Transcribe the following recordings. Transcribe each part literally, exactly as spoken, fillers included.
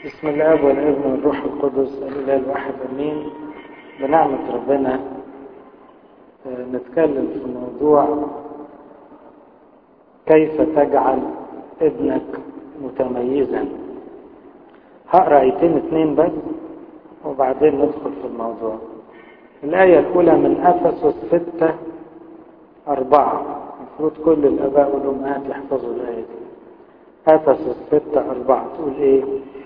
بسم الله والابن والروح القدس الاله الواحد امين. بنعمة ربنا نتكلم في موضوع كيف تجعل ابنك متميزا. هقرا ايتين اتنين بس وبعدين ندخل في الموضوع. الآية الأولى من أفسس ستة أربعة، المفروض كل الآباء والأمهات يحفظوا الآية دي. أفسس ستة أربعة تقول إيه؟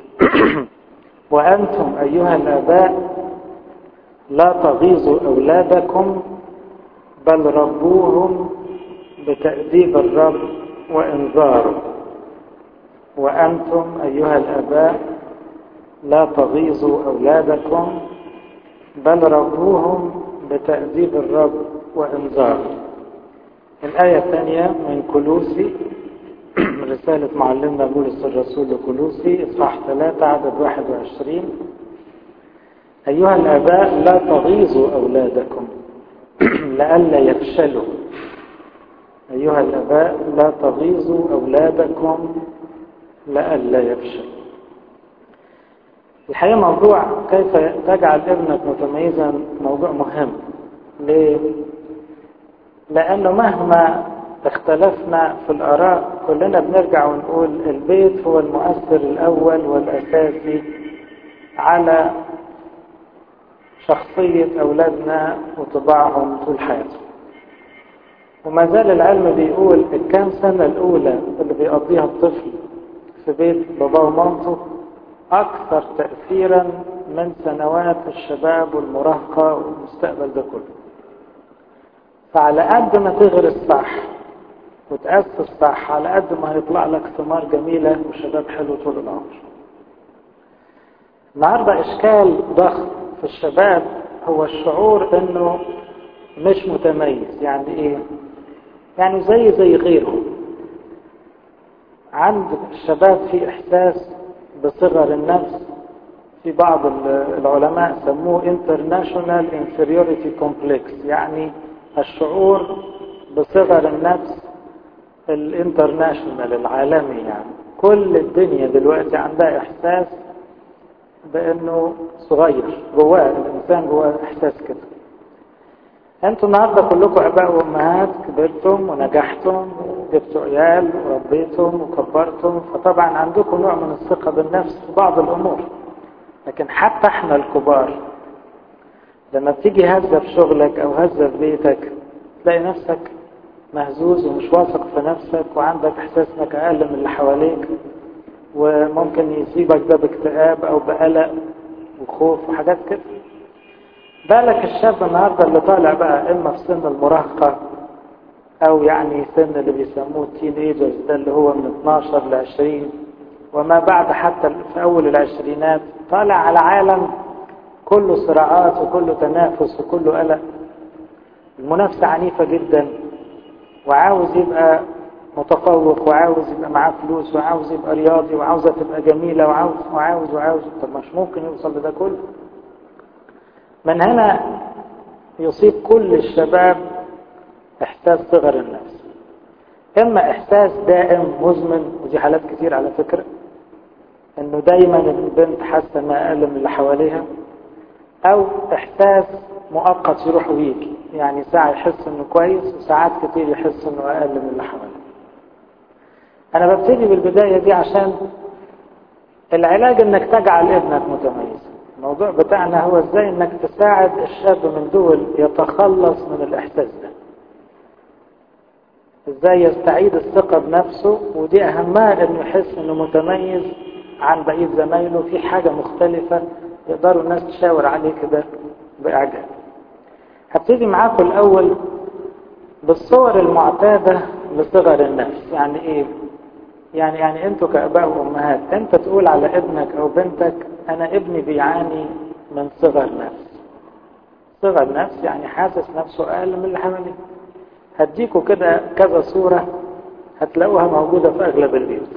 وأنتم أيها الآباء لا تغيظوا أولادكم بل ربوهم بتأديب الرب وإنذاره. وأنتم أيها الآباء لا تغيظوا أولادكم بل ربوهم بتأديب الرب وإنذاره. الآية الثانية من كولوسي، رسالة معلمنا بولس الرسول لكولوسي إصحاح ثلاثة عدد واحد وعشرين. أيها الآباء لا تغيظوا أولادكم لئلا يفشلوا. أيها الآباء لا تغيظوا أولادكم لئلا يفشلوا. الحقيقة موضوع كيف تجعل ابنك متميزا موضوع مهم. ليه؟ لأنه مهما اختلفنا في الآراء كلنا بنرجع ونقول البيت هو المؤثر الأول والأساسي على شخصية أولادنا وطباعهم طول حياتهم. وما زال العلم بيقول الكام سنة الأولى اللي بيقضيها الطفل في بيت باباه ومامته أكثر تأثيرا من سنوات الشباب والمراهقة والمستقبل ده كله. فعلى قد ما تغرس صح وتأسس صح على قد ما هيطلع لك ثمار جميلة وشباب حلو طول العمر. النهارده إشكال ضخم في الشباب هو الشعور إنه مش متميز. يعني إيه؟ يعني زي زي غيره. عند الشباب في إحساس بصغر النفس، في بعض العلماء سموه international inferiority complex، يعني الشعور بصغر النفس الانترناشونال العالمي. يعني كل الدنيا دلوقتي عندها إحساس بأنه صغير، جواه الإنسان جواه إحساس كده. أنتوا النهارده كلكم آباء وأمهات، كبرتم ونجحتم وجبتوا عيال وربيتم وكبرتم، فطبعا عندكم نوع من الثقة بالنفس في بعض الأمور. لكن حتى احنا الكبار لما بتيجي هزة في شغلك أو هزة في بيتك تلاقي نفسك مهزوز ومش واثق في نفسك وعندك إحساس إنك أقل من اللي حواليك، وممكن يصيبك ده باكتئاب أو بقلق وخوف وحاجات كده. بالك الشاب النهارده اللي طالع بقى إما في سن المراهقة أو يعني سن اللي بيسموه التين ايجرز، ده اللي هو من اتناشر ل عشرين وما بعد حتى في أول العشرينات، طالع على عالم كله صراعات وكله تنافس وكله قلق. المنافسة عنيفة جدا، وعاوز يبقى متفوق وعاوز يبقى معاه فلوس وعاوز يبقى رياضي وعاوزة تبقى جميلة وعاوز وعاوز وعاوز. طب مش ممكن يوصل لده كله. من هنا يصيب كل الشباب إحساس صغر النفس، إما إحساس دائم مزمن، ودي حالات كتير على فكرة، إنه دايما البنت حاسة ما أقل من اللي حواليها، أو إحساس مؤقت يروح ويجي، يعني ساعة يحس إنه كويس وساعات كتير يحس إنه أقل من اللي حواليه. أنا ببتدي بالبداية دي عشان العلاج إنك تجعل ابنك متميز. الموضوع بتاعنا هو إزاي إنك تساعد الشاب من دول يتخلص من الإحساس ده، إزاي يستعيد الثقة بنفسه، ودي أهمها إنه يحس إنه متميز عن بقية زمايله في حاجة مختلفة يقدروا الناس تشاور عليه كده بإعجاب. هبتدي معاكم الأول بالصور المعتادة لصغر النفس. يعني إيه؟ يعني يعني أنتوا كأباء وأمهات، أنت تقول على ابنك أو بنتك أنا ابني بيعاني من صغر نفس. صغر نفس يعني حاسس نفسه أقل من اللي حواليه. هديكوا كده كذا صورة هتلاقوها موجودة في أغلب البيوت.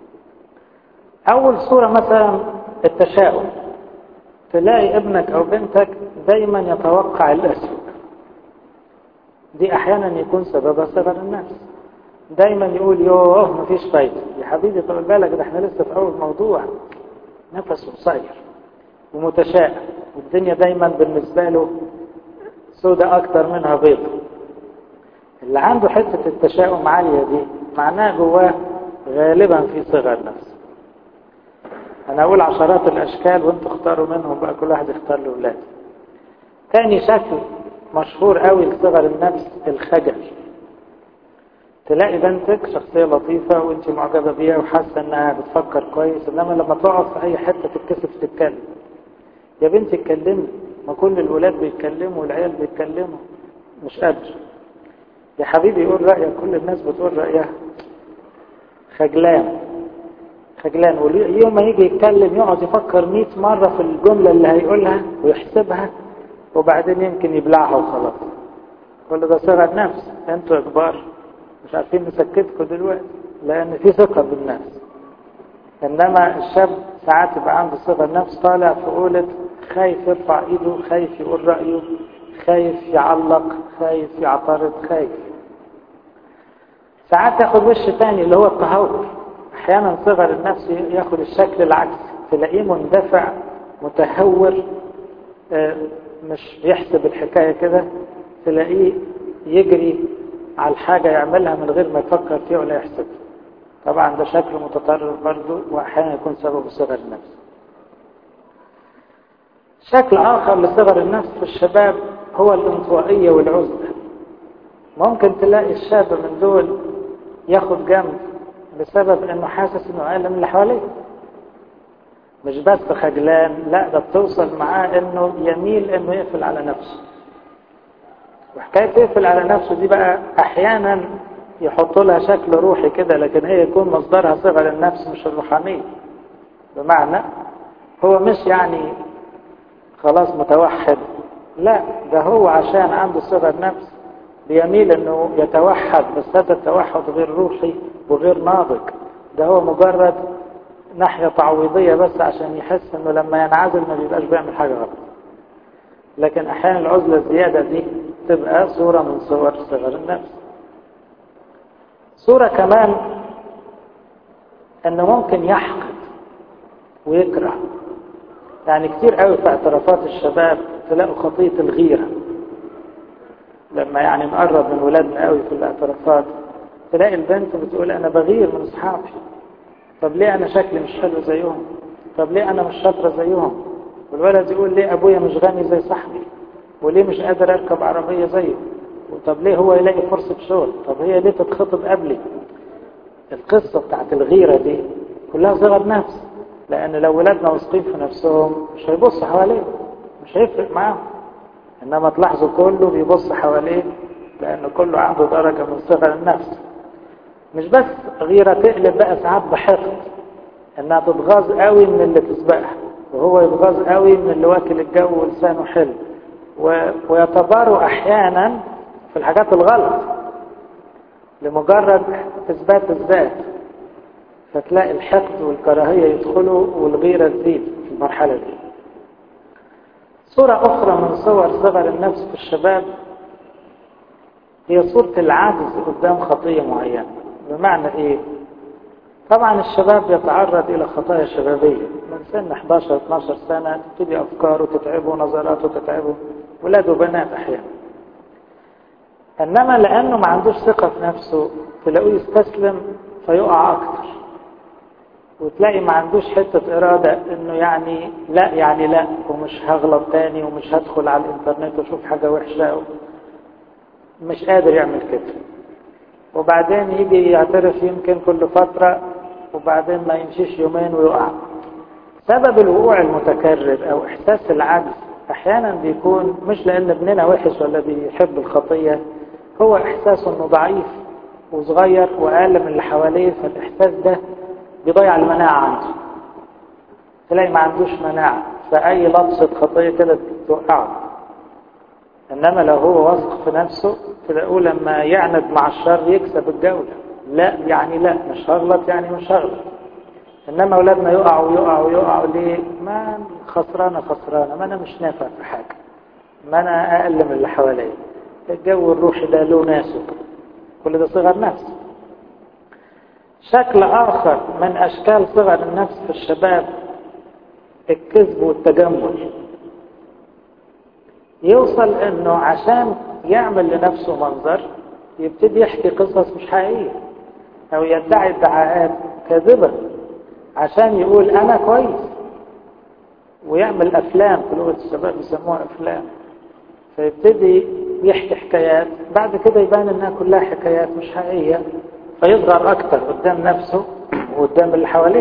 أول صورة مثلا التشاؤم. تلاقي ابنك أو بنتك دايما يتوقع الأسوأ. دي أحيانا يكون سببها صغر النفس. دايما يقول يوه مفيش فايدة. يا حبيبي طول بالك ده احنا لسه في أول موضوع، نفسه قصير ومتشائم، والدنيا دايما بالنسبة له سودة أكتر منها بيض. اللي عنده حتة التشاؤم عالية دي معناه جواه غالبا في صغر نفس. أنا أقول عشرات الأشكال وانتوا اختاروا منهم بقى، كل واحد يختار له ولاده. تاني شكل مشهور قوي لصغر النفس الخجل. تلاقي بنتك شخصية لطيفة وانت معجبة بيها وحاسة انها بتفكر كويس، انما لما تقعد في اي حتة تتكسف تتكلم. يا بنتي اتكلمي، ما كل الولاد بيتكلموا والعيال بيتكلموا. مش قادر. يا حبيبي قول رأيك، كل الناس بتقول رأيها. خجلان خجلان ويوم ما يجي يتكلم يقعد يفكر مئة مرة في الجملة اللي هيقولها ويحسبها، وبعدين يمكن يبلعها وخلاص. كل ده صغر نفس. انتوا كبار مش عارفين نسكتكم دلوقتي لان في ثقة بالنفس. انما الشاب ساعات يبقى عنده صغر نفس، طالع في قولة خايف يرفع ايده، خايف يقول رأيه، خايف يعلق، خايف يعترض، خايف. ساعات ياخد وش تاني اللي هو التهور. احيانا صغر النفس ياخد الشكل العكسي، تلاقيه مندفع متهور، مش يحسب الحكاية كده، تلاقيه يجري على الحاجة يعملها من غير ما يفكر فيها ولا يحسب. طبعا ده شكل متطرف برضه، واحيانا يكون سببه صغر النفس. شكل آخر لصغر النفس في الشباب هو الانطوائية والعزلة. ممكن تلاقي الشاب من دول ياخد جنب بسبب انه حاسس انه اقل من اللي حواليه. مش بس خجلان، لا ده بتوصل معاه انه يميل انه يقفل على نفسه. وحكاية يقفل على نفسه دي بقى احيانا يحط لها شكل روحي كده، لكن هي يكون مصدرها صغر النفس مش الروحانية. بمعنى هو مش يعني خلاص متوحد، لا ده هو عشان عنده صغر نفس بيميل انه يتوحد، بس هذا التوحد غير روحي وغير ناضج. ده هو مجرد ناحية تعويضية بس عشان يحس انه لما ينعزل ما بيبقاش بيعمل حاجة غلط. لكن احيانا العزلة الزيادة دي تبقى صورة من صور صغر النفس. صورة كمان انه ممكن يحقد ويكره. يعني كتير قوي في اعترافات الشباب تلاقوا خطية الغيرة. لما يعني نقرب من ولادنا قوي في الاعترافات تلاقي البنت بتقول انا بغير من اصحابي. طب ليه انا شكلي مش حلو زيهم؟ طب ليه انا مش شاطره زيهم؟ والولد يقول ليه ابويا مش غني زي صاحبي؟ وليه مش قادر اركب عربيه زيه؟ طب ليه هو يلاقي فرصه شغل؟ طب هي ليه تتخطب قبلي؟ القصه بتاعت الغيره دي كلها صغر نفس. لان لو ولادنا واثقين في نفسهم مش هيبصوا حواليه، مش هيفرق معاهم. انما تلاحظوا كله بيبص حواليه لان كله عنده درجه من صغر النفس. مش بس غيرة، تقلب بقى ساعات بحقد، انها تتغاظ قوي من اللي تسبقها وهو يتغاظ قوي من اللي واكل الجو ولسانه حلو، و... ويتباروا احيانا في الحاجات الغلط لمجرد اثبات الذات. فتلاقي الحقد والكراهية يدخلوا والغيرة تزيد في المرحلة دي. صورة اخرى من صور صغر النفس في الشباب هي صورة العجز قدام خطية معينة. بمعنى ايه؟ طبعا الشباب يتعرض الى خطايا شبابية من سن احداشر اتناشر سنة، تبتدي افكاره تتعبه، نظراته تتعبه، ولاد وبنات احيانا. انما لانه ما عندوش ثقة في نفسه تلاقيه يستسلم فيقع اكتر. وتلاقي ما عندوش حتة ارادة انه يعني لا يعني لا، ومش هغلط تاني، ومش هدخل على الانترنت واشوف حاجة وحشة، مش قادر يعمل كده. وبعدين يجي يعترف يمكن كل فترة، وبعدين ما يمشيش يومين ويقع. سبب الوقوع المتكرر او احساس العجز احيانا بيكون مش لان ابننا وحش ولا بيحب الخطية، هو احساس انه ضعيف وصغير واقل من اللي حواليه، فالاحساس ده بيضيع المناعة عنده. تلاقي ما عندوش مناعة، فاي لبسة خطية كده توقعه. انما لو هو واثق في نفسه تلاقوه لما يعند مع الشر يكسب الجولة. لا يعني لا، مش هغلط يعني مش هغلط. انما اولادنا يقعوا يقعوا يقعوا ليه؟ ما خسرانه خسرانه، ما انا مش نافع في حاجه، ما انا اقل من اللي حواليا. الجو الروحي ده له ناسه. كل ده صغر نفس. شكل اخر من اشكال صغر النفس في الشباب الكذب والتجمل. يوصل انه عشان يعمل لنفسه منظر يبتدي يحكي قصص مش حقيقية او يدعي ادعاءات كاذبة عشان يقول انا كويس، ويعمل افلام، في لغة الشباب بيسموها افلام. فيبتدي يحكي حكايات بعد كده يبان انها كلها حكايات مش حقيقية، فيظهر اكتر قدام نفسه وقدام اللي حواليه.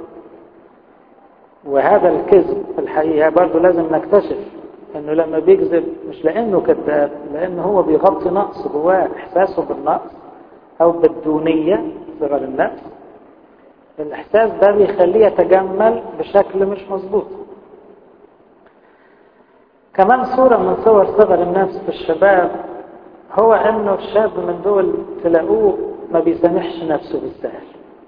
وهذا الكذب في الحقيقة برضه لازم نكتشف انه لما بيكذب مش لانه كذاب، لانه هو بيغطي نقص جواه، احساسه بالنقص او بالدونية، صغر النفس. الاحساس ده بيخليه يتجمل بشكل مش مظبوط. كمان صورة من صور صغر النفس في الشباب هو انه الشاب من دول تلاقوه ما بيسامحش نفسه بالسهل.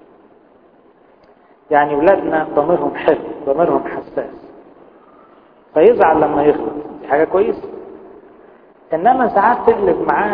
يعني ولادنا ضميرهم حلو، ضميرهم حساس، فيزعل لما يغلط، دي حاجة كويسة. انما ساعات تقلب معاه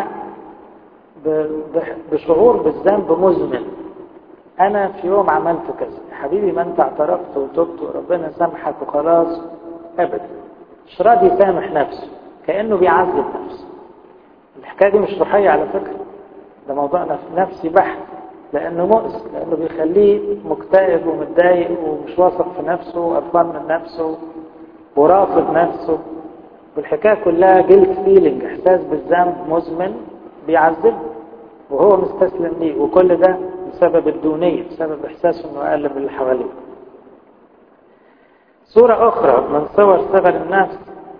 بشعور بالذنب مزمن. انا في يوم عملت كذا، يا حبيبي ما انت اعترفت وتبت وربنا سامحك وخلاص. ابدا، مش راضي يسامح نفسه، كأنه بيعذب نفسه. الحكاية دي مش روحية على فكرة، ده موضوع نفسي بحت، لأنه مؤذي، لأنه بيخليه مكتئب ومتضايق ومش واثق في نفسه وقرفان من نفسه ورافض نفسه. والحكاية كلها جلد فيلينج، إحساس بالذنب مزمن بيعذبه وهو مستسلم ليه، وكل ده بسبب الدونية، بسبب إحساسه إنه أقل من اللي حواليه. صورة أخرى من صور صغر النفس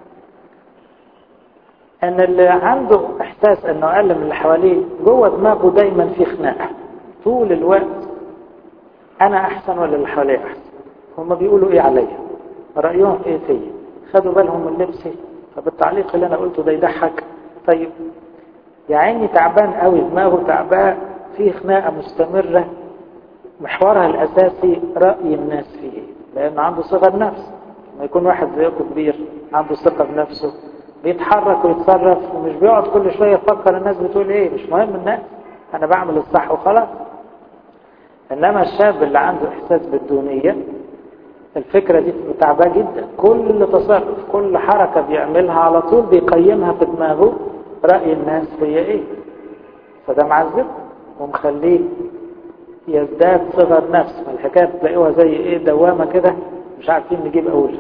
ان اللي عنده احساس انه اقل من اللي حواليه جوه دماغه دايما في خناقه طول الوقت. انا احسن ولا اللي حواليا احسن؟ هم بيقولوا ايه عليا؟ رايهم ايه فيا؟ خدوا بالهم من لبسي؟ طب التعليق اللي انا قلته ده يضحك؟ طيب يا عيني تعبان قوي، دماغه تعبان، في خناقه مستمره محورها الاساسي راي الناس فيه، لانه عنده صغر نفس. لما يكون واحد زيكم كبير عنده ثقه بنفسه بيتحرك ويتصرف ومش بيقعد كل شوية يفكر الناس بتقول ايه، مش مهم الناس، انا بعمل الصح وخلاص. انما الشاب اللي عنده احساس بالدونية الفكرة دي تعباه جدا، كل تصرف كل حركة بيعملها على طول بيقيمها في دماغه رأي الناس هي ايه. فده معذب ومخليه يزداد صغر نفس. الحكاية تلاقوها زي ايه، دوامة كده مش عارفين نجيب اولها.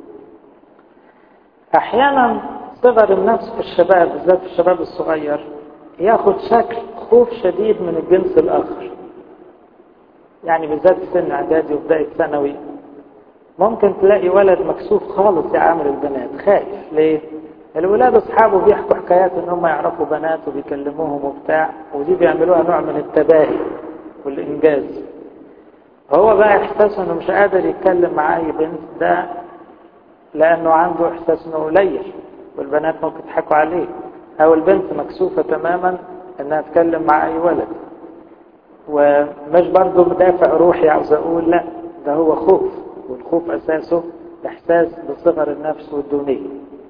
احيانا صغر النفس في الشباب، بالذات في الشباب الصغير، ياخد شكل خوف شديد من الجنس الاخر. يعني بالذات في سن اعدادي وبداية ثانوي ممكن تلاقي ولد مكسوف خالص يعامل البنات، خايف. ليه؟ الولاد اصحابه بيحكوا حكايات ان هم يعرفوا بنات وبيكلموهم وبتاع، ودي بيعملوها نوع من التباهي والانجاز. هو بقى احساسه انه مش قادر يتكلم مع اي بنت، ده لانه عنده احساس انه قليل والبنات ممكن يضحكوا عليه، او البنت مكسوفة تماما انها تتكلم مع اي ولد. ومش برضه بدافع روحي عاوز اقول، لا، ده هو خوف، والخوف اساسه احساس بصغر النفس والدونية.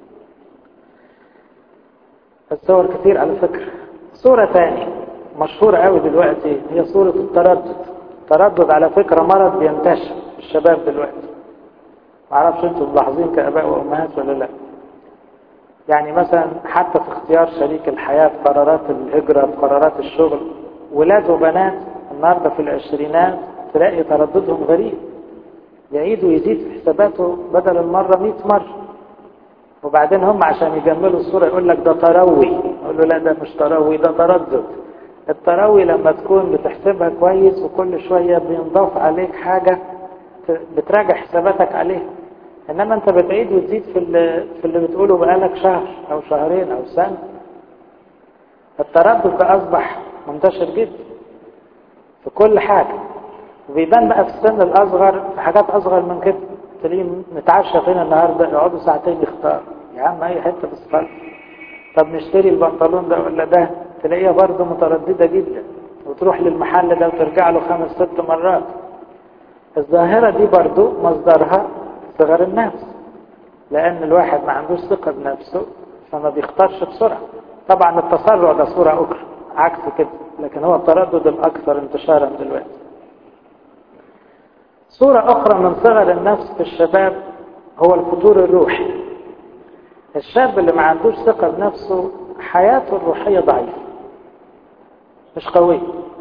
الصور كتير على فكرة. صورة ثانية مشهورة قوي دلوقتي هي صورة التردد. التردد على فكرة مرض بينتشر في الشباب دلوقتي، معرفش انتم ملاحظين كآباء وأمهات ولا لا. يعني مثلا حتى في اختيار شريك الحياة، في قرارات الهجرة، في قرارات الشغل، ولاد وبنات النهاردة في العشرينات تلاقي ترددهم غريب، يعيد ويزيد في حساباته بدل المرة مئة مرة. وبعدين هم عشان يجملوا الصورة يقول لك ده تروي، يقول له لا ده مش تروي، ده تردد. التروي لما تكون بتحسبها كويس وكل شوية بينضاف عليك حاجة بتراجع حساباتك عليه، انما انت بتعيد وتزيد في اللي, في اللي بتقوله بقالك شهر او شهرين او سنة. التردد ده اصبح منتشر جدا في كل حاجة، وبيبان بقى في السن الاصغر في حاجات اصغر من كده. تلاقيه نتعشى فين النهارده، يقعدوا ساعتين يختار، يا عم اي حته في الصلاه، طب نشتري البنطلون ده ولا ده، تلاقيها برضه متردده جدا، وتروح للمحل ده وترجع له خمس ست مرات. الظاهره دي برضه مصدرها صغر النفس، لان الواحد ما عندوش ثقه بنفسه فما بيختارش بسرعه. طبعا التسرع ده صوره اخرى عكس كده، لكن هو التردد الاكثر انتشارا دلوقتي. صورة أخرى من صغر النفس في الشباب هو الفتور الروحي. الشاب اللي ما عندوش ثقة بنفسه حياته الروحية ضعيفة مش قوية،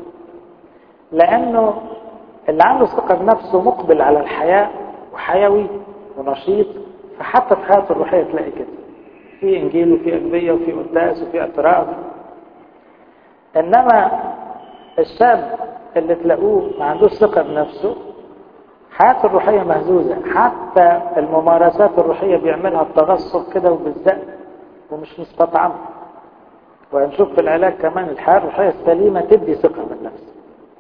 لأنه اللي عنده ثقة بنفسه مقبل على الحياة وحيوي ونشيط، فحتى في حياته الروحية تلاقي كده في إنجيل وفي أجبية وفي قداس وفي اعتراف. إنما الشاب اللي تلاقوه ما عندوش ثقة بنفسه حياته الروحية مهزوزة، حتى الممارسات الروحية بيعملها بتغصب كده وبالزق ومش مستطعم. وهنشوف في العلاج كمان الحياة الروحية السليمة تدي ثقة بالنفس.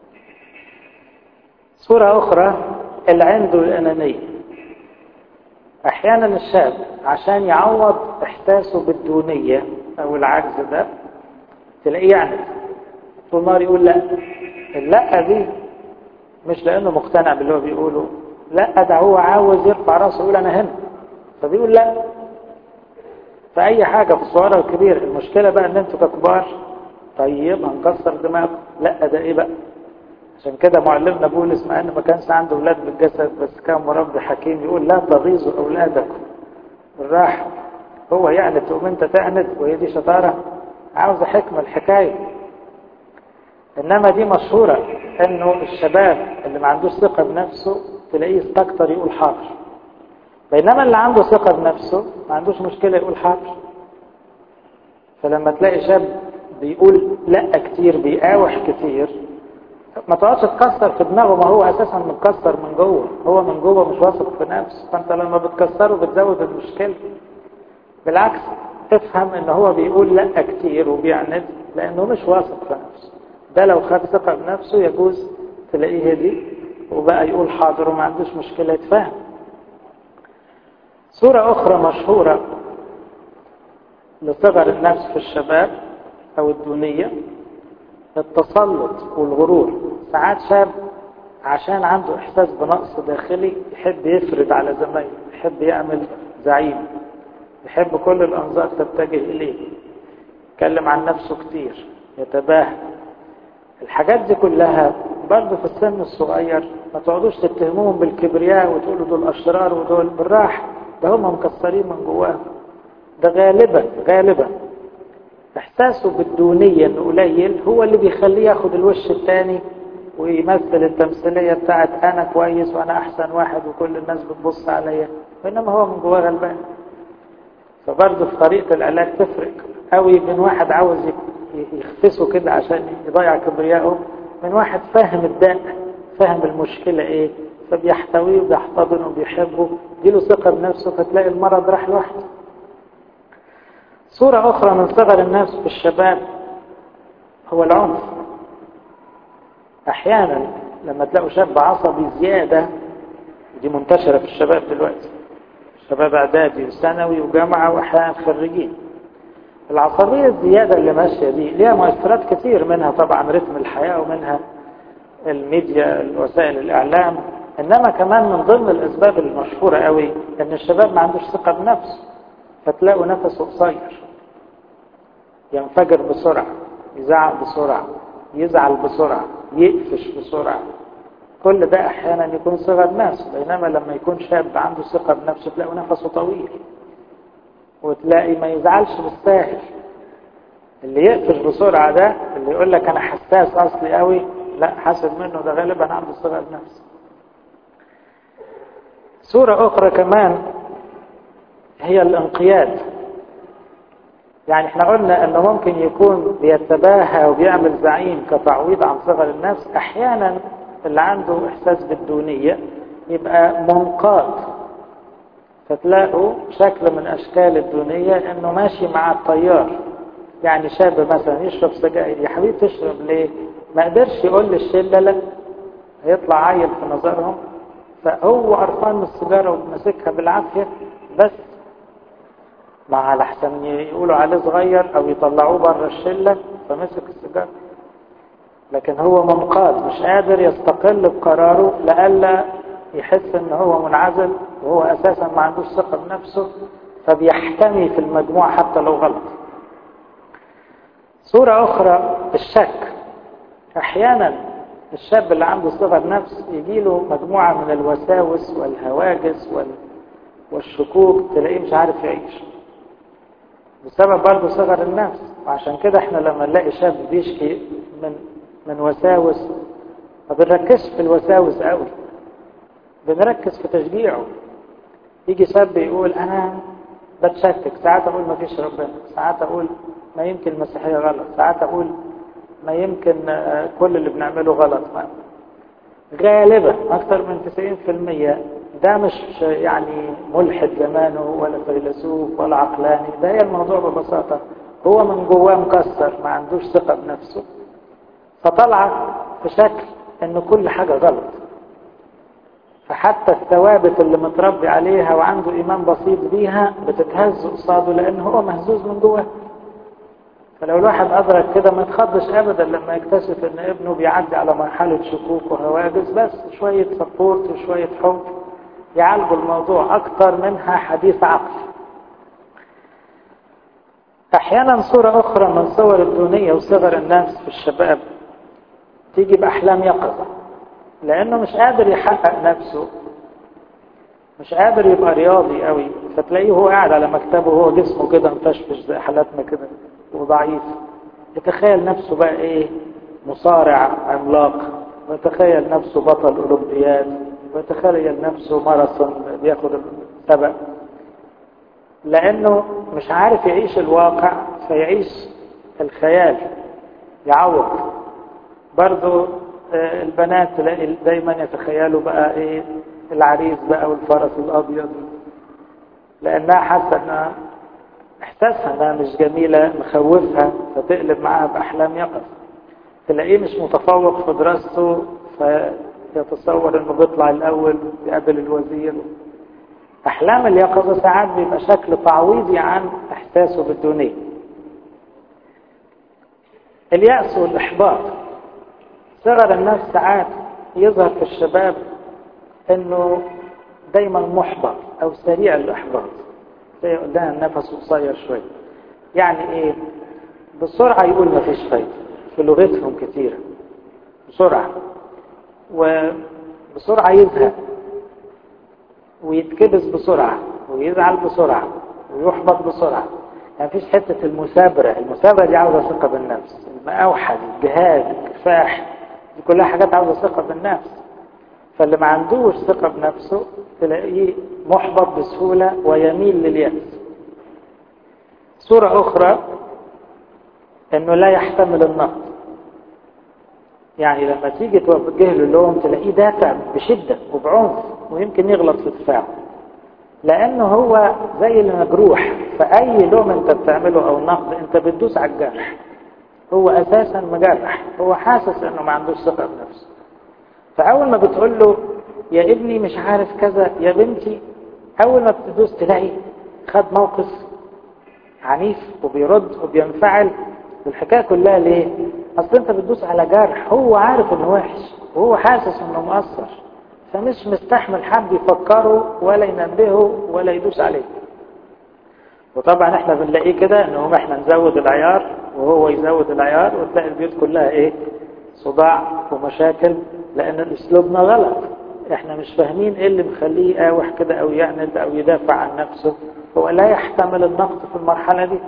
صورة أخرى العند والأنانية. أحيانا الشاب عشان يعوض إحساسه بالدونية أو العجز ده تلاقيه يعني طول النهار يقول لا. اللا دي مش لأنه مقتنع باللي هو بيقوله، لا ده هو عاوز يرفع راسه يقول أنا هنا، فبيقول لا فأي حاجة في الصغيرة والكبير. المشكلة بقى ان انتوا ككبار طيب هنكسر دماغكم، لا ده ايه بقى. عشان كده معلمنا بولس مع انه ما كانش عنده اولاد بالجسد بس كان مربي حكيم يقول لا تغيظوا اولادكم بالراحه. هو يعني تقوم انت تعند وهي دي شطاره، عاوزه حكمه الحكايه. انما دي مشهوره انه الشباب اللي ما عندوش ثقه بنفسه تلاقيه يستكتر يقول حاضر، بينما اللي عنده ثقه بنفسه ما عندوش مشكله يقول حاضر. فلما تلاقي شاب بيقول لا كتير بيقاوح كتير ما تقعدش تكسر في دماغه، ما هو اساسا متكسر من جوه، هو من جوه مش واثق في نفسه، فانت لما بتكسره بتزود المشكله. بالعكس افهم ان هو بيقول لا كتير وبيعند لانه مش واثق في نفسه. ده لو خد ثقه بنفسه يجوز تلاقيه هدي وبقى يقول حاضر وما عندوش مشكله يتفهم. صوره اخرى مشهوره لصغر النفس في الشباب او الدونيه التسلط والغرور. ساعات شاب عشان عنده احساس بنقص داخلي يحب يفرض على زمايله، يحب يعمل زعيم، يحب كل الانظار تتجه اليه، يتكلم عن نفسه كتير، يتباهى. الحاجات دي كلها برضه في السن الصغير ما تقعدوش تتهموهم بالكبرياء وتقولوا دول اشرار ودول بالراحه، ده هم مكسرين من جواهم. ده غالبا غالبا احساسه بالدونية انه قليل هو اللي بيخليه ياخد الوش الثاني ويمثل التمثيلية بتاعت انا كويس وانا احسن واحد وكل الناس بتبص عليا، بينما هو من جواه غلبان. فبرضه في طريقة العلاج تفرق قوي بين واحد عاوز يخفسه كده عشان يضيع كبريائه من واحد فاهم الداء، فاهم المشكلة ايه، فبيحتويه وبيحتضنه وبيحبه، يديله ثقة بنفسه، فتلاقي المرض راح لوحده. صورة أخرى من صغر النفس في الشباب هو العنف. أحيانا لما تلاقوا شاب عصبي زيادة، دي منتشرة في الشباب دلوقتي، شباب إعدادي وثانوي وجامعة وأحيانا خريجين. العصبية الزيادة اللي ماشية دي ليها مؤثرات كتير، منها طبعا رتم الحياة ومنها الميديا وسائل الإعلام، إنما كمان من ضمن الأسباب المشهورة قوي إن الشباب ما عندوش ثقة بنفسه، فتلاقوا نفسه قصير، ينفجر بسرعة، يزعق بسرعة، يزعل بسرعة، يقفش بسرعة. كل ده أحيانا يكون صغر نفس. بينما لما يكون شاب عنده ثقة بنفسه تلاقوا نفسه طويل، وتلاقي ما يزعلش بالساهل. اللي يقفش بسرعة ده اللي يقول لك أنا حساس أصلي قوي، لا حاسب منه ده غالبا عنده صغر نفس. صورة أخرى كمان هي الانقياد. يعني احنا قلنا انه ممكن يكون بيتباهى وبيعمل زعيم كتعويض عن صغر النفس. احيانا اللي عنده احساس بالدونية يبقى منقاد، فتلاقوا شكل من اشكال الدونية انه ماشي مع التيار. يعني شاب مثلا يشرب سجاير، يا حبيبي تشرب ليه؟ ما قدرش يقول للشلة لا، هيطلع عيل في نظرهم، فهو قرفان من السيجارة ومسكها بالعافية، بس مع الأحسن يقولوا عليه صغير أو يطلعوه بره الشلة فمسك السيجارة. لكن هو منقاد، مش قادر يستقل بقراره لألا يحس إن هو منعزل، وهو أساسا ما عندوش ثقة بنفسه، فبيحتمي في المجموعة حتى لو غلط. صورة أخرى الشك. أحيانا الشاب اللي عنده صغر نفس يجيله مجموعة من الوساوس والهواجس والشكوك تلاقيه مش عارف يعيش، بسبب برضه صغر النفس. وعشان كده احنا لما نلاقي شاب بيشكي من من وساوس ما بنركزش في الوساوس قوي، بنركز في تشجيعه. يجي شاب يقول انا بتشكك، ساعات اقول ما فيش ربنا، ساعات اقول ما يمكن المسيحيه غلط، ساعات اقول ما يمكن كل اللي بنعمله غلط. ما غالبا اكثر من تسعين في المية ده مش يعني ملحد زمانه ولا فيلسوف ولا عقلاني، ده هي الموضوع ببساطه هو من جواه مكسر، ما عندوش ثقه بنفسه، فطلع في شكل ان كل حاجه غلط. فحتى الثوابت اللي متربي عليها وعنده ايمان بسيط بيها بتتهز قصاده لان هو مهزوز من جواه. فلو الواحد ادرك كده ما يتخضش ابدا لما يكتشف ان ابنه بيعدي على مرحله شكوك وهواجس، بس شويه سبورت وشويه حب يعالجوا الموضوع اكتر منها حديث عقل. احيانا صوره اخرى من صور الدونيه وصغر النفس في الشباب تيجي باحلام يقظه، لانه مش قادر يحقق نفسه، مش قادر يبقى رياضي قوي، فتلاقيه هو قاعد على مكتبه وهو جسمه كده مفشفش زي حالاتنا كده وضعيف، يتخيل نفسه بقى ايه مصارع عملاق، ويتخيل نفسه بطل اولمبياد، ويتخيل نفسه ماراثون بياخد السبق، لانه مش عارف يعيش الواقع فيعيش الخيال يعوض. برضو البنات تلاقي دايما يتخيلوا بقى ايه العريس بقى والفرس الابيض، لانها حاسه انها احساسها انها مش جميله مخوفها، فتقلب معاها باحلام يقظه. تلاقيه مش متفوق في دراسته فيتصور انه بيطلع الاول يقابل الوزير. احلام اليقظه ساعات بيبقى شكل تعويضي عن احساسه بالدونيه. اليأس والاحباط، صغر النفس ساعات يظهر في الشباب انه دايما محبط او سريع الاحباط، زي قدام النفس قصير شويه. يعني ايه؟ بسرعه يقول ما فيش فايده، في لغتهم كتيره بسرعه، وبسرعه يزهق ويتكبس بسرعه ويزعل بسرعه ويحبط بسرعه. يعني مفيش حته المثابره، المثابره دي عاوزه ثقه بالنفس، المأوحد، الجهاد، الكفاح، دي كلها حاجات عاوزه ثقه بالنفس. فاللي ما عندوش ثقه بنفسه تلاقيه محبط بسهوله ويميل لليأس. صوره اخرى انه لا يحتمل النقد، يعني لما تيجي توجه له اللوم تلاقيه دافع بشده وبعنف ويمكن يغلط في دفاعه، لانه هو زي اللي مجروح، فاي لوم انت بتعمله او نقد انت بتدوس على الجرح. هو اساسا مجرح، هو حاسس انه ما عندوش ثقه بنفسه. فاول ما بتقول له يا ابني مش عارف كذا، يا بنتي، اول ما بتدوس تلاقي خد موقف عنيف وبيرد وبينفعل. الحكايه كلها ليه؟ اصل انت بتدوس على جرح هو عارف انه وحش وهو حاسس انه مقصر، فمش مستحمل حد يفكره ولا ينبهه ولا يدوس عليه. وطبعا احنا بنلاقيه كده انهم احنا نزود العيار وهو يزود العيار، وتلاقي البيوت كلها ايه؟ صداع ومشاكل، لان اسلوبنا غلط. احنا مش فاهمين ايه اللي مخليه يقاوح كده او يعند او يدافع عن نفسه. هو لا يحتمل النقد في المرحله دي.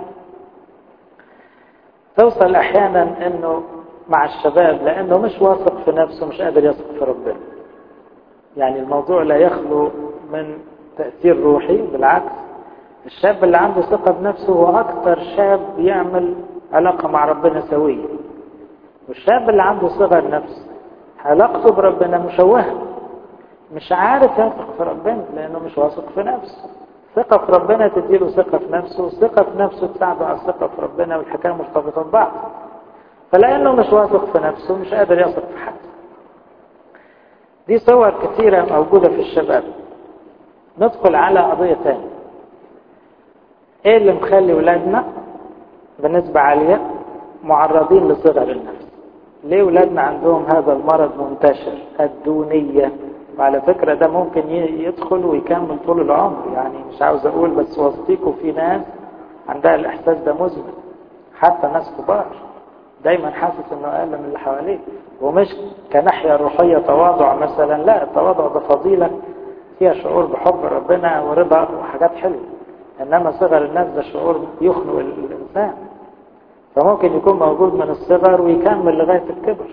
توصل احيانا انه مع الشباب لانه مش واثق في نفسه مش قادر يثق في ربنا. يعني الموضوع لا يخلو من تأثير روحي، بالعكس الشاب اللي عنده ثقة بنفسه هو أكثر شاب يعمل علاقة مع ربنا سوية. والشاب اللي عنده صغر نفس علاقته بربنا مشوهة، مش عارف يثق في ربنا لأنه مش واثق في نفسه. ثقة في ربنا تديله ثقة في نفسه، ثقة في نفسه تساعده على الثقة في ربنا، والحكاية مرتبطة ببعض. فلأنه مش واثق في نفسه مش قادر يثق في حد. دي صور كثيرة موجودة في الشباب. ندخل على قضية ثانية، ايه اللي مخلي ولادنا بنسبة عالية معرضين لصغر النفس؟ ليه ولادنا عندهم هذا المرض منتشر، الدونية؟ وعلى فكرة ده ممكن يدخل ويكمل طول العمر. يعني مش عاوز اقول بس وسطيكوا في ناس عندها الاحساس ده مزمن، حتى ناس كبار دايما حاسس انه اقل من اللي حواليه، ومش كناحية روحية تواضع مثلا، لا، التواضع ده فضيلة فيها شعور بحب ربنا ورضا وحاجات حلوة، إنما صغر النفس ده شعور يخنق الإنسان، فممكن يكون موجود من الصغر ويكمل لغاية الكبر.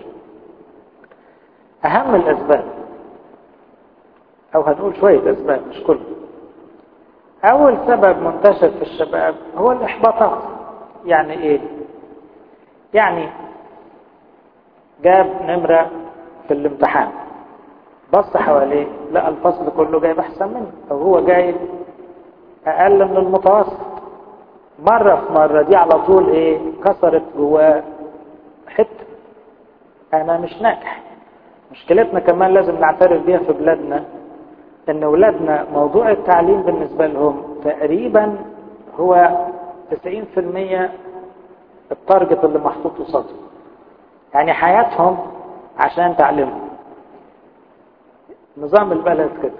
أهم الأسباب، أو هنقول شوية أسباب مش كله. أول سبب منتشر في الشباب هو الإحباطات. يعني إيه؟ يعني جاب نمرة في الامتحان، بص حواليه لقى الفصل كله جايب أحسن منه، أو هو جايب أقل من المتوسط. مرة في مرة دي على طول إيه؟ كسرت جواه حتة، أنا مش ناجح. مشكلتنا كمان لازم نعترف بيها في بلادنا، إن أولادنا موضوع التعليم بالنسبة لهم تقريبا هو تسعين في المية التارجت اللي محطوط قصادهم، يعني حياتهم عشان تعلمهم. نظام البلد كده،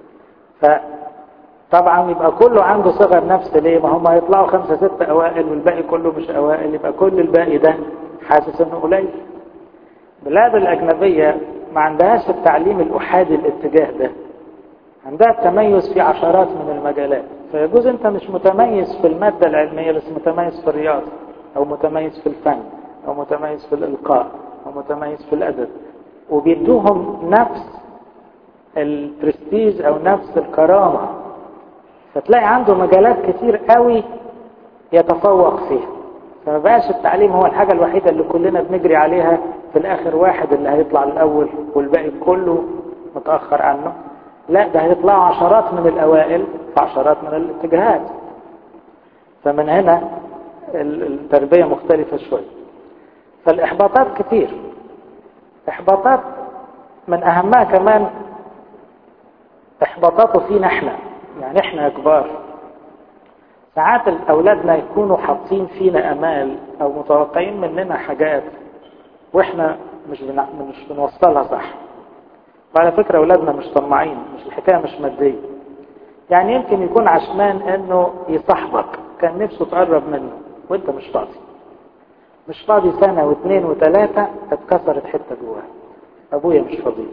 فطبعا يبقى كله عنده صغر نفس. ليه؟ ما هم هيطلعوا خمسة ستة أوائل والباقي كله مش أوائل، يبقى كل الباقي ده حاسس إنه قليل. بلاد الأجنبية ما عندهاش التعليم الأحادي الاتجاه ده، عندها التميز في عشرات من المجالات. فيجوز أنت مش متميز في المادة العلمية بس متميز في الرياضة، أو متميز في الفن، أو متميز في الإلقاء، أو متميز في الأدب، وبيدوهم نفس البرستيج أو نفس الكرامة. فتلاقي عنده مجالات كتير قوي يتفوق فيها. فما بقاش التعليم هو الحاجة الوحيدة اللي كلنا بنجري عليها في الآخر واحد اللي هيطلع الأول والباقي كله متأخر عنه. لا، ده هيطلعوا عشرات من الأوائل في عشرات من الاتجاهات. فمن هنا التربية مختلفة شوي. فالإحباطات كتير. إحباطات من أهمها كمان إحباطاته فينا إحنا، يعني إحنا كبار. ساعات أولادنا يكونوا حاطين فينا أمال أو متوقعين مننا حاجات وإحنا مش مش بنوصلها صح. وعلى فكرة أولادنا مش طماعين، مش الحكاية مش مادية. يعني يمكن يكون عشمان إنه يصاحبك، كان نفسه تقرب منه وإنت مش فاضي. مش فاضي سنة واثنين وثلاثة اتكسرت حتة جواها، أبويا مش فاضيلي.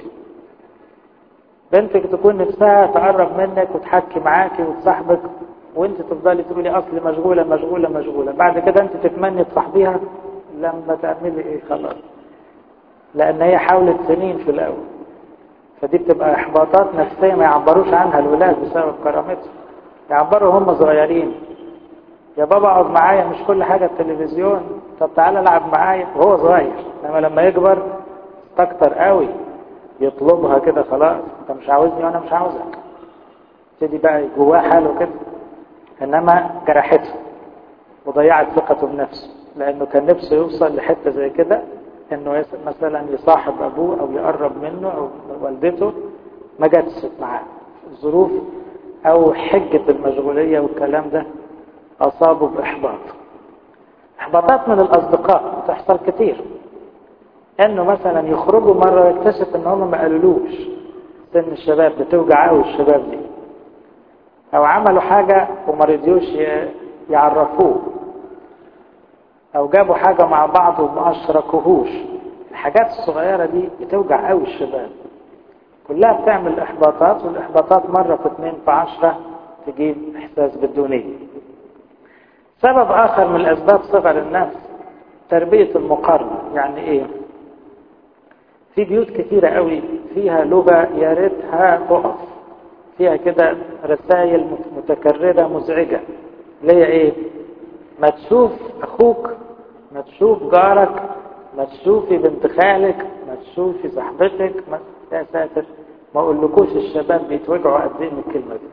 بنتك تكون نفسها تقرب منك وتحكي معاكي وتصاحبك، وانت تفضلي تقولي اصلي مشغولة مشغولة مشغولة. بعد كده انت تتمني تصاحبيها لما تعملي ايه؟ خلاص، لان هي حاولت سنين في الاول. فدي بتبقى احباطات نفسية ما يعبروش عنها الولاد بسبب كرامتهم. يعبروا هم صغيرين، يا بابا اقعد معايا، مش كل حاجة التلفزيون، طب تعالى العب معايا وهو صغير. انما لما يكبر استكتر قوي يطلبها كده، خلاص انت مش عاوزني وانا مش عاوزك، تدي بقى جواه حاله كده. انما جرحته وضيعت ثقته بنفسه، لانه كان نفسه يوصل لحته زي كده، انه مثلا يصاحب ابوه او يقرب منه او والدته، ما جاتش معاه الظروف او حجه المشغوليه والكلام ده، اصابه باحباط. احباطات من الاصدقاء تحصل كتير، انه مثلا يخرجوا مره ويكتشف ان هم ما قالولوش. سن الشباب بتوجع قوي الشباب دي، او عملوا حاجه وما رضيوش يعرفوه، او جابوا حاجه مع بعض وما اشركوهوش. الحاجات الصغيره دي بتوجع قوي الشباب، كلها بتعمل احباطات، والاحباطات مره في اثنين في عشرة تجيب احساس بالدونيه. سبب اخر من الاسباب صغر النفس تربيه المقارنه. يعني ايه؟ في بيوت كثيرة قوي فيها لغة يا ريتها تقف، فيها كده رسائل متكررة مزعجة، اللي هي ايه؟ ما تشوف اخوك، ما تشوف جارك، ما تشوفي بنت خالك، ما تشوفي صاحبتك، ما... يا ساتر، ما اقولكوش الشباب بيتوجعوا قد ايه من الكلمة دي.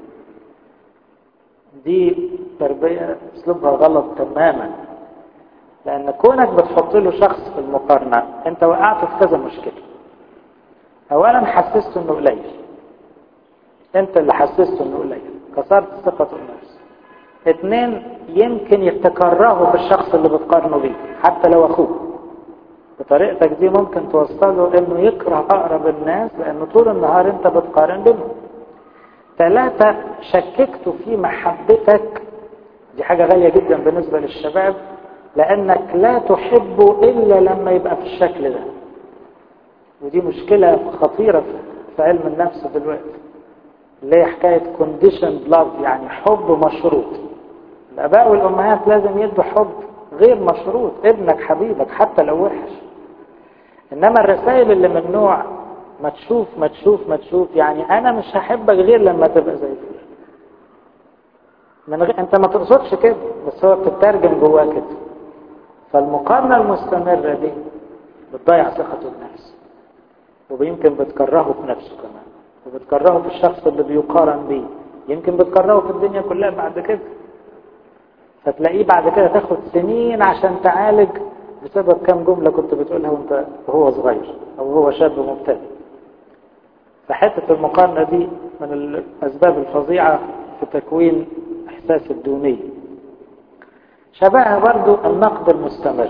دي تربية اسلوبها غلط تماما، لان كونك بتحط له شخص في المقارنة انت وقعت في كذا مشكلة. اولا حسسته انه قليل، انت اللي حسسته انه قليل، كسرت ثقته بالنفس. اثنين، يمكن يتكرهه في الشخص اللي بتقارنه بيه حتى لو اخوه. بطريقتك دي ممكن توصله انه يكره اقرب الناس، لانه طول النهار انت بتقارن بينهم. ثلاثة، شككته في محبتك. دي حاجة غالية جدا بالنسبة للشباب، لانك لا تحبه الا لما يبقى في الشكل ده. ودي مشكلة خطيرة في علم النفس دلوقتي. اللي هي حكاية conditioned love، يعني حب مشروط. الآباء والأمهات لازم يدوا حب غير مشروط، ابنك حبيبك حتى لو وحش. إنما الرسائل اللي من نوع ما تشوف ما تشوف ما تشوف، يعني أنا مش هحبك غير لما تبقى زي فلان، من غير أنت ما تقصدش كده، بس هو بتترجم جواه كده. فالمقارنة المستمرة دي بتضيع ثقته بنفسه، ويمكن بتكرهه في نفسه كمان، وبتكرهه في الشخص اللي بيقارن بيه، يمكن بتكرهه في الدنيا كلها بعد كده. فتلاقيه بعد كده تاخد سنين عشان تعالج بسبب كم جملة كنت بتقولها وانت وهو صغير او هو شاب مبتدئ. فحتة المقارنة دي من الأسباب الفظيعة في تكوين إحساس الدونية. شبهها برضو النقد المستمر.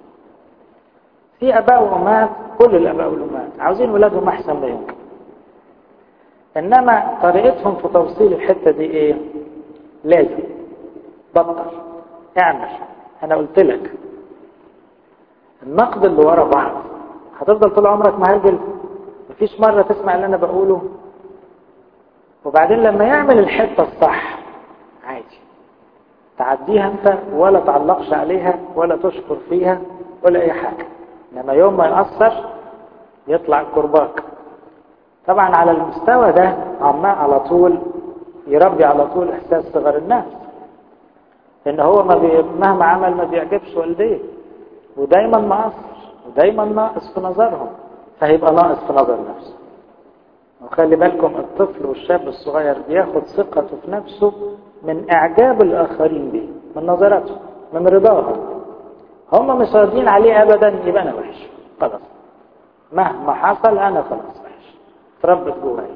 في أباء وأمهات، كل الأباء والأمهات عاوزين ولادهم أحسن ما يمكن، إنما طريقتهم في توصيل الحتة دي إيه؟ لازم بطل، اعمل، أنا قلت لك. النقد اللي ورا بعض هتفضل طول عمرك مهرجل، مفيش مرة تسمع اللي أنا بقوله، وبعدين لما يعمل الحتة الصح عادي تعديها أنت، ولا تعلقش عليها ولا تشكر فيها ولا أي حاجة. إنما يوم ما يأثر يطلع كرباك. طبعا على المستوى ده عماء على طول يربي على طول إحساس صغر الناس، إن هو ما بي... مهما عمل ما بيعجبش والديه، ودايما مقصر ودايما ناقص في نظرهم، فهيبقى ناقص في نظر نفسه. وخلي بالكم الطفل والشاب الصغير بياخد ثقته في نفسه من إعجاب الآخرين به، من نظراتهم، من رضاهم. هم مش راضيين عليه أبدا، يبقى أنا وحش خلاص، مهما حصل أنا خلاص وحش، تربت جواي.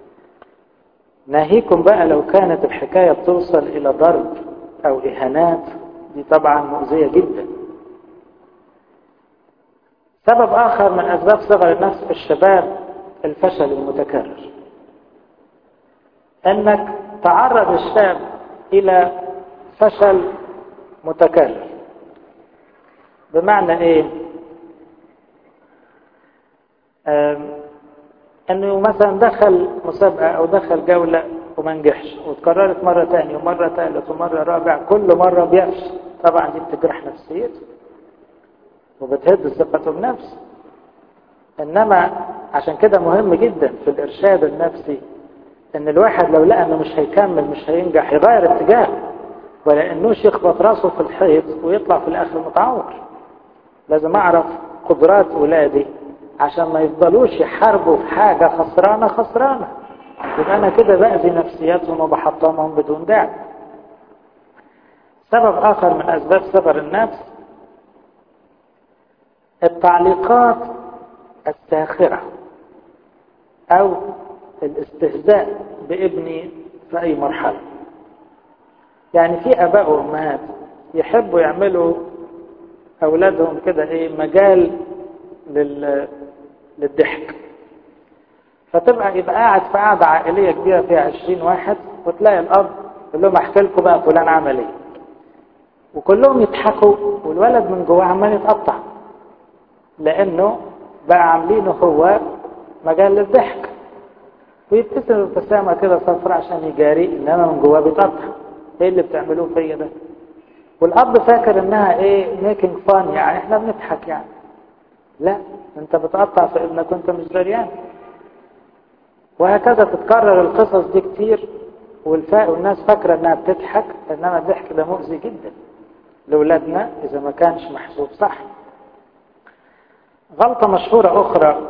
ناهيكم بقى لو كانت الحكاية بتوصل إلى ضرب أو إهانات، دي طبعا مؤذية جدا. سبب آخر من أسباب صغر النفس في الشباب الفشل المتكرر. أنك تعرض الشاب إلى فشل متكرر. بمعنى إيه؟ أنه مثلا دخل مسابقة أو دخل جولة وما نجحش، وتكررت مرة تانية ومرة ثالث ومرة رابع، كل مرة بيفشل. طبعا دي بتجرح نفسيته وبتهد ثقته بنفسه. إنما عشان كده مهم جدا في الإرشاد النفسي إن الواحد لو لقى إنه مش هيكمل مش هينجح يغير اتجاهه، ولا إنوش يخبط راسه في الحيط ويطلع في الآخر متعور. لازم أعرف قدرات أولادي عشان ما يفضلوش يحاربوا في حاجة خسرانة خسرانة، يبقى أنا كده بأذي نفسياتهم وبحطمهم بدون داعي. سبب آخر من أسباب صغر النفس التعليقات الساخرة أو الاستهزاء بابني في أي مرحلة. يعني في آباء وأمهات يحبوا يعملوا أولادهم كده إيه مجال لل... للضحك. فتبقى يبقى قاعد في قاعدة عائلية كبيرة فيها عشرين واحد، وتلاقي الأب يقول لهم أحكي لكم بقى فلان عمل إيه، وكلهم يضحكوا والولد من جواه عمال يتقطع، لأنه بقى عاملينه هو مجال للضحك، ويبتسم ابتسامة كده صفرة عشان يجاري، إنما من جواه بيتقطع. إيه اللي بتعملوه فيا ده؟ والأب فاكر إنها إيه ميكينج فان، يعني إحنا بنضحك يعني. لا، أنت بتقطع في ابنك وأنت مش دريان. وهكذا تتكرر القصص دي كتير، والناس فاكرة إنها بتضحك، إنما الضحك ده مؤذي جدا لأولادنا إذا ما كانش محسوب صح. غلطة مشهورة أخرى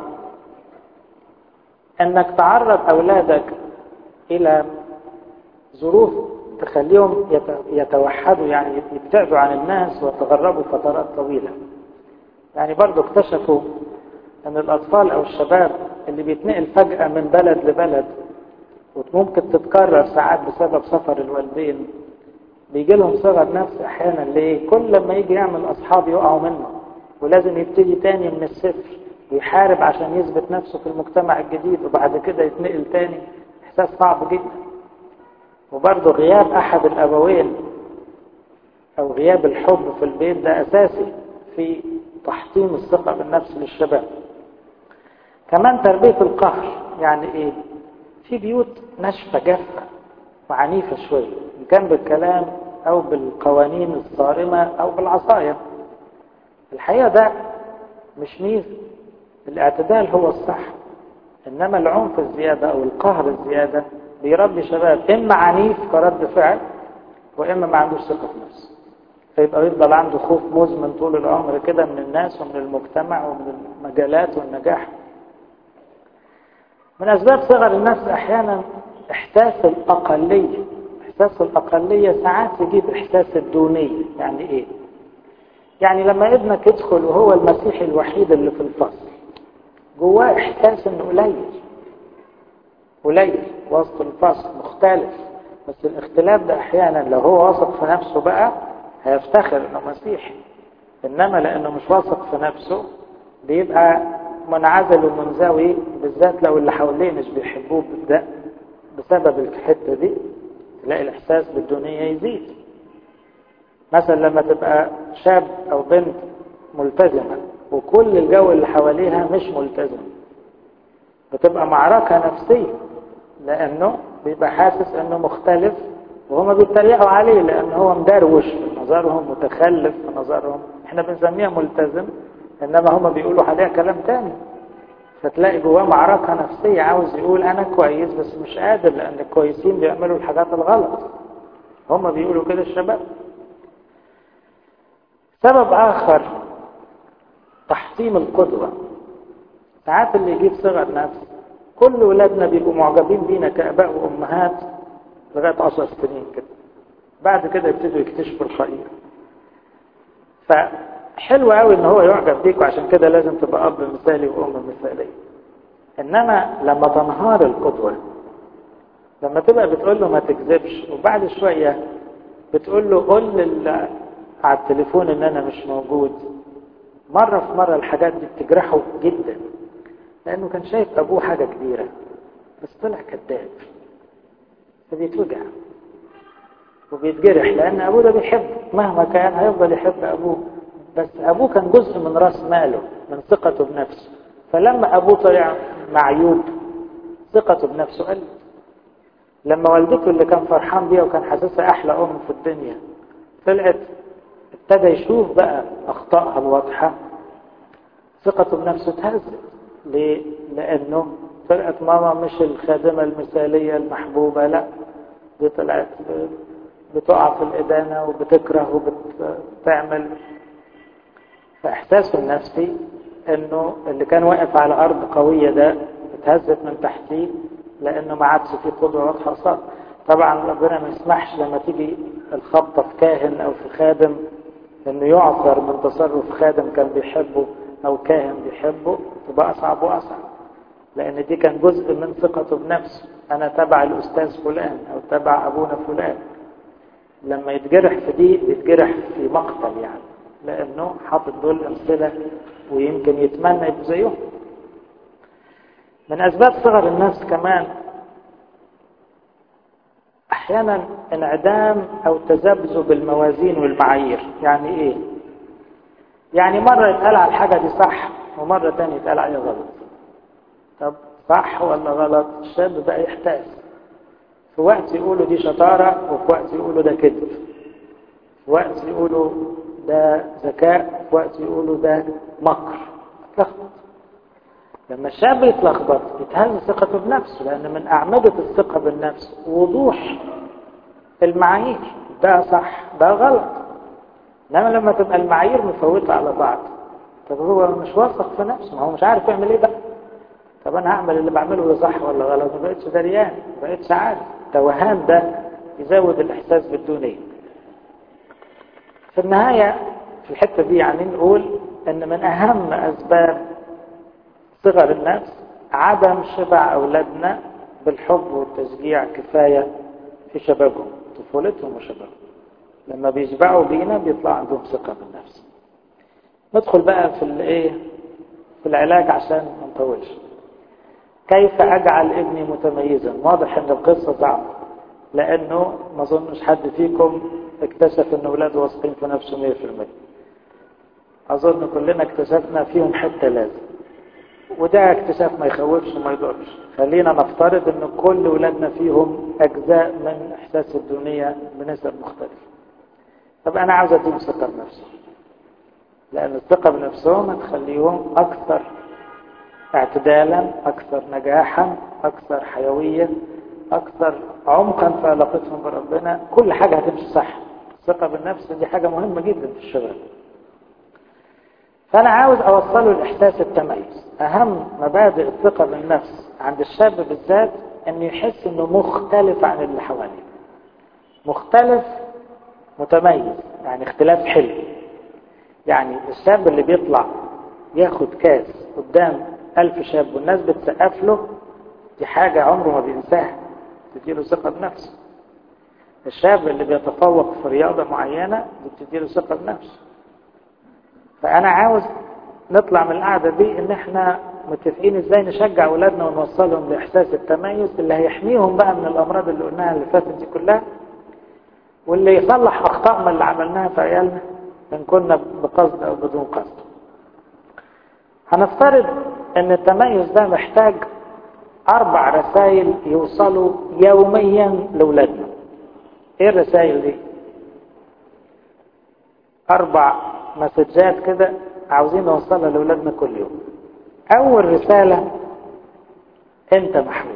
أنك تعرض أولادك إلى ظروف تخليهم يتوحدوا، يعني يبتعدوا عن الناس ويتغربوا فترات طويلة. يعني برضو اكتشفوا أن الأطفال أو الشباب اللي بيتنقل فجأة من بلد لبلد، وممكن تتكرر ساعات بسبب سفر الوالدين، بيجي لهم صغر نفس أحيانا. ليه؟ كل لما يجي يعمل أصحاب يقعوا منه، ولازم يبتدي تاني من الصفر ويحارب عشان يثبت نفسه في المجتمع الجديد، وبعد كده يتنقل تاني. إحساس صعب جدا. وبرضه غياب أحد الأبوين أو غياب الحب في البيت ده أساسي في تحطيم الثقة بالنفس للشباب. كمان تربية القهر. يعني إيه؟ في بيوت ناشفة جافة وعنيفة شوية، إن كان بالكلام أو بالقوانين الصارمة أو بالعصاية. الحقيقة ده مش ميزة، الاعتدال هو الصح. إنما العنف الزيادة أو القهر الزيادة بيربي شباب إما عنيف كرد فعل، وإما ما عندوش ثقة في نفسه، فيبقى يفضل عنده خوف مزمن طول العمر كده من الناس ومن المجتمع ومن المجالات والنجاح. من أسباب صغر النفس أحيانا إحساس الأقلية. إحساس الأقلية ساعات يجيب إحساس الدونية. يعني إيه؟ يعني لما ابنك يدخل وهو المسيحي الوحيد اللي في الفصل، جواه إحساس إنه قليل قليل وسط الفصل، مختلف. بس الاختلاف ده أحيانا لو هو واثق في نفسه بقى هيفتخر إنه مسيحي، إنما لأنه مش واثق في نفسه بيبقى منعزل ومنزوي، بالذات لو اللي حواليه مش بيحبوه ده بسبب الحته دي، تلاقي الاحساس بالدونيه يزيد. مثلا لما تبقى شاب او بنت ملتزمه وكل الجو اللي حواليها مش ملتزم، بتبقى معركه نفسيه، لانه بيبقى حاسس انه مختلف وهما بيتريقوا عليه لان هو مدروش في نظرهم، متخلف في نظرهم. احنا بنسميها ملتزم انما هما بيقولوا عليها كلام تاني. فتلاقي جواه معركة نفسية، عاوز يقول انا كويس بس مش قادر لان الكويسين بيعملوا الحاجات الغلط. هما بيقولوا كده الشباب. سبب اخر تحطيم القدوة. ساعات اللي يجيب صغر نفس، كل ولادنا بيبقوا معجبين بينا كاباء وامهات لغاية عشر سنين كده، بعد كده يبتدوا يكتشفوا الحقيقة. ف حلو قوي ان هو يعجب بيك، وعشان كده لازم تبقى اب مثالي وام مثاليه. انما لما تنهار القدوه، لما تبقى بتقول له ما تكذبش وبعد شويه بتقول له قول لي على التليفون ان انا مش موجود، مره في مره الحاجات دي بتجرحه جدا، لانه كان شايف ابوه حاجه كبيره بس طلع كذاب، فبيتوجع وبيتجرح لان ابوه ده بيحبه، مهما كان هيفضل يحب ابوه، بس أبوه كان جزء من رأس ماله، من ثقته بنفسه. فلما أبوه طلع معيوب ثقته بنفسه قلت. لما والدته اللي كان فرحان بيها وكان حاسسها أحلى أم في الدنيا طلعت، ابتدى يشوف بقى أخطائها الواضحة، ثقته بنفسه اتهزت. ليه؟ لأنه طلعت ماما مش الخادمة المثالية المحبوبة، لا، دي طلعت بتقع في الإدانة وبتكره وبتعمل. فإحساسه النفسي أنه اللي كان واقف على أرض قوية ده اتهزت من تحتيه، لأنه ما عادش في قدوة واضحة صار. طبعا ربنا ما يسمحش لما تيجي الخبطة في كاهن أو في خادم أنه يعثر من تصرف خادم كان بيحبه أو كاهن بيحبه، تبقى أصعب وأصعب، لأن دي كان جزء من ثقته بنفسه. أنا تبع الأستاذ فلان أو تبع أبونا فلان. لما يتجرح في دي بيتجرح في مقتل، يعني لأنه حاطط دول أمثلة ويمكن يتمنى يبقى زيهم. من أسباب صغر النفس كمان أحيانا انعدام أو تذبذب الموازين والمعايير. يعني إيه؟ يعني مرة يتقال على الحاجة دي صح ومرة تانية يتقال عليها غلط. طب صح ولا غلط؟ الشاب بقى يحتاج، في وقت يقولوا دي شطارة وفي وقت يقولوا ده كذب، في وقت يقولوا ده ذكاء في وقت يقولوا ده مكر. تلخبط. لما الشاب يتلخبط يتهز ثقته بنفسه، لأن من أعمدة الثقة بالنفس وضوح المعايير، ده صح ده غلط. إنما لما تبقى المعايير مفوتة على بعض، طب هو مش واثق في نفسه، ما هو مش عارف يعمل ايه بقى. طب أنا هعمل اللي بعمله ده صح ولا غلط؟ ما بقتش دريان، ما بقتش عارف. توهان ده يزود الإحساس بالدونية. في النهاية في الحتة دي يعني نقول ان من اهم اسباب صغر النفس عدم شبع اولادنا بالحب والتشجيع كفاية في شبابهم، طفولتهم وشبابهم. لما بيشبعوا بينا بيطلع عندهم ثقة بالنفس. ندخل بقى في الايه في العلاج عشان ما نطولش. كيف اجعل ابني متميزا؟ واضح ان القصة صعبة، لانه ما اظنش حد فيكم اكتشف ان اولاده واثقين في نفسه مية في المية. اظن كلنا اكتشفنا فيهم حتة لازم، وده اكتشاف ما يخوفش وما يضرش. خلينا نفترض ان كل ولادنا فيهم اجزاء من احساس الدنيا بنسب مختلفة. طب انا عاوز اديهم ثقة بنفسهم، لان الثقة بنفسهم هتخليهم اكثر اعتدالا، اكثر نجاحا، اكثر حيوية، اكثر عمقا في علاقتهم بربنا. كل حاجة هتمشي صح. الثقة بالنفس دي حاجة مهمة جدا في الشباب. فأنا عاوز أوصله الإحساس التميز. أهم مبادئ الثقة بالنفس عند الشاب بالذات أنه يحس أنه مختلف عن اللي حواليه. مختلف متميز، يعني اختلاف حلو. يعني الشاب اللي بيطلع ياخد كاس قدام ألف شاب والناس بتسقف له، دي حاجة عمره ما بينساها، تديله ثقة بنفسه. الشاب اللي بيتفوق في رياضة معينة بتديله ثقة بنفسه. فأنا عاوز نطلع من القعدة دي إن إحنا متفقين إزاي نشجع أولادنا ونوصلهم لإحساس التميز اللي هيحميهم بقى من الأمراض اللي قلناها اللي فاتت دي كلها، واللي يصلح أخطائنا اللي عملناها في عيالنا إن كنا بقصد أو بدون قصد. هنفترض إن التميز ده محتاج أربع رسائل يوصلوا يوميا لأولادنا. إيه الرسائل دي؟ أربع مسجات كده عاوزين نوصلها لأولادنا كل يوم. أول رسالة: أنت محبوب.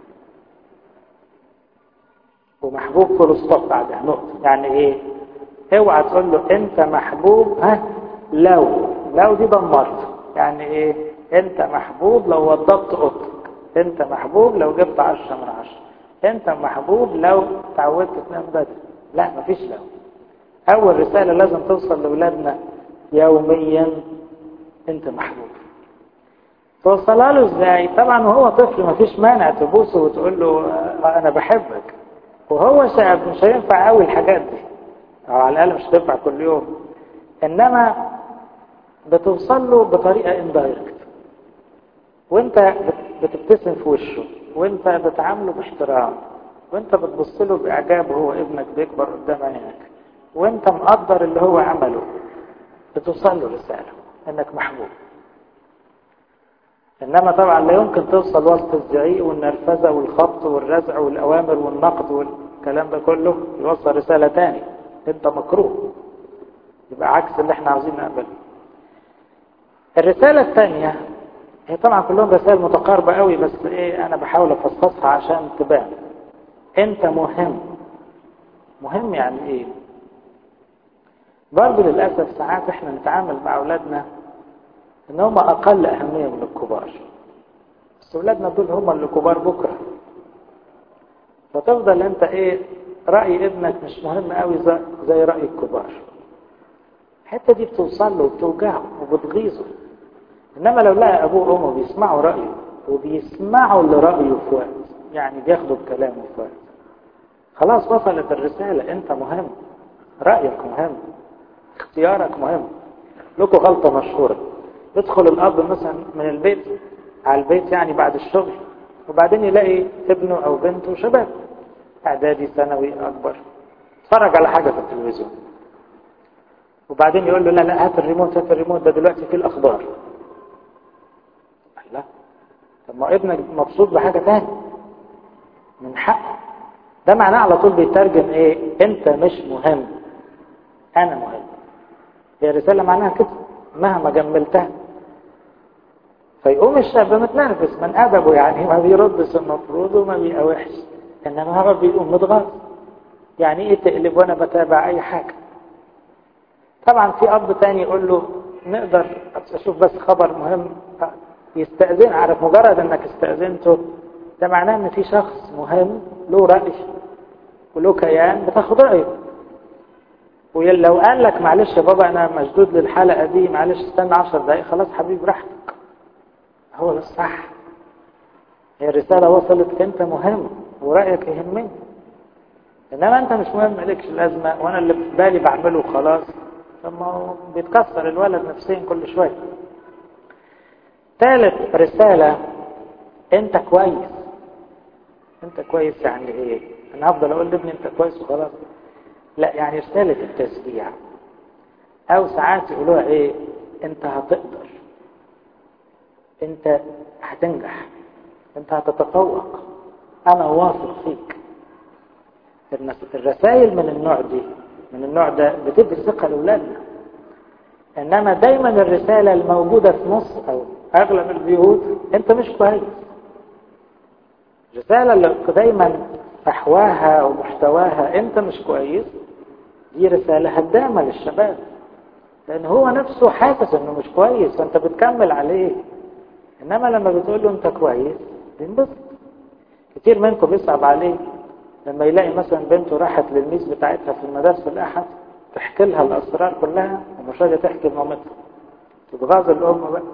ومحبوب فول ستوب بعدها نقطة. يعني إيه؟ اوعى تقول له أنت محبوب ها لو لو دي دمرت. يعني إيه؟ أنت محبوب لو وضبت أوضتك. أنت محبوب لو جبت عشرة من عشرة. أنت محبوب لو تعودت تنام بدري. لا، مفيش لو. أول رسالة لازم توصل لأولادنا يوميا: أنت محبوب. توصلها له إزاي؟ طبعا وهو طفل مفيش مانع تبوسه وتقول له أنا بحبك. وهو شاب مش هينفع قوي الحاجات دي، أو على الأقل مش هتنفع كل يوم. إنما بتوصل له بطريقة اندايركت، وأنت بتبتسم في وشه، وأنت بتعامله باحترام، وأنت بتبص له بإعجاب وهو ابنك بيكبر قدام عينك، وأنت مقدر اللي هو عمله. بتوصل له رسالة انك محبوب. انما طبعا لا يمكن توصل وسط الزعيق والنرفزة والخبط والرزع والاوامر والنقد والكلام ده كله يوصل رسالة تاني: انت مكروه. يبقى عكس اللي احنا عاوزين نقبله. الرسالة الثانية هي طبعا كلهم رسائل متقاربة قوي، بس ايه انا بحاول افصصها عشان تبان. انت مهم. مهم يعني ايه؟ برضه للأسف ساعات احنا نتعامل مع أولادنا ان هم أقل أهمية من الكبار، بس أولادنا دول هم اللي كبار بكرة. فتفضل انت ايه رأي ابنك مش مهم قوي زي, زي رأي الكبار. الحتة دي بتوصل له وبتوجعه وبتغيظه. انما لو لقى ابوه وامه بيسمعوا رأيه وبيسمعوا لرأيه في وقت، يعني بياخدوا بكلامه في وقت، خلاص وصلت الرسالة: انت مهم، رأيك مهم، اختيارك مهم. لكم غلطة مشهورة: يدخل الأب مثلا من البيت على البيت يعني بعد الشغل، وبعدين يلاقي ابنه أو بنته شباب إعدادي ثانوي أكبر اتفرج على حاجة في التلفزيون، وبعدين يقول له لا لا هات الريموت هات الريموت ده دلوقتي في الأخبار. لا، طب ما ابنك مبسوط بحاجة تاني من حقه. ده معناه على طول بيترجم ايه؟ انت مش مهم، انا مهم. هي رسالة معناها كده مهما جملتها. فيقوم الشاب متنرفز من أدبه، يعني ما بيردش المفروض وما بيقاوحش، إنما هو بيقوم متغاظ. يعني إيه تقلب وأنا بتابع أي حاجة؟ طبعا في أب تاني يقول له نقدر أشوف بس خبر مهم، يستأذن. عارف مجرد إنك استأذنته ده معناه إن في شخص مهم له رأي وله كيان بتاخد رأيه. ولو قال لك معلش يا بابا أنا مشدود للحلقة دي، معلش استنى عشر دقايق، خلاص حبيبي براحتك، هو ده الصح. هي الرسالة وصلت: انت مهم ورأيك يهمني. انما انت مش مهم، مالكش لازمة، وانا اللي في بالي بعمله خلاص. ثم بيتكسر الولد نفسيا كل شوية. ثالث رسالة: انت كويس. انت كويس يعني ايه؟ انا هفضل اقول لابني انت كويس وخلاص؟ لا، يعني رسالة التشجيع. او ساعات يقولوها ايه؟ انت هتقدر. انت هتنجح، انت هتتفوق، انا واثق فيك. الرسائل من النوع دي من النوع ده بتدي ثقة لأولادنا. انما دايما الرسالة الموجودة في نص او اغلب البيوت انت مش كويس. الرسالة اللي دايما فحواها ومحتواها انت مش كويس، دي رسالة هدامة للشباب، لان هو نفسه حاسس انه مش كويس فانت بتكمل عليه. انما لما بتقول له انت كويس بينبسط. كتير منكم بيصعب عليه لما يلاقي مثلا بنته راحت للميس بتاعتها في المدارس الاحد تحكي لها الاسرار كلها ومش راضيه تحكي لمامتها، تتغاظ الام بقى.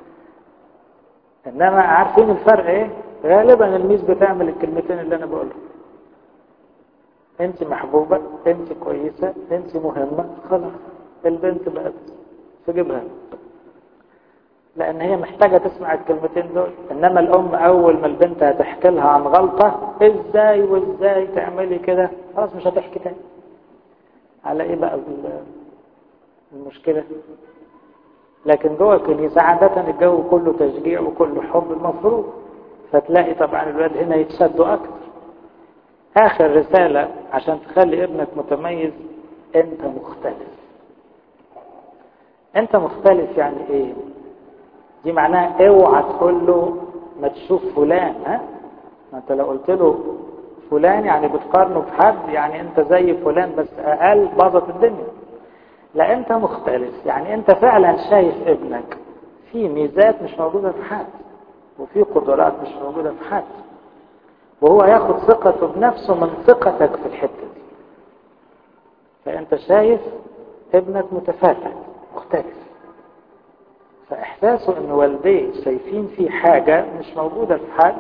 انما عارفين الفرق ايه؟ غالبا الميس بتعمل الكلمتين اللي انا بقولهم: انت محبوبه، انت كويسه، انت مهمه، خلاص البنت بقت في جيبها، لان هي محتاجه تسمع الكلمتين دول. انما الام اول ما البنت هتحكي لها عن غلطه، ازاي وازاي تعملي كده، خلاص مش هتحكي تاني. على ايه بقى المشكله؟ لكن جوه الكنيسه عاده الجو كله تشجيع وكله حب المفروض، فتلاقي طبعا الولاد هنا يتشدوا اكتر. اخر رساله عشان تخلي ابنك متميز: انت مختلف. انت مختلف يعني ايه؟ دي معناها اوعى تقول له ما تشوف فلان. ها ما انت لو قلت له فلان يعني بتقارنه بحد، يعني انت زي فلان بس اقل، باظت الدنيا. لا، انت مختلف يعني انت فعلا شايف ابنك في ميزات مش موجودة في حد، وفي قدرات مش موجودة في حد، وهو ياخد ثقته بنفسه من ثقتك في الحتة دي. فانت شايف ابنك متفاتح مختلف، فاحساسه ان والديه شايفين فيه حاجة مش موجودة في حد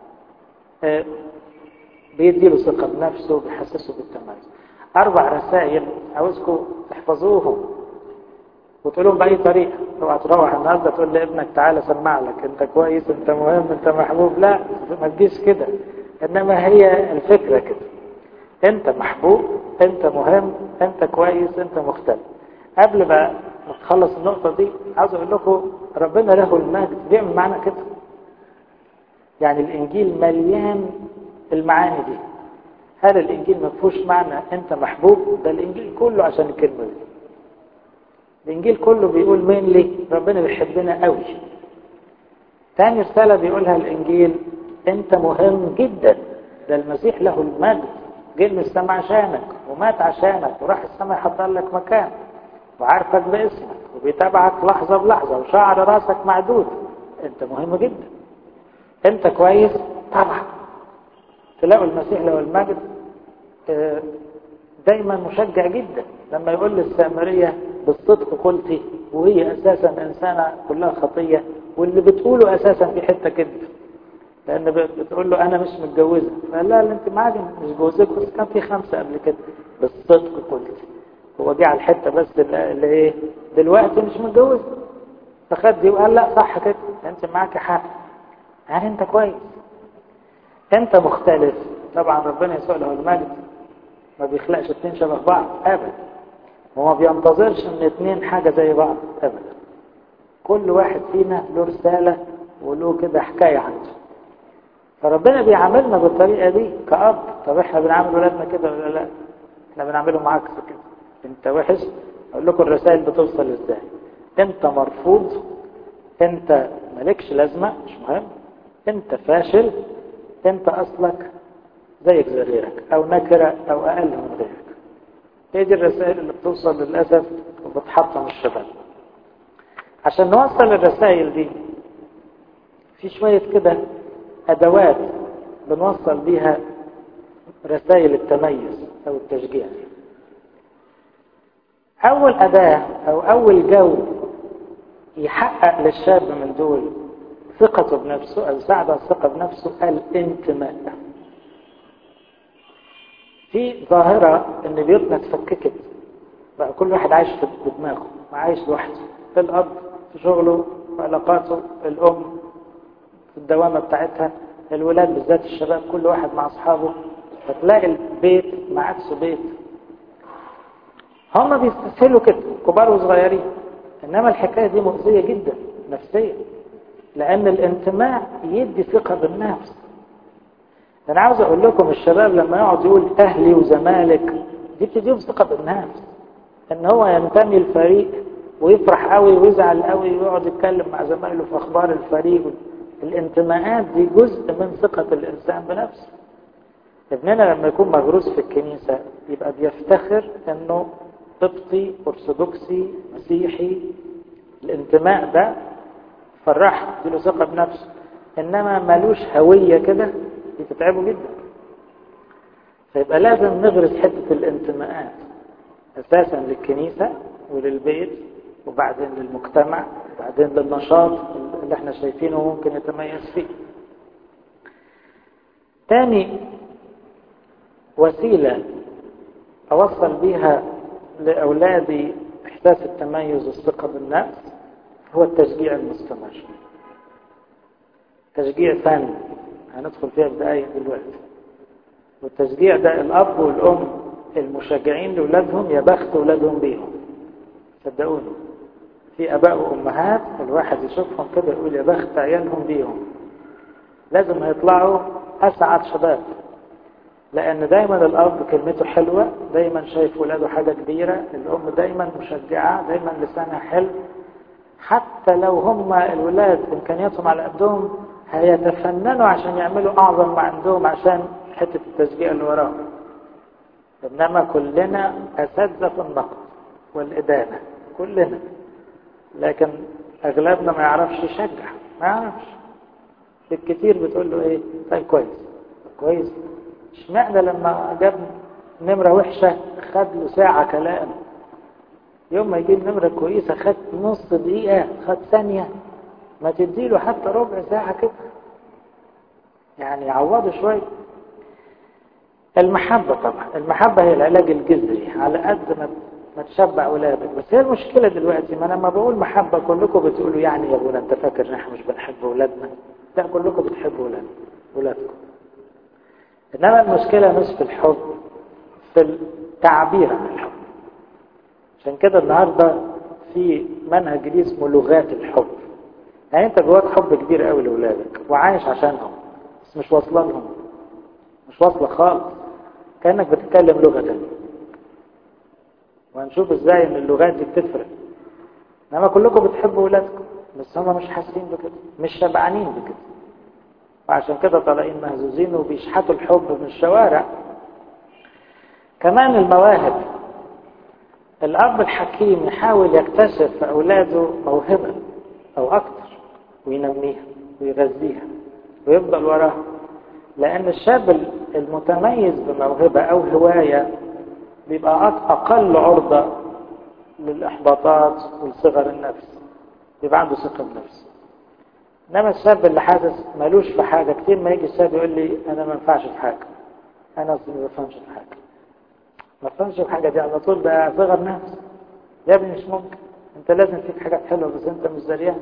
بيديله ثقة بنفسه، بيحسسه بالتميز. اربع رسائل عاوزكم تحفظوهم وتقولهم بأي طريقة. اوعى تروح النهارده تقول لابنك تعالى سمع لك انت كويس، انت مهم، انت محبوب. لا، ما تجيش كده. انما هي الفكرة كده: انت محبوب، انت مهم، انت كويس، انت مختلف. قبل ما تخلص النقطة دي عاوز اقول لكم ربنا له المجد بيعمل معنا كده. يعني الانجيل مليان المعاني دي. هذا الانجيل ما فيهوش معنى انت محبوب، ده الانجيل كله عشان الكلمة دي. الانجيل كله بيقول مين ليه؟ ربنا بيحبنا قوي. تاني رسالة بيقولها الانجيل: انت مهم جدا، ده المسيح له المجد جه من السماء عشانك ومات عشانك وراح السماء يحضر لك مكان وعارفك باسمك وبيتابعك لحظة بلحظة وشعر راسك معدود. انت مهم جدا. انت كويس طبعا. تلاقوا المسيح له المجد دايما مشجع جدا لما يقول للسامرية: بالصدق قلتي، وهي اساسا انسانة كلها خطية، واللي بتقوله اساسا في حتة كذب، لان بتقول له انا مش متجوزة. فقال لها: انت معاك مش جوزك، بس كان في خمسة قبل كده. بالصدق قلتي. هو جه على الحتة بس اللي ايه دلوقتي مش متجوزة، فخد دي وقال لا صح كده، انت معاك حق، يعني انت كويس، انت مختلف. طبعا ربنا يسوع له المجد ما بيخلقش اتنين شبه بعض ابدا، وما بينتظرش ان اتنين حاجة زي بعض ابدا. كل واحد فينا له رسالة وله كده حكاية عنده. فربنا بيعاملنا بالطريقة دي كأب. طب احنا بنعامل ولادنا كده ولا لا؟ احنا بنعملهم عكس كده. انت وحش، اقول لكم الرسائل بتوصل ازاي: انت مرفوض، انت مالكش لازمة مش مهم، انت فاشل، انت اصلك زيك زي غيرك او نكرة او اقل من غيرك. هي دي الرسائل اللي بتوصل للأسف وبتحطم الشباب. عشان نوصل الرسائل دي في شوية كده ادوات بنوصل بيها رسائل التميز او التشجيع. اول اداة او اول جو يحقق للشاب من دول ثقته بنفسه او يساعد على الثقة بنفسه الانتماء. في ظاهرة ان بيوتنا اتفككت بقى، كل واحد عايش في دماغه وعايش لوحده، في الاب في شغله في علاقاته، الام في الدوامة بتاعتها، الولاد بالذات الشباب كل واحد مع اصحابه. فتلاقي البيت ما عادش بيت. هم بيستسهلوا كده كبار وصغيرين، انما الحكاية دي مؤذية جدا نفسيا. لأن الانتماء يدي ثقة بالنفس. أنا عاوز أقول لكم الشباب لما يقعد يقول أهلي وزمالك دي بتديهم ثقة بالنفس، إن هو ينتمي الفريق ويفرح قوي ويزعل قوي ويقعد يتكلم مع زمايله في أخبار الفريق. الانتماءات دي جزء من ثقة الإنسان بنفسه. ابننا لما يكون مغروس في الكنيسة يبقى بيفتخر إنه قبطي أرثوذكسي مسيحي. الانتماء ده فرح له ثقة بنفسه، إنما ملوش هوية كده بتتعبه جدا. فيبقى لازم نغرس حتة الانتماءات أساسا للكنيسة وللبيت وبعدين للمجتمع وبعدين للنشاط اللي احنا شايفينه ممكن يتميز فيه. تاني وسيلة أوصل بيها لأولادي إحساس التميز والثقة بالنفس هو التشجيع المستمر. تشجيع فن هندخل فيها بدقايق دلوقتي. والتشجيع ده الأب والأم المشجعين لأولادهم يا بخت أولادهم بيهم. صدقوني في أباء وأمهات الواحد يشوفهم كده يقول يا بخت عيالهم بيهم. لازم هيطلعوا أسعد شباب، لأن دايما الأب كلمته حلوة، دايما شايف ولاده حاجة كبيرة. الأم دايما مشجعة، دايما لسانها حلو. حتى لو هم الولاد إمكانياتهم على قدهم هيتفننوا عشان يعملوا أعظم ما عندهم عشان حتة التشجيع اللي وراهم. إنما كلنا أساتذة في النقد والإدانة كلنا، لكن أغلبنا ما يعرفش يشجع، ما يعرفش. الكتير بتقول له إيه؟ طيب كويس كويس. اشمعنى لما جاب نمرة وحشة خد له ساعة كلام، يوم ما يجيب نمرة كويسة خد نص دقيقة، خد ثانية. ما تديله حتى ربع ساعة كده يعني يعوضه شوية. المحبة طبعا، المحبة هي العلاج الجذري على قد ما ما تشبع ولادك. بس هي المشكلة دلوقتي ما أنا لما بقول محبة كلكم بتقولوا يعني يا ابونا أنت فاكر إن إحنا مش بنحب ولادنا؟ لا، كلكم بتحبوا ولادنا ولادكم. إنما المشكلة مش في الحب، في التعبير عن الحب. عشان كده النهاردة في منهج جديد اسمه لغات الحب. يعني أنت جواك حب كبير قوي لأولادك وعايش عشانهم، بس مش واصلة لهم، مش واصلة خالص، كأنك بتتكلم لغة تانية. وهنشوف ازاي ان اللغات دي بتفرق. انما كلكم بتحبوا ولادكم بس هم مش حاسين بكده، مش شبعانين بكده، وعشان كده طالعين مهزوزين وبيشحتوا الحب من الشوارع. كمان المواهب، الاب الحكيم يحاول يكتشف في اولاده موهبه او اكتر وينميها ويغذيها ويفضل وراها. لان الشاب المتميز بموهبه او هوايه بيبقى أقل عرضة للإحباطات والصغر النفس، بيبقى عنده ثقة بنفسه. إنما الشاب اللي حاسس مالوش في حاجة، كتير ما يجي الشاب يقول لي أنا ما ينفعش في حاجة، أنا أصلا ما بفهمش في حاجة. ما بفهمش في حاجة دي على طول ده صغر نفس. يا ابني مش ممكن، أنت لازم فيك حاجات حلوة بس أنت مش دريان.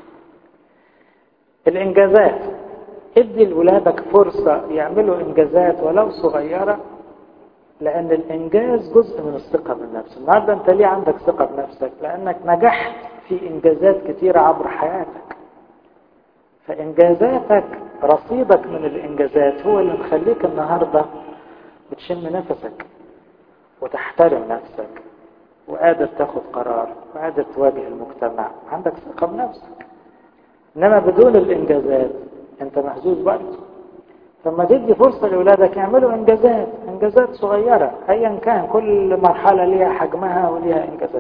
الإنجازات، ادي لأولادك فرصة يعملوا إنجازات ولو صغيرة، لأن الإنجاز جزء من الثقة بالنفس. النهارده أنت ليه عندك ثقة بنفسك؟ لأنك نجحت في إنجازات كثيرة عبر حياتك. فإنجازاتك، رصيدك من الإنجازات هو اللي مخليك النهارده بتشم نفسك وتحترم نفسك وقادر تاخد قرار وقادر تواجه المجتمع، عندك ثقة بنفسك. إنما بدون الإنجازات أنت مهزوز برضه. فما تدي فرصة لأولادك يعملوا إنجازات، إنجازات صغيرة أيا كان، كل مرحلة ليها حجمها وليها إنجازات.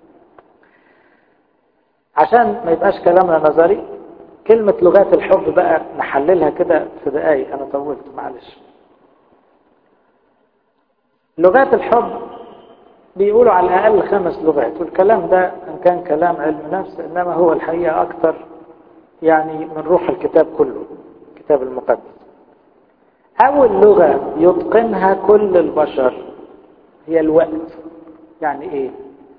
عشان ما يبقاش كلامنا نظري، كلمة لغات الحب بقى نحللها كده في دقايق، أنا طولت معلش. لغات الحب بيقولوا على الأقل خمس لغات، والكلام ده إن كان كلام علم نفس إنما هو الحقيقة أكتر يعني من روح الكتاب كله، الكتاب المقدس. أول لغة يتقنها كل البشر هي الوقت. يعني إيه؟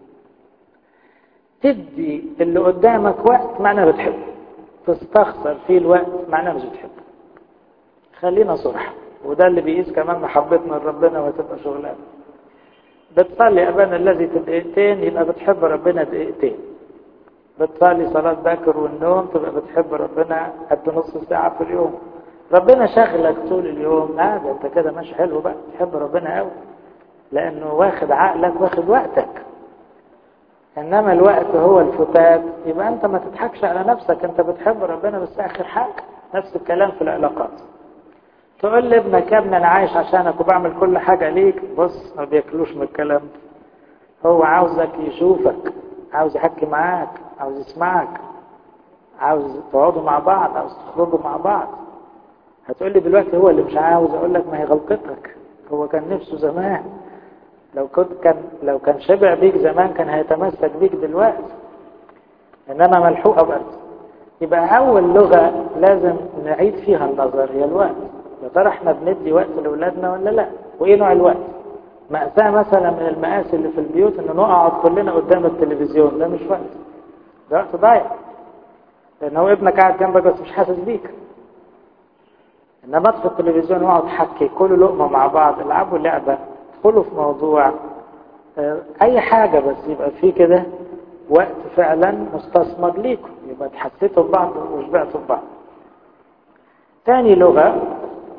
تدي اللي قدامك وقت معناه بتحبه، تستخسر فيه الوقت معناه مش بتحبه. خلينا صراحة، وده اللي بيقيس كمان محبتنا لربنا وتبقى شغلانة. بتصلي أبانا الذي في دقيقتين يبقى بتحب ربنا دقيقتين، بتصلي صلاة باكر والنوم تبقى بتحب ربنا قد نص ساعة في اليوم. ربنا شغلك طول اليوم، اه ده انت كده ماشي حلو بقى، تحب ربنا قوي، لانه واخد عقلك واخد وقتك. انما الوقت هو الفتات، يبقى انت ما تضحكش على نفسك، انت بتحب ربنا بس اخر حاجة. نفس الكلام في العلاقات. تقول لابنك يا ابني انا عايش عشانك وبعمل كل حاجة ليك، بص ما بياكلوش من الكلام ده. هو عاوزك يشوفك، عاوز يحكي معاك، عاوز يسمعك، عاوز تقعدوا مع بعض، عاوز تخرجوا مع بعض. هتقول لي دلوقتي هو اللي مش عاوز، اقول لك ما هي غلطتك، هو كان نفسه زمان. لو كنت كان لو كان شبع بيك زمان كان هيتمسك بيك دلوقتي، انما ملحوقه برضه. يبقى اول لغه لازم نعيد فيها النظر هي الوقت. يا ترى احنا بندي وقت لاولادنا ولا لا؟ وايه نوع الوقت؟ مأساة مثلا من المآسي اللي في البيوت ان نقعد كلنا قدام التلفزيون، ده مش وقت، ده وقت ضايع، لان هو ابنك قاعد جنبك بس مش حاسس بيك. انما اطفي التلفزيون واقعد حكي، كلوا لقمه مع بعض، العبوا لعبه، ادخلوا في موضوع اي حاجه، بس يبقى في كده وقت فعلا مستثمر ليكم، يبقى تحسيتوا ببعض وشبعتوا ببعض. ثاني لغه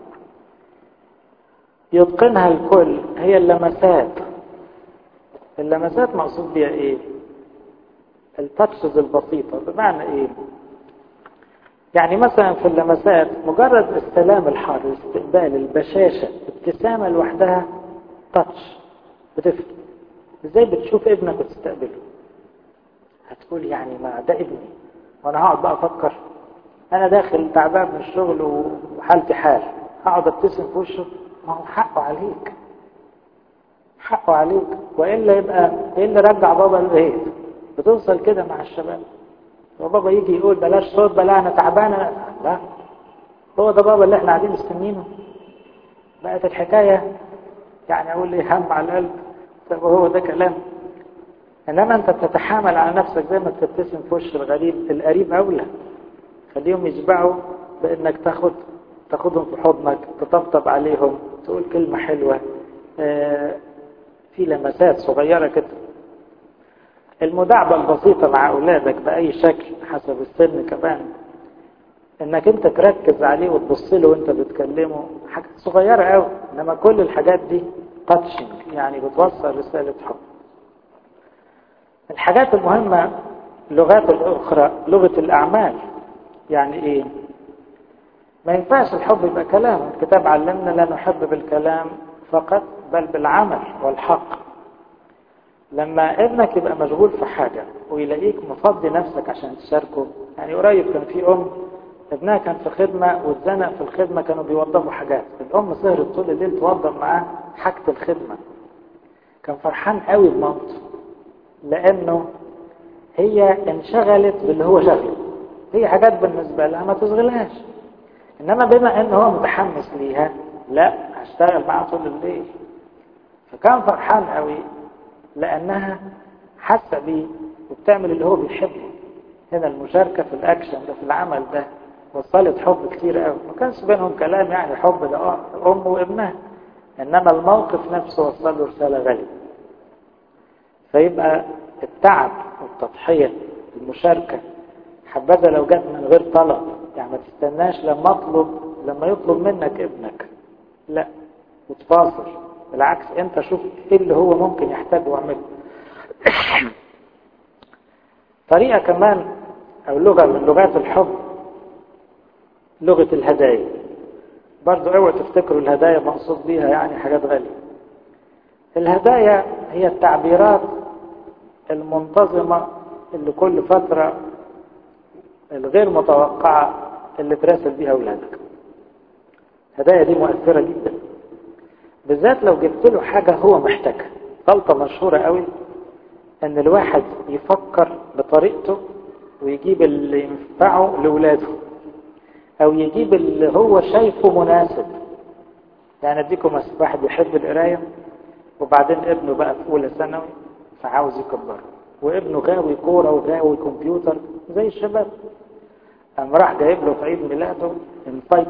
يتقنها الكل هي اللمسات. اللمسات مقصود بها ايه؟ التاتشز البسيطه. بمعنى ايه؟ يعني مثلا في اللمسات مجرد السلام الحار، الاستقبال، البشاشة، ابتسامة لوحدها تاتش بتفرق. ازاي بتشوف ابنك وتستقبله؟ هتقول يعني ما ده ابني، وانا هقعد بقى افكر انا داخل تعبان من الشغل وحالتي حال، هقعد ابتسم في وشه؟ ما هو حقه عليك، حقه عليك، والا يبقى ايه اللي رجع بابا البيت؟ بتوصل كده مع الشباب، وبابا يجي يقول بلاش صوت، بلا انا تعبانه، لا هو ده بابا اللي احنا قاعدين مستنينه؟ بقت الحكايه يعني اقول لي هم على القلب. طب هو ده كلام؟ انما انت بتتحامل على نفسك زي ما بتبتسم في وش الغريب، القريب اولى. خليهم يشبعوا بانك تاخد تاخدهم في حضنك، تطبطب عليهم، تقول كلمه حلوه، آه في لمسات صغيره كده. المداعبه البسيطه مع اولادك باي شكل حسب السن كمان، انك انت تركز عليه وتبص له وانت بتكلمه، حاجات صغيره قوي، انما كل الحاجات دي تاتشنج، يعني بتوصل رساله حب. الحاجات المهمه اللغات الاخرى، لغه الاعمال. يعني ايه؟ ما ينفعش الحب يبقى كلام، الكتاب علمنا لا نحب بالكلام فقط بل بالعمل والحق. لما ابنك يبقى مشغول في حاجه ويلاقيك مفضي نفسك عشان تشاركه. يعني قريب كان في ام ابنها كان في خدمة واتزنق في الخدمة، كانوا بيوضبوا حاجات، الأم سهرت طول الليل توضب معاه حاجة الخدمة. كان فرحان قوي بمامته لأنه هي انشغلت باللي هو شغله، هي حاجات بالنسبة لها ما تشغلهاش، إنما بما إنه هو متحمس ليها لا هشتغل معاه طول الليل. فكان فرحان قوي لأنها حاسة بيه وبتعمل اللي هو بيحبه. هنا المشاركة في الأكشن ده، في العمل ده، وصلت حب كتير قوي. ما كانش بينهم كلام يعني حب ده أم وابنها، إنما الموقف نفسه وصل له رسالة غالية. فيبقى التعب والتضحية، المشاركة، حبذا لو جت من غير طلب، يعني ما تستناش لما اطلب لما يطلب منك ابنك، لا وتفاصل، بالعكس انت شوف ايه اللي هو ممكن يحتاج واعمله. طريقة كمان او لغة من لغات الحب لغة الهدايا. برضو اوعوا تفتكروا الهدايا مقصود بيها يعني حاجات غالية. الهدايا هي التعبيرات المنتظمة اللي كل فترة الغير متوقعة اللي تراسل بيها أولادك. الهدايا دي مؤثرة جدا، بالذات لو جبت له حاجة هو محتاجها. غلطة مشهورة قوي ان الواحد يفكر بطريقته ويجيب اللي ينفعه لأولاده، او يجيب اللي هو شايفه مناسب. يعني اديكم مثلا، واحد يحب القرايه وبعدين ابنه بقى في اولى ثانوي فعاوز يكبره، وابنه غاوي كوره وغاوي كمبيوتر زي الشباب، قام راح جايب له في عيد ميلاده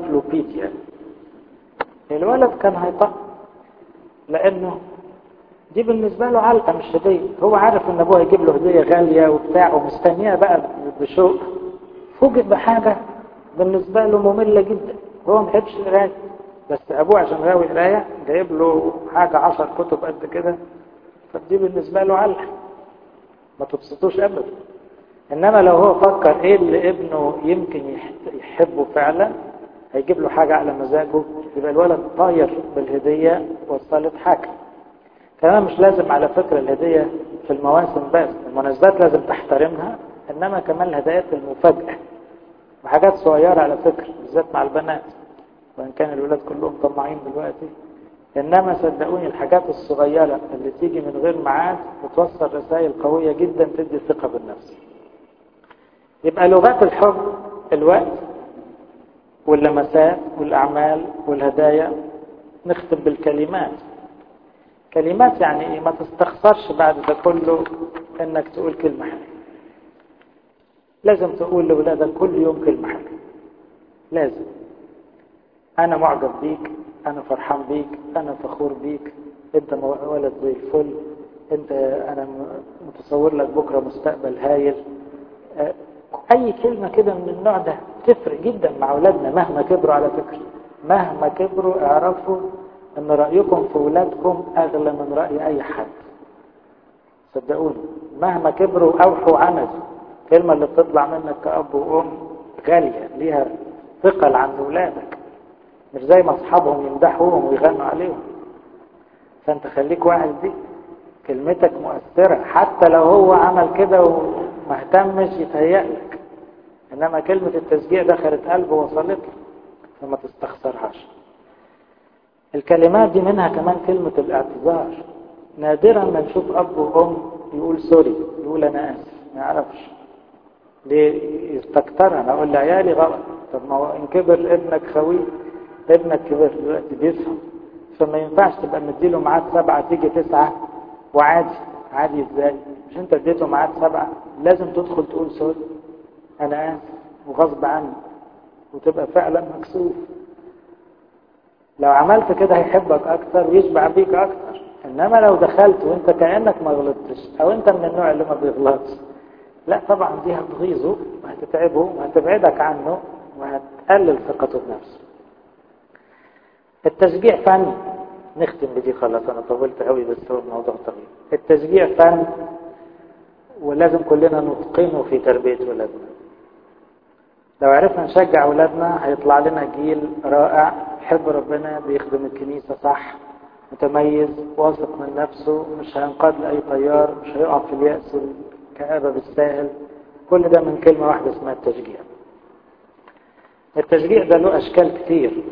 انسايكلوبيديا. الولد كان هيطق لانه دي بالنسبة له علقة مش هدية. هو عارف ان ابوه هيجيب له هدية غالية وبتاع ومستنيها بقى بشوق، فوجئ بحاجة بالنسبة له مملة جدا. هو ما بيحبش القراية، بس ابوه عشان غاوي قراية جايب له حاجة عشر كتب قد كده، فدي بالنسبة له علقة ما تبسطوش ابدا. انما لو هو فكر ايه اللي ابنه يمكن يحبه فعلا، هيجيب له حاجة على مزاجه، يبقى الولد طاير بالهدية وصلت حاجة. كمان مش لازم على فكرة الهدية في المواسم بس، المناسبات لازم تحترمها، انما كمان الهدايات المفاجأة وحاجات صغيرة على فكرة، بالذات مع البنات، وان كان الولاد كلهم طماعين دلوقتي، انما صدقوني الحاجات الصغيرة اللي تيجي من غير ميعاد بتوصل رسائل قوية جدا تدي ثقة بالنفس. يبقى لغات الحب الوقت واللمسات والأعمال والهدايا. نختم بالكلمات. كلمات يعني ايه؟ ما تستخسرش بعد ده كله انك تقول كلمة حلوة. لازم تقول لأولادك كل يوم كلمة حلوة، لازم. انا معجب بيك، انا فرحان بيك، انا فخور بيك، انت ولد زي الفل، انت انا متصور لك بكرة مستقبل هايل. اي كلمة كده من النوع ده تفرق جدا مع اولادنا مهما كبروا. على فكرة مهما كبروا اعرفوا ان رأيكم في اولادكم اغلى من رأي اي حد، صدقوني. مهما كبروا اوحوا عمل، الكلمة اللي بتطلع منك كأب وام غالية، ليها ثقل عند اولادك، مش زي ما اصحابهم يمدحوهم ويغنوا عليهم. فانت خليك واعي دي، كلمتك مؤثرة حتى لو هو عمل كده وما اهتمش يتهيألك، انما كلمة التشجيع دخلت قلبه وصلت له، فما تستخسرهاش. الكلمات دي منها كمان كلمة الاعتذار. نادرا ما نشوف اب وام يقول سوري، يقول انا اسف، ما يعرفش ليه يستكترها. انا اقول لعيالي غلط، طب ما هو ان كبر ابنك خوي، ابنك كبر دلوقتي بيفهم، فما ينفعش تبقى مديله ميعاد سبعة تيجي تسعة وعادي. عادي ازاي؟ مش انت اديته ميعاد سبعة، لازم تدخل تقول سوري انا اسف وغصب عني، وتبقى فعلا مكسوف. لو عملت كده هيحبك اكتر ويشبع بيك اكتر. انما لو دخلت وانت كأنك ما غلطتش، او انت من النوع اللي ما بيغلطش، لا طبعا دي هتغيظه وهتتعبه وهتبعدك عنه وهتقلل ثقته بنفسه. التشجيع فن. نختم بدي خلاص، انا طولت قوي بس هو الموضوع طويل. التشجيع فن ولازم كلنا نتقنه في تربية ولادنا. لو عرفنا نشجع ولادنا هيطلع لنا جيل رائع يحب ربنا، بيخدم الكنيسة صح، متميز، واثق من نفسه، مش هينقاد لأي طيار، مش هيقع في اليأس والكآبة بالساهل. كل ده من كلمة واحدة اسمها التشجيع. التشجيع ده له أشكال كتير.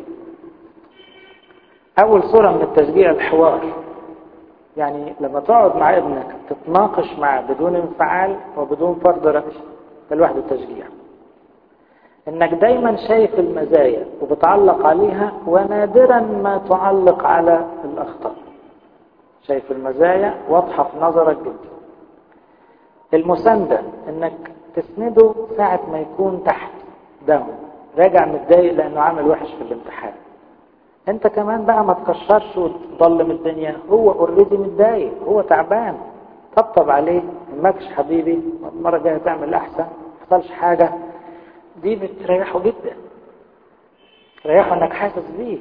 أول صورة من التشجيع الحوار، يعني لما تقعد مع ابنك تتناقش معه بدون انفعال وبدون فرض رأي، ده لوحده تشجيع. انك دايما شايف المزايا وبتعلق عليها ونادرا ما تعلق على الأخطاء. شايف المزايا واضحة في نظرك جدا. المساندة، انك تسنده ساعة ما يكون تحت دم راجع متضايق لانه عامل وحش في الامتحان. انت كمان بقى ما تكشرش وتضلم الدنيا، هو اوريدي متضايق، هو تعبان، طبطب عليه، ماكش حبيبي، المره الجايه تعمل احسن، ما حصلش حاجه. دي بتريحه جدا، تريحه انك حاسس بيه.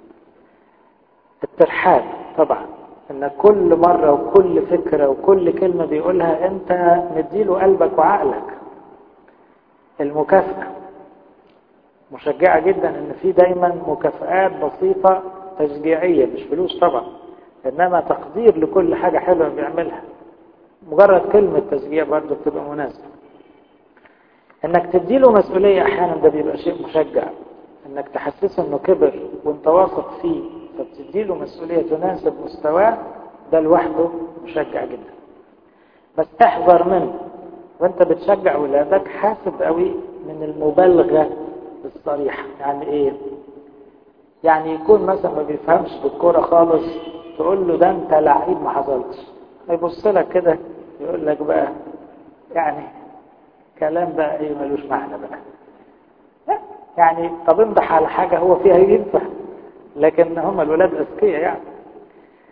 الترحاب طبعا، انك كل مره وكل فكره وكل كلمه بيقولها انت مديله قلبك وعقلك. المكافاه مشجعة جدا، ان في دايما مكافآت بسيطة تشجيعية، مش فلوس طبعا، انما تقدير لكل حاجة حلوة بيعملها. مجرد كلمة تشجيع برضه بتبقى مناسبة. انك تديله مسؤولية احيانا ده بيبقى شيء مشجع، انك تحسسه انه كبر وانت واثق فيه فبتديله مسؤولية تناسب مستواه، ده لوحده مشجع جدا. بس احذر منه وانت بتشجع ولادك، حاسب قوي من المبالغة الصريحة. يعني ايه؟ يعني يكون مثلا ما بيفهمش بالكورة خالص، تقول له ده انت لعيب ما حصلتش، يبص لك كده يقول لك بقى يعني كلام بقى ايه ملوش معنى بقى. لا يعني طب امدح على حاجة هو فيها ينفع، لكن هم الولاد اذكياء يعني.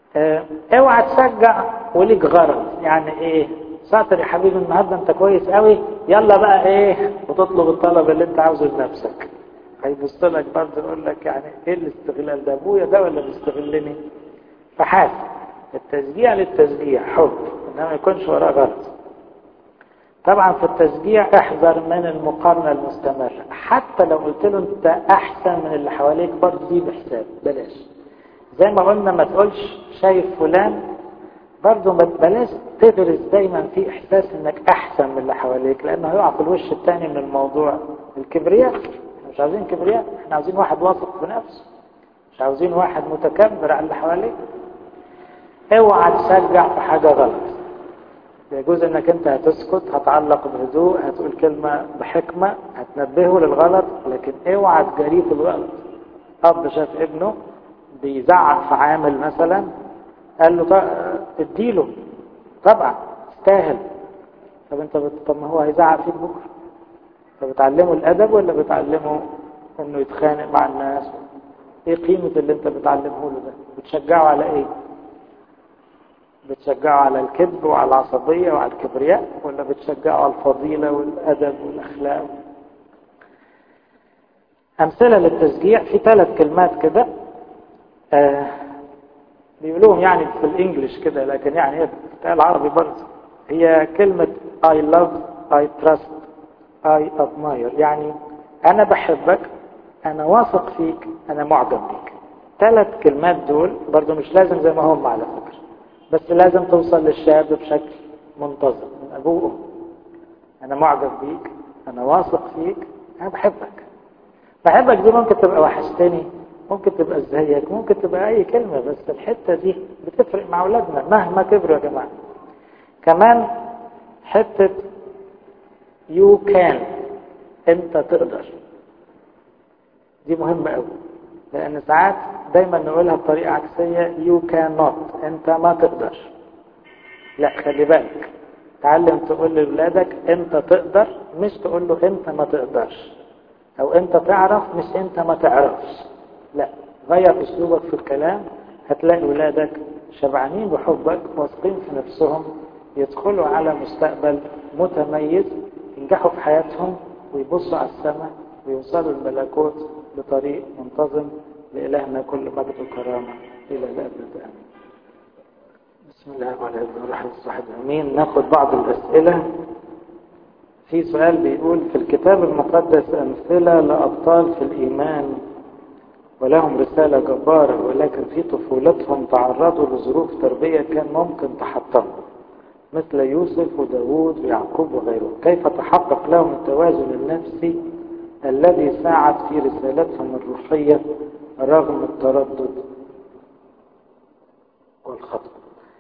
اه اوعى تشجع وليك غرض. يعني ايه؟ شاطر يا حبيبي النهارده انت كويس قوي، يلا بقى ايه وتطلب الطلب اللي انت عاوزه لنفسك. هيبص لك برضه يقول لك يعني ايه الاستغلال ده؟ ابويا ده ولا بيستغلني؟ فحاسب التشجيع للتشجيع حب، انما ما يكونش وراه غرض. طبعا في التشجيع احذر من المقارنه المستمره، حتى لو قلت له انت احسن من اللي حواليك برضه دي بحساب، بلاش. زي ما قلنا ما تقولش شايف فلان، برضه ما بلاش تغرس دايما في احساس انك احسن من اللي حواليك، لانه هيقع في الوش الثاني من الموضوع، الكبرياء. احنا مش عاوزين كبرياء، احنا عاوزين واحد واثق بنفسه، مش عاوزين واحد متكبر على اللي حواليه. اوعى تشجع في حاجه غلط. يجوز انك انت هتسكت، هتعلق بهدوء، هتقول كلمه بحكمه، هتنبهه للغلط، لكن اوعى تجاريه في الغلط. اب شاف ابنه بيزعق في عامل مثلا، قال له اديله، طبعا استاهل. طب انت بت... طب ما هو هيزعق فيك بكره. فبتعلمه الادب ولا بتعلمه انه يتخانق مع الناس؟ ايه قيمه اللي انت بتعلمه له ده؟ بتشجعه على ايه؟ بتشجعه على الكذب وعلى العصبيه وعلى الكبرياء، ولا بتشجعه على الفضيله والادب والاخلاق؟ امثله للتشجيع في ثلاث كلمات كده، آه بيقولوهم يعني في الانجليش كده، لكن يعني هي بتتقال عربي برضه. هي كلمة I love, I trust, I admire. يعني أنا بحبك، أنا واثق فيك، أنا معجب بيك. ثلاث كلمات دول برضه مش لازم زي ما هم على فكرة، بس لازم توصل للشاب بشكل منتظم من أبوه وأمه. أنا معجب بيك، أنا واثق فيك، أنا بحبك. بحبك دي ممكن تبقى وحشتني، ممكن تبقى ازيك، ممكن تبقى اي كلمة، بس الحتة دي بتفرق مع اولادنا مهما كبروا يا جماعة. كمان حتة you can، انت تقدر، دي مهمة قوي، لان ساعات دايما نقولها بطريقة عكسية you cannot، انت ما تقدر. لا خلي بالك، تعلم تقول لأولادك انت تقدر، مش تقول له انت ما تقدرش، او انت تعرف مش انت ما تعرفش. لا، غير اسلوبك في الكلام، هتلاقي ولادك شبعانين بحبك، واثقين في نفسهم، يدخلوا على مستقبل متميز، ينجحوا في حياتهم، ويبصوا على السماء ويوصلوا الملكوت بطريق منتظم. لإلهنا كل مجد وكرامة إلى الأبد آمين. بسم الله الرحمن الرحيم. الصحيح امين. ناخد بعض الاسئله. في سؤال بيقول في الكتاب المقدس امثله لابطال في الايمان ولهم رساله جباره، ولكن في طفولتهم تعرضوا لظروف تربيه كان ممكن تحطمهم، مثل يوسف وداود ويعقوب وغيرهم. كيف تحقق لهم التوازن النفسي الذي ساعد في رسالتهم الروحيه رغم التردد والخطأ؟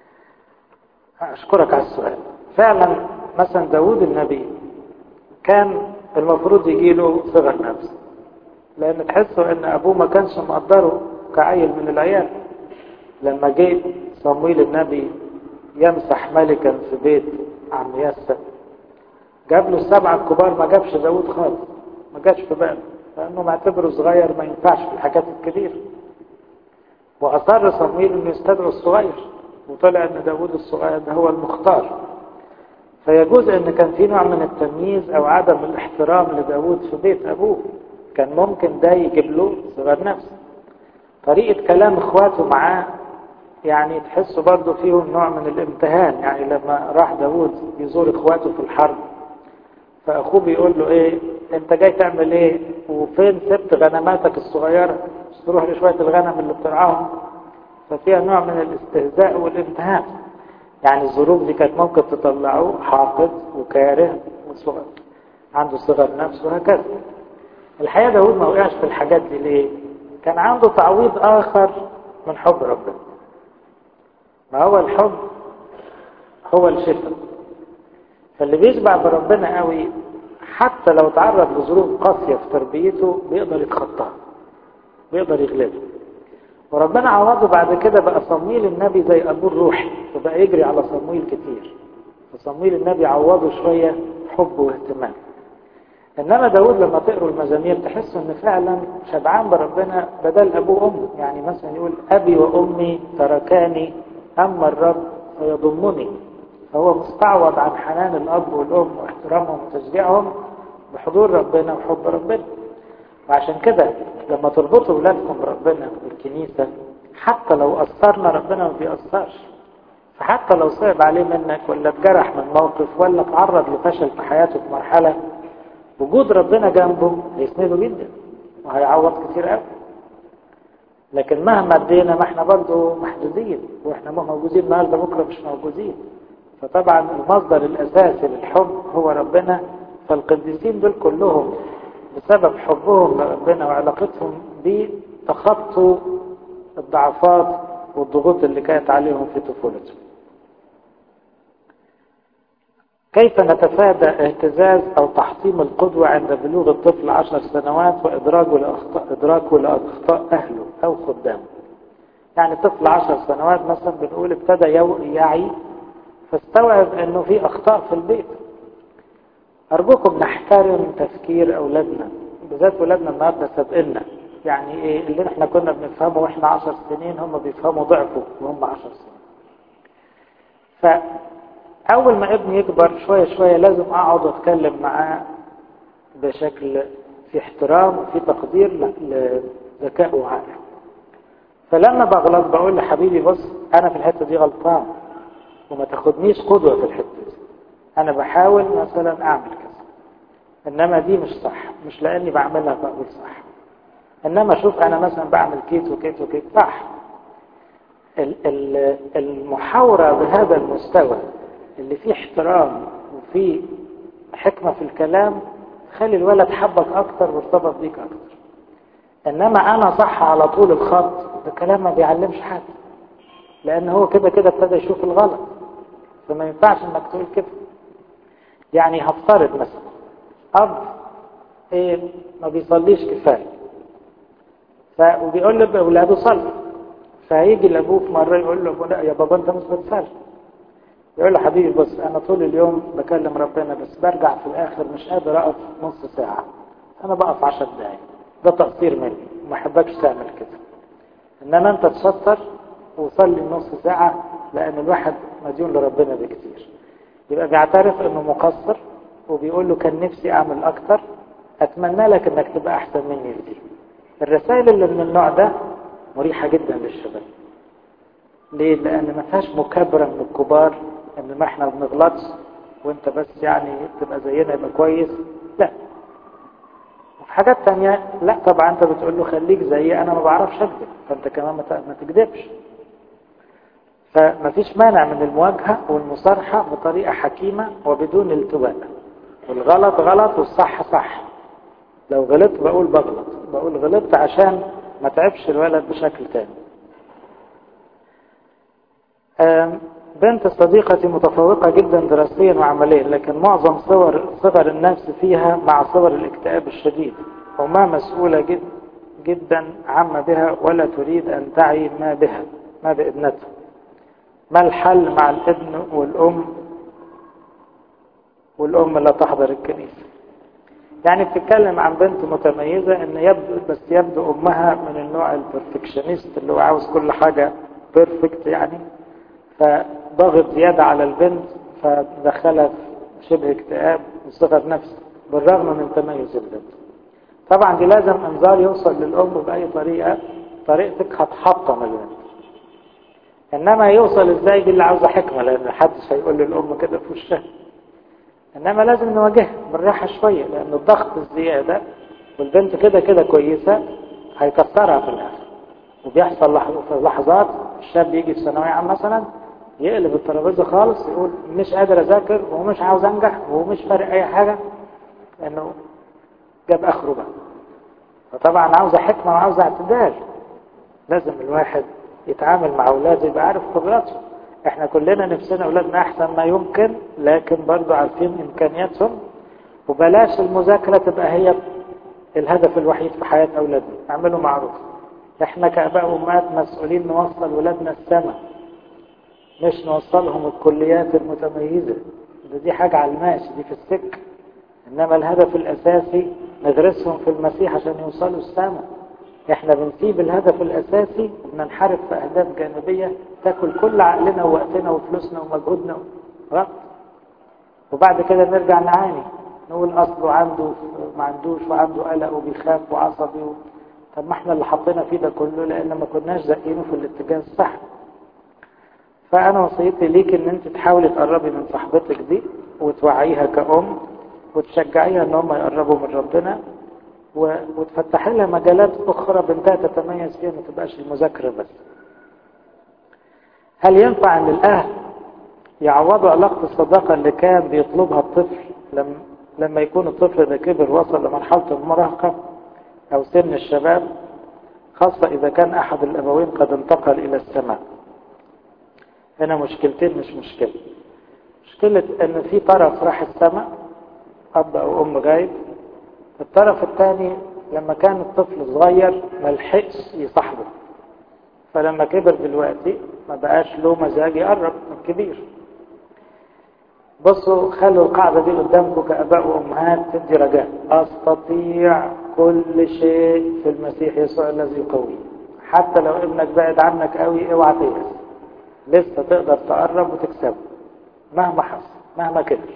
أشكرك على السؤال. فعلا مثلا داود النبي كان المفروض يجيله صغر نفس، لأن تحسوا أن أبوه ما كانش مقدره كعيل من العيال. لما جه صمويل النبي يمسح ملكا في بيت عم ياسر، جاب له السبعة الكبار، ما جابش داود خالص، ما جابش في باله، لأنه معتبره صغير ما ينفعش في الحاجات الكبيرة. وأصر صمويل أنه يستدعو الصغير، وطلع ان داود الصغير ده هو المختار. فيجوز ان كان في نوع من التمييز او عدم الاحترام لداود في بيت ابوه، كان ممكن ده يجيب له صغر نفس. طريقة كلام اخواته معاه يعني تحسوا برضو فيهم نوع من الامتهان. يعني لما راح داود يزور اخواته في الحرب، فاخوه بيقول له ايه انت جاي تعمل ايه وفين سبت غنماتك الصغيرة، مش تروح لشوية الغنم اللي بترعاهم؟ ففيها نوع من الاستهزاء والامتهان. يعني الظروف دي كانت ممكن تطلعه حاقد وكاره وصغر عنده صغر نفس وهكذا. الحقيقة داود ما وقعش في الحاجات دي ليه؟ كان عنده تعويض آخر من حب ربنا. ما هو الحب هو الشفاء. فاللي بيشبع بربنا قوي حتى لو تعرض لظروف قاسية في تربيته بيقدر يتخطاها، بيقدر يغلبها. وربنا عوضه بعد كده بقى صمويل النبي زي أبوه الروحي، فبقى يجري على صمويل كتير. فصمويل النبي عوضه شوية حب واهتمام. إنما داود لما تقروا المزامير تحسوا إن فعلا شبعان بربنا بدل أبوه وأمه. يعني مثلا يقول أبي وأمي تركاني أما الرب فيضمني. فهو مستعوض عن حنان الأب والأم واحترامهم وتشجيعهم بحضور ربنا وحب ربنا. وعشان كده لما تربطوا ولادكم بربنا بالكنيسة حتى لو أثرنا ربنا ما بيأثرش. فحتى لو صعب عليه منك ولا اتجرح من موقف ولا تعرض لفشل في حياته في مرحلة، وجود ربنا جنبه هيسنده جدا وهيعوض كتير قوي. لكن مهما ادينا ما احنا برضه محدودين، واحنا ما موجودين النهارده بكره مش موجودين. فطبعا المصدر الاساسي للحب هو ربنا. فالقديسين دول كلهم بسبب حبهم لربنا وعلاقتهم بيه تخطوا الضعفات والضغوط اللي كانت عليهم في طفولتهم. كيف نتفادى اهتزاز أو تحطيم القدوة عند بلوغ الطفل عشر سنوات وإدراكه لأخطاء, إدراكه لأخطاء أهله أو خدامه؟ يعني طفل عشر سنوات مثلا بنقول ابتدى يعي فاستوعب أنه في أخطاء في البيت. أرجوكم نحترم تفكير أولادنا، بالذات أولادنا النهارده سابقنا. يعني إيه اللي احنا كنا بنفهمه وإحنا عشر سنين هم بيفهموا ضعفه وهم عشر سنين. فأول ما ابني يكبر شوية شوية لازم أقعد وأتكلم معاه بشكل في احترام وفي تقدير لذكائه وعقله. فلما بغلط بقول لحبيبي بص أنا في الحتة دي غلطان وما تاخدنيش قدوة في الحتة دي. أنا بحاول مثلا أعمل كذا إنما دي مش صح، مش لأني بعملها بقول صح. إنما شوف أنا مثلا بعمل كيت وكيت وكيت صح. المحاورة بهذا المستوى اللي فيه احترام وفيه حكمة في الكلام خلي الولد حبك أكتر وارتبط بيك أكتر. إنما أنا صح على طول الخط ده كلام ما بيعلمش حد، لأن هو كده كده ابتدى يشوف الغلط. فما ينفعش إنك تقول كده. يعني هفترض مثلا أب إيه ما بيصليش كفاية ف وبيقول لأولاده صلي، فهيجي لأبوه في مرة يقول له لا يا بابا أنت مش بتصلي. يقول له حبيبي بص أنا طول اليوم بكلم ربنا بس برجع في الآخر مش قادر أقف نص ساعة، أنا بقف عشر دقايق، ده تقصير مني وما أحبكش تعمل كده. إنما أنت تشطر وصلي نص ساعة لأن الواحد مديون لربنا بكتير. يبقى بيعترف إنه مقصر وبيقول له كان نفسي أعمل أكتر، أتمنى لك إنك تبقى أحسن مني في دي. الرسائل اللي من النوع ده مريحة جدا للشباب. ليه؟ لأن ما فيهاش مكابرة من الكبار إن ما إحنا بنغلطش وإنت بس يعني تبقى زينا يبقى كويس. لا. وفي حاجات تانية لا طبعا أنت بتقول له خليك زيي أنا ما بعرفش أكذب، فأنت كمان ما تكذبش. فما فيش مانع من المواجهة والمصارحة بطريقة حكيمة وبدون التواء. والغلط غلط والصح صح. لو غلطت بقول بغلط، بقول غلطت عشان ما تعبش الولد بشكل تاني. بنت صديقتي متفوقة جدا دراسيا وعمليا، لكن معظم صور صغر النفس فيها مع صور الاكتئاب الشديد، وما مسؤولة جد جدا عما بها ولا تريد أن تعي ما بها ما بابنتها. ما الحل مع الابن والأم والأم لا تحضر الكنيسة؟ يعني بتتكلم عن بنت متميزة ان يبدو بس يبدو امها من النوع البرفكشنست اللي هو عاوز كل حاجة بيرفكت يعني، فضغط زيادة على البنت فدخلها في شبه اكتئاب وصغر نفسه بالرغم من تميز البنت. طبعا دي لازم انذار يوصل للام بأي طريقة، طريقتك هتحطم البنت. انما يوصل ازاي دي اللي عاوزة حكمة، لان محدش هيقول للام كده في وشها. انما لازم نواجهها بالراحه شويه، لان الضغط الزياده والبنت كده كده كويسه هيكسرها في الاخر. وبيحصل لحظات الشاب يجي في ثانويه عامه مثلا يقلب الترابيزه خالص يقول مش قادر اذاكر ومش عاوز انجح ومش فارق اي حاجه لانه جاب اخره بقى. فطبعا عاوزه حكمه وعاوزه اعتدال. لازم الواحد يتعامل مع اولاده يبقى عارف قدراته. احنا كلنا نفسنا اولادنا احسن ما يمكن، لكن برضو عارفين امكانياتهم. وبلاش المذاكرة تبقى هي الهدف الوحيد في حياة اولادنا. اعملوا معروف. احنا كاباء وامهات مسؤولين نوصل ولادنا السماء، مش نوصلهم الكليات المتميزة. دي حاجة على الماشي، دي في السك. إنما الهدف الأساسي نغرسهم في المسيح عشان يوصلوا السماء. احنا بنسيب الهدف الأساسي وبننحرف في أهداف جانبية تاكل كل عقلنا ووقتنا وفلوسنا ومجهودنا غلط. وبعد كده نرجع نعاني نقول أصله عنده ما عندوش وعنده قلق وبيخاف وعصبي و... طب ما احنا اللي حطينا فيه ده كله لأن ما كناش زقينه في الاتجاه الصح. فأنا وصيتي ليك إن أنت تحاولي تقربي من صاحبتك دي وتوعيها كأم وتشجعيها إن هم يقربوا من ربنا وتفتحي لها مجالات أخرى بنتها تتميز فيها، ما تبقاش المذاكرة بس. هل ينفع أن الأهل يعوضوا علاقة الصداقة اللي كان بيطلبها الطفل لما لما يكون الطفل ده كبر وصل لمرحلة المراهقة أو سن الشباب، خاصة إذا كان أحد الأبوين قد انتقل إلى السماء؟ هنا مشكلتين مش مشكلة. مشكلة أن في طرف راح السماء أب أو أم غايب، الطرف الثاني لما كان الطفل صغير ملحقش يصاحبه، فلما كبر دلوقتي ما بقاش له مزاج يقرب من الكبير. بصوا خلوا القاعدة دي قدامكم كأباء وأمهات تدي رجاء. أستطيع كل شيء في المسيح يسوع الذي يقوي. حتى لو ابنك بعد عنك قوي اوعى تيأس، لسه تقدر تقرب وتكسبه مهما حصل مهما كبر.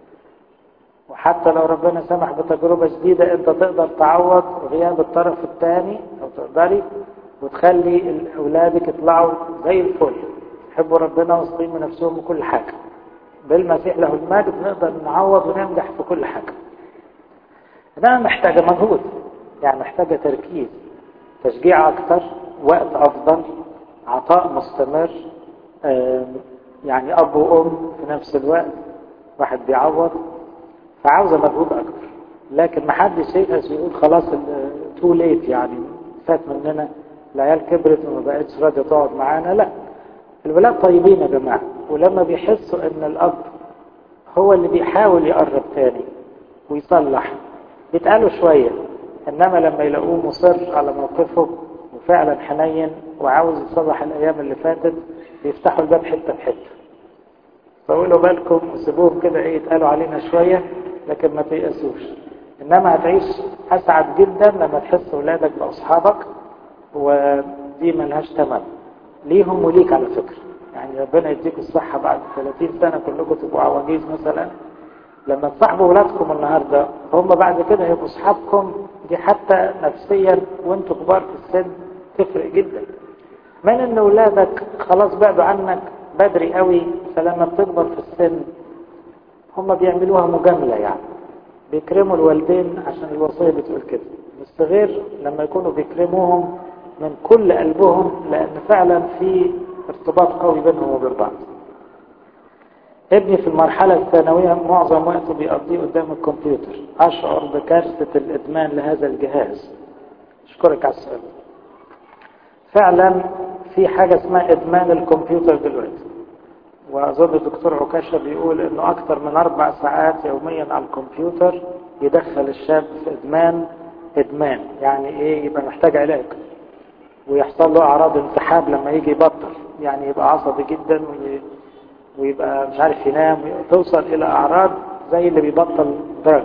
وحتى لو ربنا سمح بتجربة جديدة انت تقدر تعوض غياب الطرف الثاني او تقدري وتخلي اولادك يطلعوا زي الفل يحبوا ربنا واثقين من نفسهم وكل حاجة. بالمسيح له المجد نقدر نعوض وننجح في كل حاجة. ده محتاجة مجهود، يعني محتاجة تركيز، تشجيع اكتر، وقت افضل، عطاء مستمر، يعني اب وام في نفس الوقت واحد بيعوض، فعاوزة مجهود اكتر. لكن ما حدش ييأس ويقول خلاص تو ليت يعني فات مننا، العيال كبرت وما بقتش راضيه تقعد معانا. لا، الولاد طيبين يا جماعه، ولما بيحسوا ان الاب هو اللي بيحاول يقرب تاني ويصلح يتقالوا شويه، انما لما يلاقوه مصر على موقفه وفعلا حنين وعاوز يصلح الايام اللي فاتت بيفتحوا الباب حته بحته. فقولوا بالكم وسيبوهم كده ايه يتقالوا علينا شويه، لكن ما تيأسوش. انما هتعيش اسعد جدا لما تحس اولادك باصحابك، ودي ملهاش ثمن ليهم وليك على فكره. يعني ربنا يديكم الصحه بعد ثلاثين سنه كلكم تبقوا عواجيز مثلا، لما تصاحبوا اولادكم النهارده هم بعد كده هيبقوا اصحابكم، دي حتى نفسيا وانتوا كبار في السن تفرق جدا. من ان اولادك خلاص بعدوا عنك بدري قوي، فلما بتكبر في السن هم بيعملوها مجامله، يعني بيكرموا الوالدين عشان الوصيه بتقول كده، بس غير لما يكونوا بيكرموهم من كل قلبهم، لان فعلا في ارتباط قوي بينهم وبين بعض. ابني في المرحله الثانويه معظم وقته بيقضيه قدام الكمبيوتر، اشعر بكارثه الادمان لهذا الجهاز. اشكرك على السؤال. فعلا في حاجه اسمها ادمان الكمبيوتر دلوقتي، واظن الدكتور عكاشة بيقول انه اكثر من اربع ساعات يوميا على الكمبيوتر يدخل الشاب في ادمان. ادمان يعني ايه؟ يبقى محتاج علاج ويحصل له اعراض انسحاب لما يجي يبطل، يعني يبقى عصبي جدا ويبقى مش عارف ينام، توصل الى اعراض زي اللي بيبطل دراج.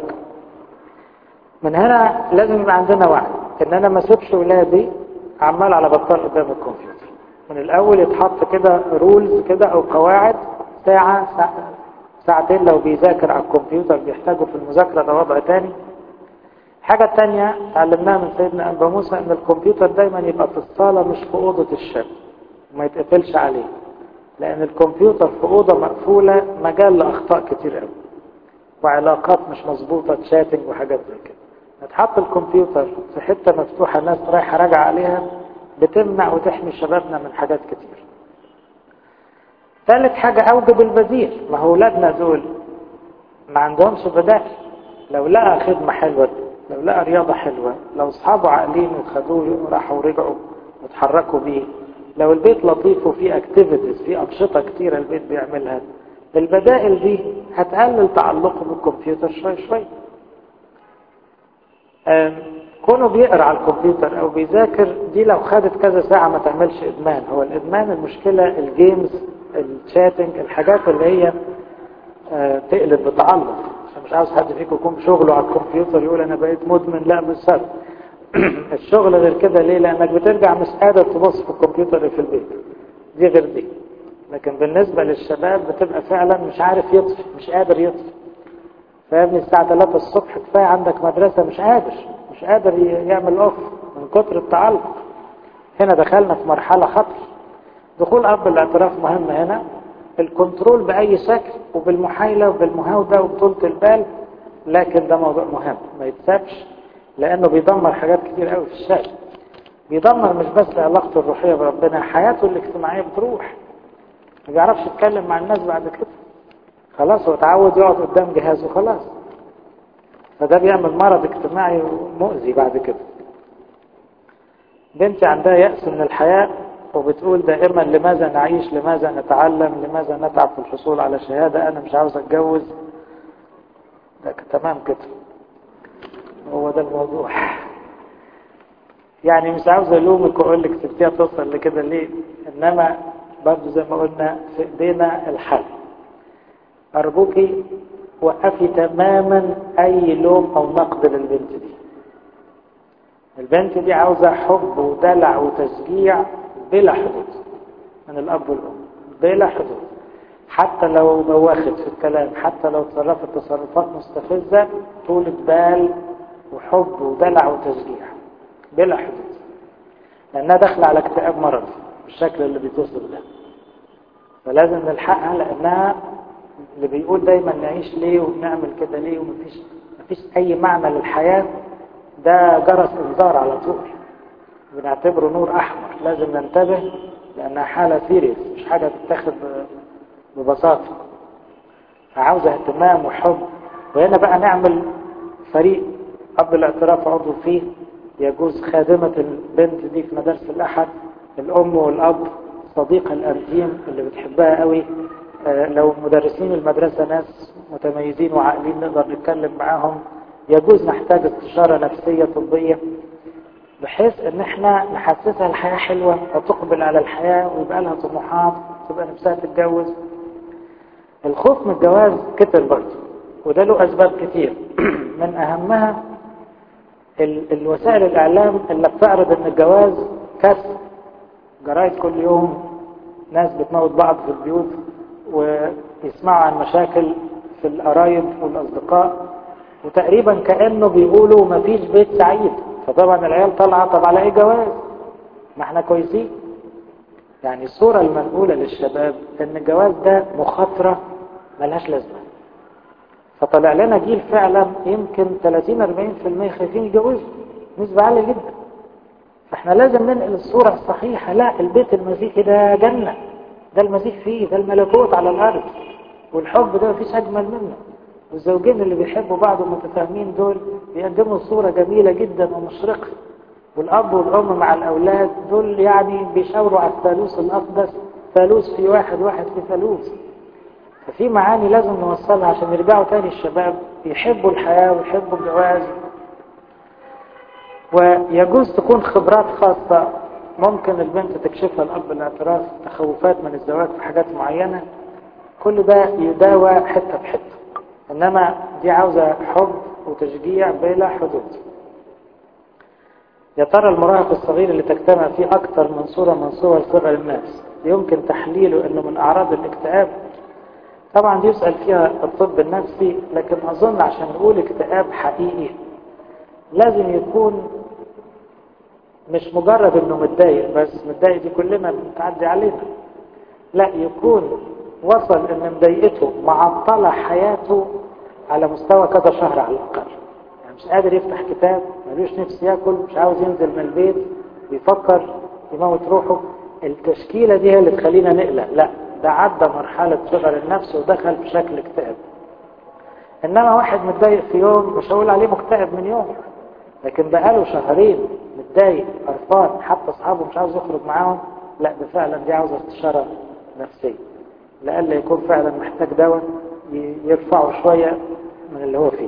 من هنا لازم يبقى عندنا وعي ان انا ما اسيبش ولادي عمال على بطال قدام الكمبيوتر. من الاول يتحط كده رولز كده او قواعد، ساعة, ساعة ساعتين لو بيذاكر على الكمبيوتر بيحتاجوا في المذاكرة ده وضع تاني. حاجة تانية تعلمناها من سيدنا أنبا موسى ان الكمبيوتر دايما يبقى في الصالة مش في أوضة الشاب وما يتقفلش عليه، لان الكمبيوتر في أوضة مقفولة مجال لأخطاء كتير قوي وعلاقات مش مظبوطة، تشاتنج وحاجات زي كده. نتحط الكمبيوتر في حتة مفتوحة ناس رايحة راجعة عليها بتمنع وتحمي شبابنا من حاجات كتير. ثالث حاجة أوجب البديل. ما هو أولادنا دول ما عندهمش بدائل. لو لقى خدمة حلوة، لو لقى رياضة حلوة، لو أصحابه عاقلين وخدوه وراحوا ورجعوا وتحركوا بيه، لو البيت لطيف وفيه اكتيفيتيز، فيه أنشطة كتيرة البيت بيعملها، البدائل دي هتقلل تعلقه بالكمبيوتر شوي شوي. كونه بيقرأ على الكمبيوتر او بيذاكر دي لو خدت كذا ساعة ما تعملش ادمان. هو الادمان المشكلة الجيمز، الشاتنج، الحاجات اللي هي تقلب بتعلق. عشان مش عاوز حد فيكم يكون بشغله على الكمبيوتر يقول انا بقيت مدمن، لا مش شرط. الشغل غير كده ليه؟ لانك بترجع مش قادر تبص في الكمبيوتر اللي في البيت، دي غير دي. لكن بالنسبة للشباب بتبقى فعلا مش عارف يطفي، مش قادر يطفي. فابني الساعة ثلاثة الصبح كفاية عندك مدرسة، مش قادر مش قادر يعمل اوف من كتر التعلق. هنا دخلنا في مرحلة خطر. دخول اب الاعتراف مهم هنا، الكنترول بأي شكل وبالمحايلة وبالمهاودة وبطولة البال، لكن ده موضوع مهم ما يتسابش، لأنه بيدمر حاجات كتير قوي في الشاب. بيدمر مش بس علاقته الروحية بربنا، حياته الاجتماعية بتروح، ما بيعرفش يتكلم مع الناس بعد كده، خلاص هو اتعود يقعد قدام جهازه خلاص. فده بيعمل مرض اجتماعي مؤذي بعد كده. بنتي عندها يأس من الحياة وبتقول دائما لماذا نعيش، لماذا نتعلم، لماذا نتعب في الحصول على شهادة، أنا مش عاوز أتجوز. ده تمام كده، هو ده الموضوع. يعني مش عاوز ألومك وأقول لك سبتيها توصل لكده ليه، إنما برضو زي ما قلنا في إيدينا الحل. أرجوكي وقفي تماما أي لوم أو نقد للبنت دي. البنت دي عاوزة حب ودلع وتشجيع بلا حدود من الأب والأم، بلا حدود. حتى لو بوخت في الكلام، حتى لو تصرفت تصرفات مستفزة، طولة بال وحب ودلع وتشجيع بلا حدود، لأنها داخلة على اكتئاب مرضي بالشكل اللي بيتصل ده. فلازم نلحقها، لأنها اللي بيقول دايما نعيش ليه ونعمل كده ليه ومفيش مفيش أي معنى للحياة، ده جرس انذار على طول، بنعتبره نور أحمر، لازم ننتبه، لأنها حالة سيريس مش حاجة تتاخد ببساطة. فعاوزة اهتمام وحب. وهنا بقى نعمل فريق أب الاعتراف عضو فيه، يجوز خادمة البنت دي في مدارس الأحد، الأم والأب، صديق الأنتيم اللي بتحبها قوي، آه لو مدرسين المدرسة ناس متميزين وعاقلين نقدر نتكلم معاهم. يجوز نحتاج استشارة نفسية طبية، بحيث ان احنا نحسسها الحياة حلوة وتقبل على الحياة ويبقى لها طموحات، تبقى نفسها تتجوز. الخوف من الجواز كتر برضه، وده له أسباب كتير. من أهمها ال الوسائل الإعلام اللي بتعرض ان الجواز كسر. جرايد كل يوم ناس بتموت بعض في البيوت، ويسمعوا عن مشاكل في القرايب والأصدقاء، وتقريبا كأنه بيقولوا مفيش بيت سعيد. فطبعا العيال طالعه، طب على ايه جواز؟ ما احنا كويسين. يعني الصورة المنقولة للشباب ان الجواز ده مخاطرة ملهاش لازمة. فطلع لنا جيل فعلا يمكن ثلاثين أربعين بالمئة خايفين يتجوزوا، نسبة عالية جدا. فاحنا لازم ننقل الصورة الصحيحة، لا البيت المسيحي ده جنة، ده المسيح فيه، ده الملكوت على الأرض، والحب ده مفيش أجمل منه. والزوجين اللي بيحبوا بعض ومتفاهمين دول بيقدموا صورة جميلة جدا ومشرقة. والأب والأم مع الأولاد دول يعني بيشاوروا على الثالوث الأقدس، ثالوث في واحد، واحد في ثالوث. ففي معاني لازم نوصلها عشان يرجعوا تاني الشباب يحبوا الحياة ويحبوا الجواز. ويجوز تكون خبرات خاصة ممكن البنت تكشفها الأب الاعتراف، تخوفات من الزواج في حاجات معينة، كل ده يداوى حتة بحتة. إنما دي عاوزة حب وتشجيع بلا حدود. يا ترى المراهق الصغير اللي تجتمع فيه أكثر من صورة من صور صغر النفس يمكن تحليله إنه من أعراض الاكتئاب؟ طبعا دي يسأل فيها الطب النفسي، لكن أظن عشان نقول اكتئاب حقيقي لازم يكون مش مجرد إنه متضايق بس، متضايق دي كلنا بتعدي علينا، لا يكون وصل إن مضايقته معطلة حياته على مستوى كذا شهر على الأقل. يعني مش قادر يفتح كتاب، ملوش نفس ياكل، مش عاوز ينزل من البيت، بيفكر يموت روحه. التشكيلة دي هي اللي تخلينا نقلق، لا ده عدى مرحلة صغر النفس ودخل في شكل اكتئاب. إنما واحد متضايق في يوم مش هقول عليه مكتئب من يوم، لكن بقاله شهرين متضايق قرفان، حتى أصحابه مش عاوز يخرج معاهم، لا ده فعلا دي عاوزة استشارة نفسية، لألا يكون فعلا محتاج دواء يرفعه شوية من اللي هو فيه.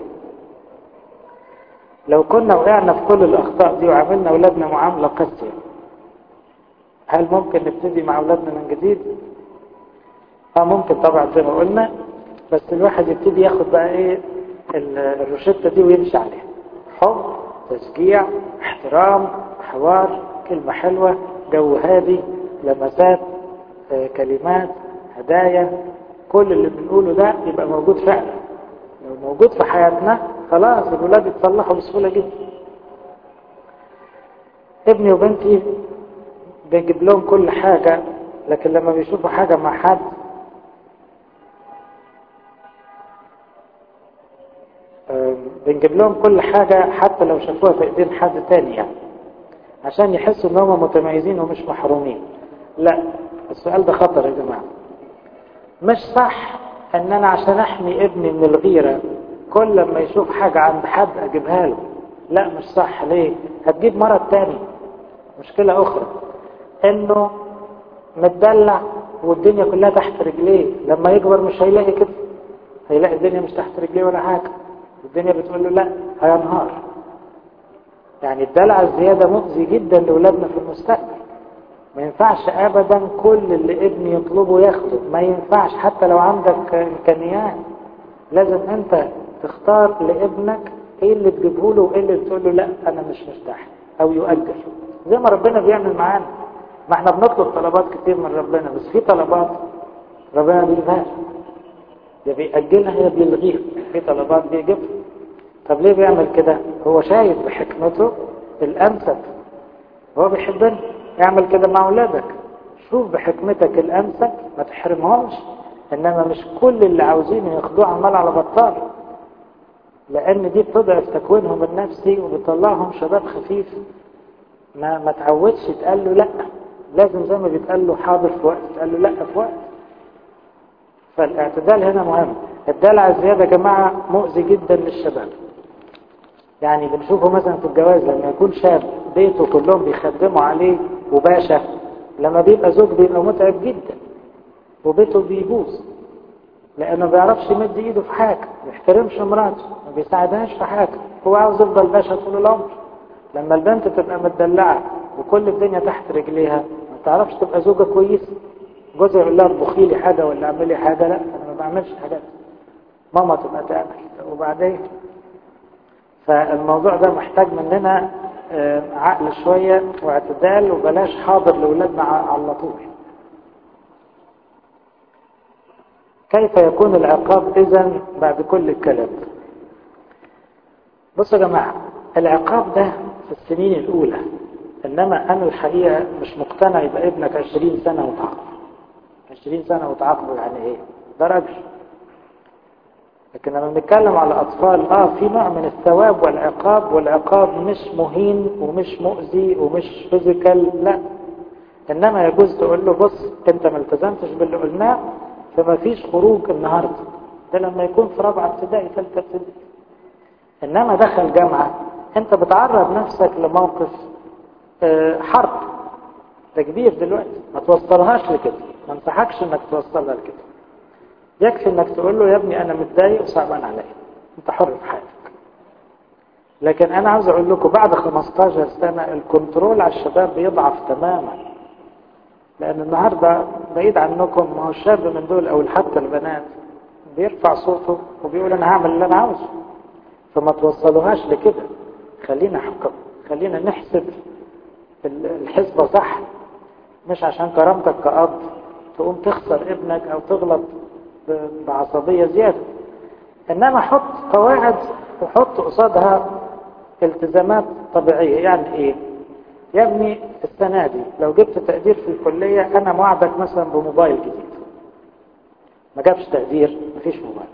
لو كنا وقعنا في كل الأخطاء دي وعملنا أولادنا معاملة قاسية، هل ممكن نبتدي مع أولادنا من جديد؟ اه ممكن طبعا زي ما قلنا، بس الواحد يبتدي ياخد بقى ايه الروشتة دي ويمشي عليها. حب، تشجيع، احترام، حوار، كلمة حلوة، جو هادي، لمسات، كلمات، هدايا، كل اللي بنقوله ده يبقى موجود فعلا. لو موجود في حياتنا خلاص الولاد يتصلحوا بسهولة جدا. ابني وبنتي بيجيب لهم كل حاجة، لكن لما بيشوفوا حاجة مع حد بنجيب لهم كل حاجة حتى لو شافوها في ايدين حد تاني يعني، عشان يحسوا ان هم متميزين ومش محرومين. لا، السؤال ده خطر يا جماعة. مش صح ان انا عشان احمي ابني من الغيرة كل لما يشوف حاجة عند حد اجيبها له. لا مش صح. ليه؟ هتجيب مرض تاني، مشكلة اخرى، انه متدلع والدنيا كلها تحت رجليه. لما يكبر مش هيلاقي كده، هيلاقي الدنيا مش تحت رجليه ولا حاجة، الدنيا بتقول له لا، هينهار. يعني الدلع الزيادة مؤذي جدا لأولادنا في المستقبل. ما ينفعش ابدا كل اللي ابني يطلبه ياخده، ما ينفعش حتى لو عندك امكانيات. لازم انت تختار لابنك ايه اللي تجيبه له وايه اللي تقول له لا انا مش مرتاح او يؤجل، زي ما ربنا بيعمل معانا. ما احنا بنطلب طلبات كتير من ربنا، بس في طلبات ربنا بيجيبها، يا بيأجلها يا بيلغيها. في طلبات بيجيبها. طب ليه بيعمل كده؟ هو شايف بحكمته الانسب، هو بيحبنا. يعمل كده مع اولادك، شوف بحكمتك الانسب، ما تحرمهمش. انما مش كل اللي عاوزين ياخدوه عمال على بطال، لان دي بتضعف تكوينهم النفسي وبتطلعهم شباب خفيف ما ما تعودش يتقال له لا. لازم زي ما بيتقال له حاضر في وقت يتقال له لا في وقت. فالاعتدال هنا مهم. الدلع الزياده يا جماعه مؤذي جدا للشباب. يعني بنشوفه مثلا في الجواز، لما يكون شاب بيته كلهم بيخدموا عليه وباشا، لما بيبقى زوج بيبقى متعب جدا وبيته بيبوظ، لانه ما بيعرفش يمد ايده في حاجه، ما بيحترمش مراته، ما بيساعدهاش في حاجه، هو عاوز يفضل باشا طول العمر. لما البنت تبقى متدلعه وكل الدنيا تحت رجليها ما تعرفش تبقى زوجه كويسه. جوزها يقول لها اطبخي لي حاجه ولا اعملي حاجه، لا انا ما بعملش حاجات، ماما تبقى تعمل. وبعدين فالموضوع ده محتاج مننا عقل شويه واعتدال، وبلاش حاضر لاولادنا على طول. كيف يكون العقاب إذن بعد كل الكلام؟ بصوا يا جماعة، العقاب ده في السنين الأولى، إنما أنا الحقيقة مش مقتنع يبقى ابنك عشرين سنة وتعاقبه. عشرين سنة وتعاقبه يعني إيه؟ ده راجل. لكن لما بنتكلم على أطفال آه في نوع من الثواب والعقاب، والعقاب مش مهين ومش مؤذي ومش فيزيكال، لا. إنما يجوز تقول له بص أنت ما التزمتش باللي قلناه فما فيش خروج النهاردة. ده لما يكون في رابعة ابتدائي ثالثة ابتدائي. إنما دخل جامعة أنت بتعرض نفسك لموقف حرب، ده كبير دلوقتي، ما توصلهاش لكده، ما انصحكش انك توصلها لكده. يكفي انك تقول له يا ابني انا متضايق وصعبان عليا، انت حر في حياتك. لكن انا عاوز اقول لكم بعد خمستاشر سنة الكنترول على الشباب بيضعف تماما، لان النهاردة بعيد عنكم ما هو الشاب من دول او حتى البنات بيرفع صوته وبيقول انا هعمل اللي انا عاوزه. فما توصلوهاش لكده، خلينا حكم، خلينا نحسب الحسبة صح، مش عشان كرامتك كأب تقوم تخسر ابنك او تغلط بعصبية زيادة. انما حط قواعد وحط قصادها التزامات طبيعية. يعني ايه؟ يا ابني السنة دي لو جبت تقدير في الكلية انا موعدك مثلا بموبايل جديد. ما جابش تقدير مفيش موبايل،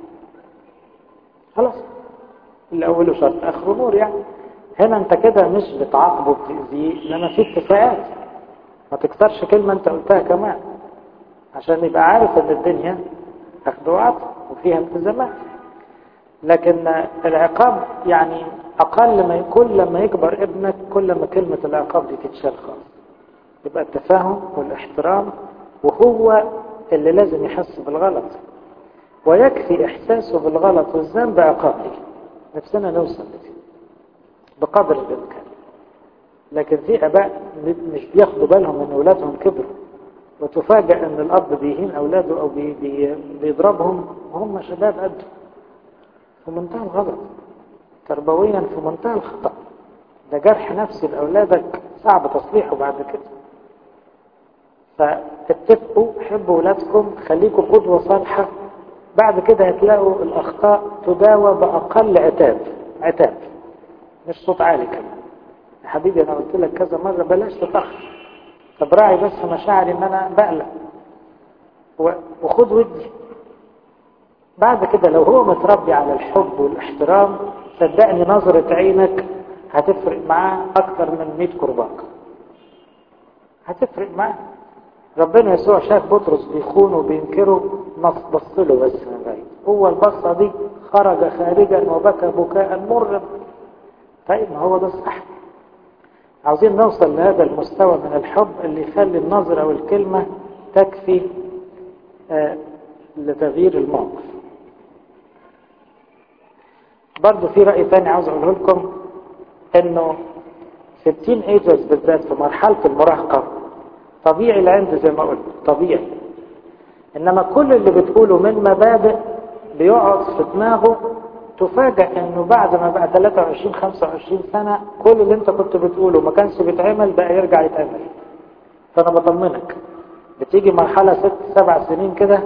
خلاص. الاول شرط اخره نور. يعني هنا انت كده مش بتعاقبه بتأذيه، انما في اتفاقات، ما تكسرش كلمة انت قلتها كمان، عشان يبقى عارف ان الدنيا اخد وعطا وفيها التزامات. لكن العقاب يعني اقل ما يكون لما يكبر ابنك كل ما كلمة العقاب دي تتشال خالص. يبقى التفاهم والاحترام، وهو اللي لازم يحس بالغلط، ويكفي احساسه بالغلط والذنب عقاب ليه. نفسنا نوصل لدي بقدر الامكان. لكن في اباء مش بياخدوا بالهم ان اولادهم كبروا، وتفاجأ ان الاب بيهين اولاده او بي بي بيضربهم وهم شباب قد. في منتهى الغلط، تربويا في منتهى الخطأ. ده جرح نفسي لأولادك صعب تصليحه بعد كده. فاتفقوا، حبوا ولادكم، خليكوا قدوة صالحة، بعد كده هتلاقوا الأخطاء تداوى بأقل عتاب. عتاب مش صوت عالي كمان. يا حبيبي أنا قلت لك كذا مرة بلاش تتأخر، طب راعي بس مشاعري إن أنا بقلق، وخد ودي. بعد كده لو هو متربي على الحب والاحترام، صدقني نظرة عينك هتفرق معاه أكتر من مئة كرباج. هتفرق معاه. ربنا يسوع شاف بطرس بيخونه وبينكره، بص له بس من بعيد، هو البصة دي خرج خارجا وبكى بكاء مرا. طيب ما هو ده الصح. عاوزين نوصل لهذا المستوى من الحب اللي يخلي النظرة والكلمة تكفي آه لتغيير الموقف. برضو في رأي ثاني عاوز اقوله لكم، انه في التين ايجرز بالذات في مرحلة المراهقة طبيعي العند زي ما قلت طبيعي، انما كل اللي بتقوله من مبادئ بيقعد في دماغه، تفاجأ انه بعد ما بقى ثلاثة وعشرين خمسة وعشرين سنة كل اللي انت كنت بتقوله ما كانش بيتعمل بقى يرجع يتعمل. فانا بطمنك بتيجي مرحلة ست سبع سنين كده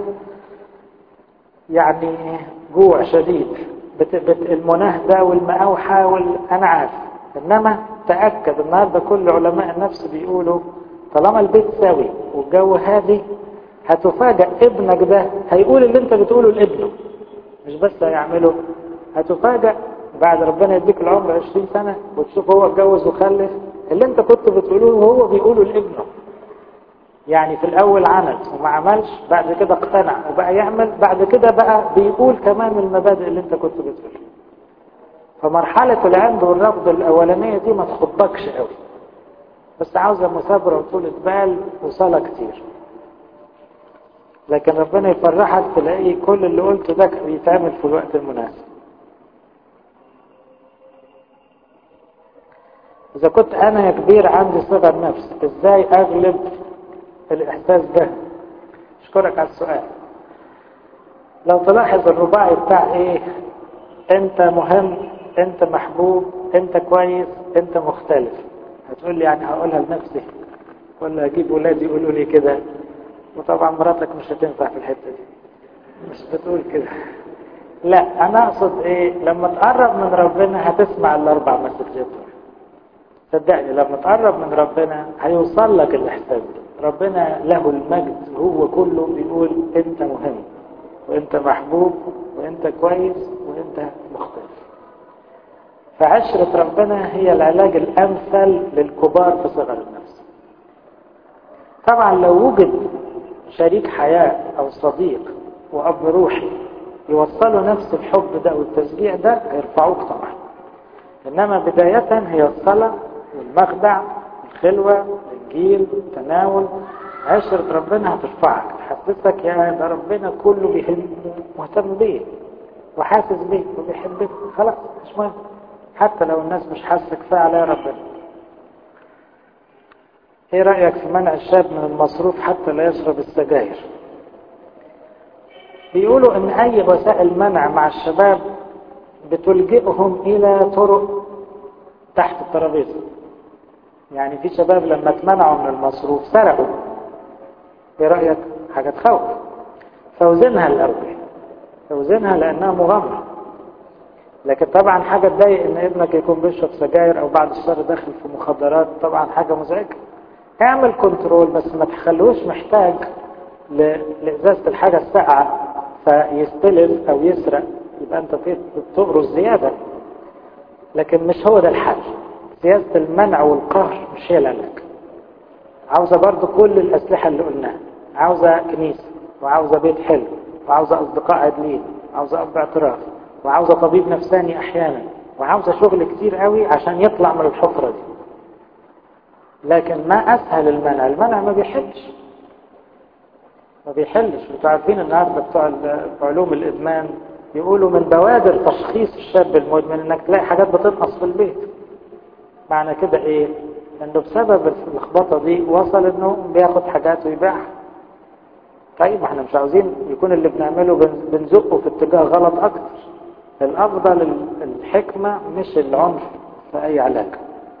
يعني جوع شديد، بت... بت... المناهدة والمأوحة وال... انا عارف، انما تأكد النهارده كل علماء النفس بيقولوا طالما البيت سوي والجو هادي هتفاجأ ابنك ده هيقول اللي انت بتقوله لابنه، مش بس هيعمله، هتفاجأ بعد ربنا يديك العمر عشرين سنة وتشوف هو اتجوز وخلف اللي انت كنت بتقوله وهو بيقوله لابنه. يعني في الاول عمل وما عملش، بعد كده اقتنع وبقى يعمل، بعد كده بقى بيقول كمان المبادئ اللي انت كنت بتقوله. فمرحلة العند والرفض الاولانية دي ما تخضكش قوي، بس عاوزة مثابرة وطولة بال وصلاة كتير. لكن ربنا يفرحك تلاقي كل اللي قلته ده بيتعمل في الوقت المناسب. إذا كنت أنا يا كبير عندي صغر نفس، إزاي أغلب الإحساس ده؟ أشكرك على السؤال. لو تلاحظ الرباعي بتاع إيه؟ أنت مهم، أنت محبوب، أنت كويس، أنت مختلف. هتقول لي يعني هقولها لنفسي ولا أجيب ولادي يقولوا لي كده؟ وطبعا مراتك مش هتنفع في الحتة دي، مش بتقول كده. لا أنا أقصد إيه؟ لما تقرب من ربنا هتسمع الأربع مسجات. صدقني لما تقرب من ربنا هيوصل لك الإحساس. ربنا له المجد هو كله بيقول أنت مهم وأنت محبوب وأنت كويس وأنت مختلف. فعشرة ربنا هي العلاج الأمثل للكبار في صغر النفس. طبعا لو وجد شريك حياة أو صديق وأب روحي يوصلوا نفس الحب ده والتشجيع ده هيرفعوك طبعا. إنما بداية هي الصلاة والمخدع والخلوة والجيل والتناول. عشرة ربنا هترفعك، تحسسك يا ده ربنا كله بيحب مهتم بيه وحاسس بيه وبيحبك. خلاص مش مهم، حتى لو الناس مش حاسة كفاية على ربنا. ايه رأيك في منع الشاب من المصروف حتى لا يشرب السجاير؟ بيقولوا ان اي وسائل منع مع الشباب بتلجئهم الى طرق تحت الترابيزه. يعني في شباب لما اتمنعوا من المصروف سرقوا. ايه رأيك؟ حاجة تخوف. فوزنها الاول، فوزنها لانها مغامرة. لكن طبعا حاجة تضايق ان ابنك يكون بيشرب سجاير او بعد الشر داخل في مخدرات، طبعا حاجة مزعجة. اعمل كنترول بس ما تخلوش محتاج لإزازة الحاجة الساقعة فيستلف او يسرق، يبقى انت بتغرس زيادة. لكن مش هو ده الحل. سياسة المنع والقهر مش هي العلاج. عاوزة برضو كل الأسلحة اللي قلناها، عاوزة كنيسة وعاوزة بيت حلو وعاوزة أصدقاء عادلين وعاوزة أب اعتراف وعاوزة طبيب نفساني أحيانا وعاوزة شغل كتير قوي عشان يطلع من الحفرة دي. لكن ما أسهل المنع. المنع ما بيحلش ما بيحلش. انتوا عارفين النهارده بتوع علوم الإدمان يقولوا من بوادر تشخيص الشاب المدمن انك تلاقي حاجات بتنقص في البيت. معنى كده ايه؟ انه بسبب اللخبطه دي وصل انه بياخد حاجات ويبيعها. طيب احنا مش عاوزين يكون اللي بنعمله بنزقه في اتجاه غلط اكتر. الأفضل الحكمة مش العنف في أي علاقة.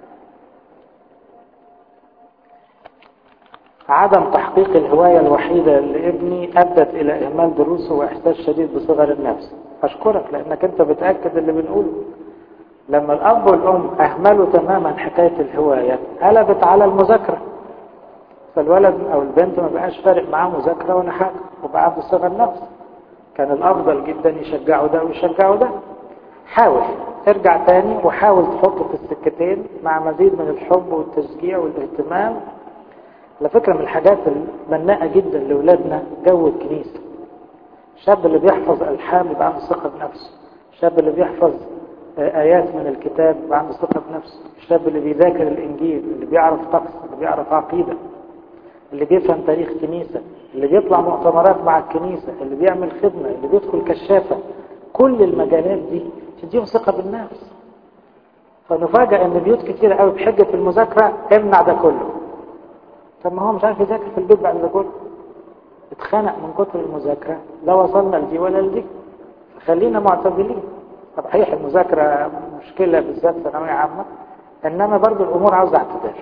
عدم تحقيق الهواية الوحيدة لابني أدت إلى إهمال دروسه وإحساس شديد بصغر النفس. أشكرك لأنك أنت بتأكد اللي بنقوله. لما الأب والأم أهملوا تماما حكاية الهواية قلبت على المذاكرة، فالولد أو البنت ما بقاش فارق معاه مذاكرة ولا حاجة وبقى عنده صغر نفس. كان الأفضل جدا يشجعوا ده ويشجعوا ده. حاول ارجع تاني وحاول تحطه في السكتين مع مزيد من الحب والتشجيع والاهتمام. على فكرة من الحاجات المناءة جدا لأولادنا جو الكنيسة. الشاب اللي بيحفظ ألحان يبقى عنده ثقة بنفسه، الشاب اللي بيحفظ آيات من الكتاب يبقى عنده ثقة بنفسه، الشاب اللي بيذاكر الإنجيل، اللي بيعرف طقس، اللي بيعرف عقيدة، اللي بيفهم تاريخ كنيسة، اللي بيطلع مؤتمرات مع الكنيسة، اللي بيعمل خدمة، اللي بيدخل كشافة. كل المجالات دي تديهم ثقة بالنفس. فنفاجأ ان بيوت كتيرة قوي بحجة المذاكرة امنع ده كله. طب ما هو مش عارف يذاكر في البيت بعد ده كله، اتخنق من كتر المذاكرة، لا وصلنا لدي ولا لدي. خلينا معتدلين. صحيح المذاكرة مشكلة بالذات ثانوية عامة، انما برضو الامور عاوزة اعتدال.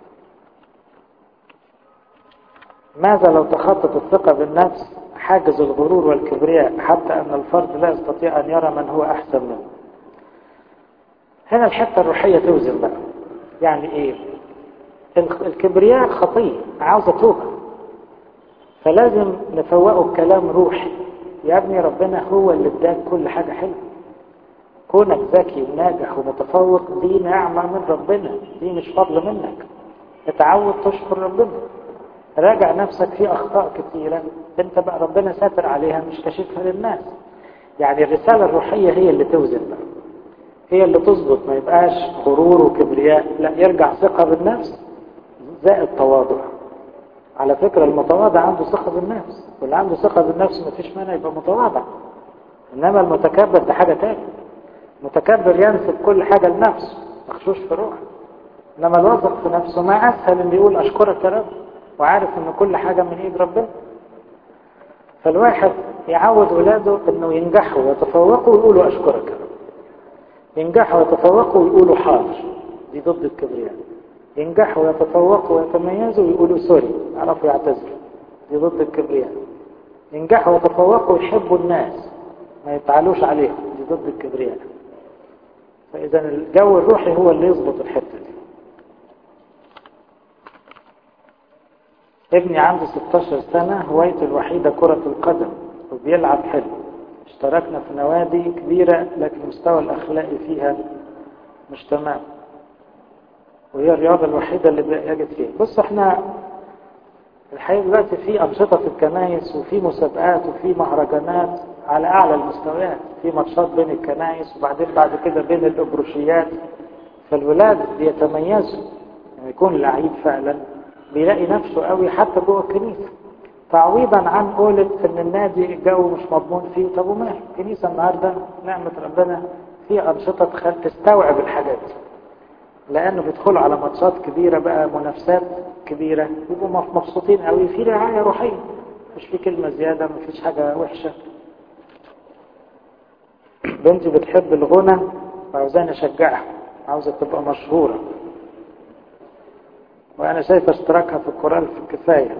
ماذا لو تخطت الثقة بالنفس حاجز الغرور والكبرياء حتى أن الفرد لا يستطيع أن يرى من هو أحسن منه؟ هنا الحتة الروحية توزن بقى. يعني إيه؟ الكبرياء خطية عاوزة توبة، فلازم نفوقه بكلام روحي. يا ابني ربنا هو اللي اداك كل حاجة حلوة. كونك ذكي وناجح ومتفوق دي نعمة من ربنا، دي مش فضل منك. اتعود تشكر ربنا. راجع نفسك في أخطاء كثيرة انت بقى ربنا ساتر عليها مش كشفها للناس. يعني الرسالة الروحية هي اللي توزن بقى، هي اللي تظبط. ما يبقاش غرور وكبرياء، لا يرجع ثقة بالنفس زائد تواضع. على فكرة المتواضع عنده ثقة بالنفس، واللي عنده ثقة بالنفس ما فيش مانع يبقى متواضع. انما المتكبر ده حاجة تانية. متكبر ينسب كل حاجة لنفسه مخشوش في روحه. انما الواثق في نفسه ما اسهل اللي يقول اشكرك يا رب وعارف ان كل حاجة من ايد ربنا. فالواحد يعود ولاده انه ينجحوا ويتفوقوا ويقولوا اشكرك يا رب. ينجحوا ويتفوقوا ويقولوا حاضر، دي ضد الكبرياء. ينجحوا ويتفوقوا ويتميزوا ويقولوا سوري، يعرفوا يعتذروا، دي ضد الكبرياء. ينجحوا ويتفوقوا ويحبوا الناس ما يتعالوش عليهم، دي ضد الكبرياء. فاذا الجو الروحي هو اللي يظبط الحتة دي. ابني عنده ستاشر سنة، هوايته الوحيدة كرة القدم وبيلعب حلو. اشتركنا في نوادي كبيرة لكن المستوى الأخلاقي فيها مش تمام، وهي الرياضة الوحيدة اللي بيجد فيها. بص احنا الحقيقة دلوقتي في أنشطة في الكنائس وفي مسابقات وفي مهرجانات على أعلى المستويات، في ماتشات بين الكنائس وبعدين بعد كده بين الأبروشيات. فالولاد بيتميزوا يعني يكون لعيب فعلا بيلاقي نفسه قوي حتى جوه الكنيسة، تعويضا عن قولة ان النادي الجو مش مضمون فيه. طب وما الكنيسة النهاردة نعمة ربنا في أنشطة تستوعب الحاجات، لأنه بيدخلوا على ماتشات كبيرة بقى، منافسات كبيرة، يبقوا مبسوطين قوي، في رعاية روحية، مش في كلمة زيادة، مفيش حاجة وحشة. بنتي بتحب الغنى وعاوزاني أشجعها، عاوزة تبقى مشهورة، وأنا شايف اشتراكها في القرآن في الكفاية.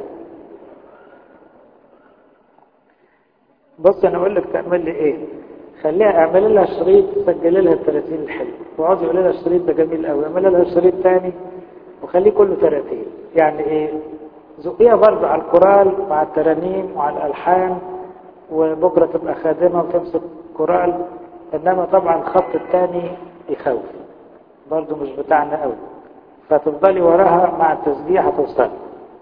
بص أنا أقول لك تعمل لي إيه، خليها اعمل لها شريط سجل لها التراتيل الحلوة، وعاوز يقول لها الشريط ده جميل قوي، اعمل لها شريط ثاني وخليه كله تراتيل. يعني إيه، زقيها برضه على القرآن مع الترانيم وعلى الألحان، وبكرة تبقى خادمة وتمسك قرآن. إنما طبعا الخط الثاني يخوف برضه مش بتاعنا قوي، فتفضلي وراها مع التسبيح هتوصل.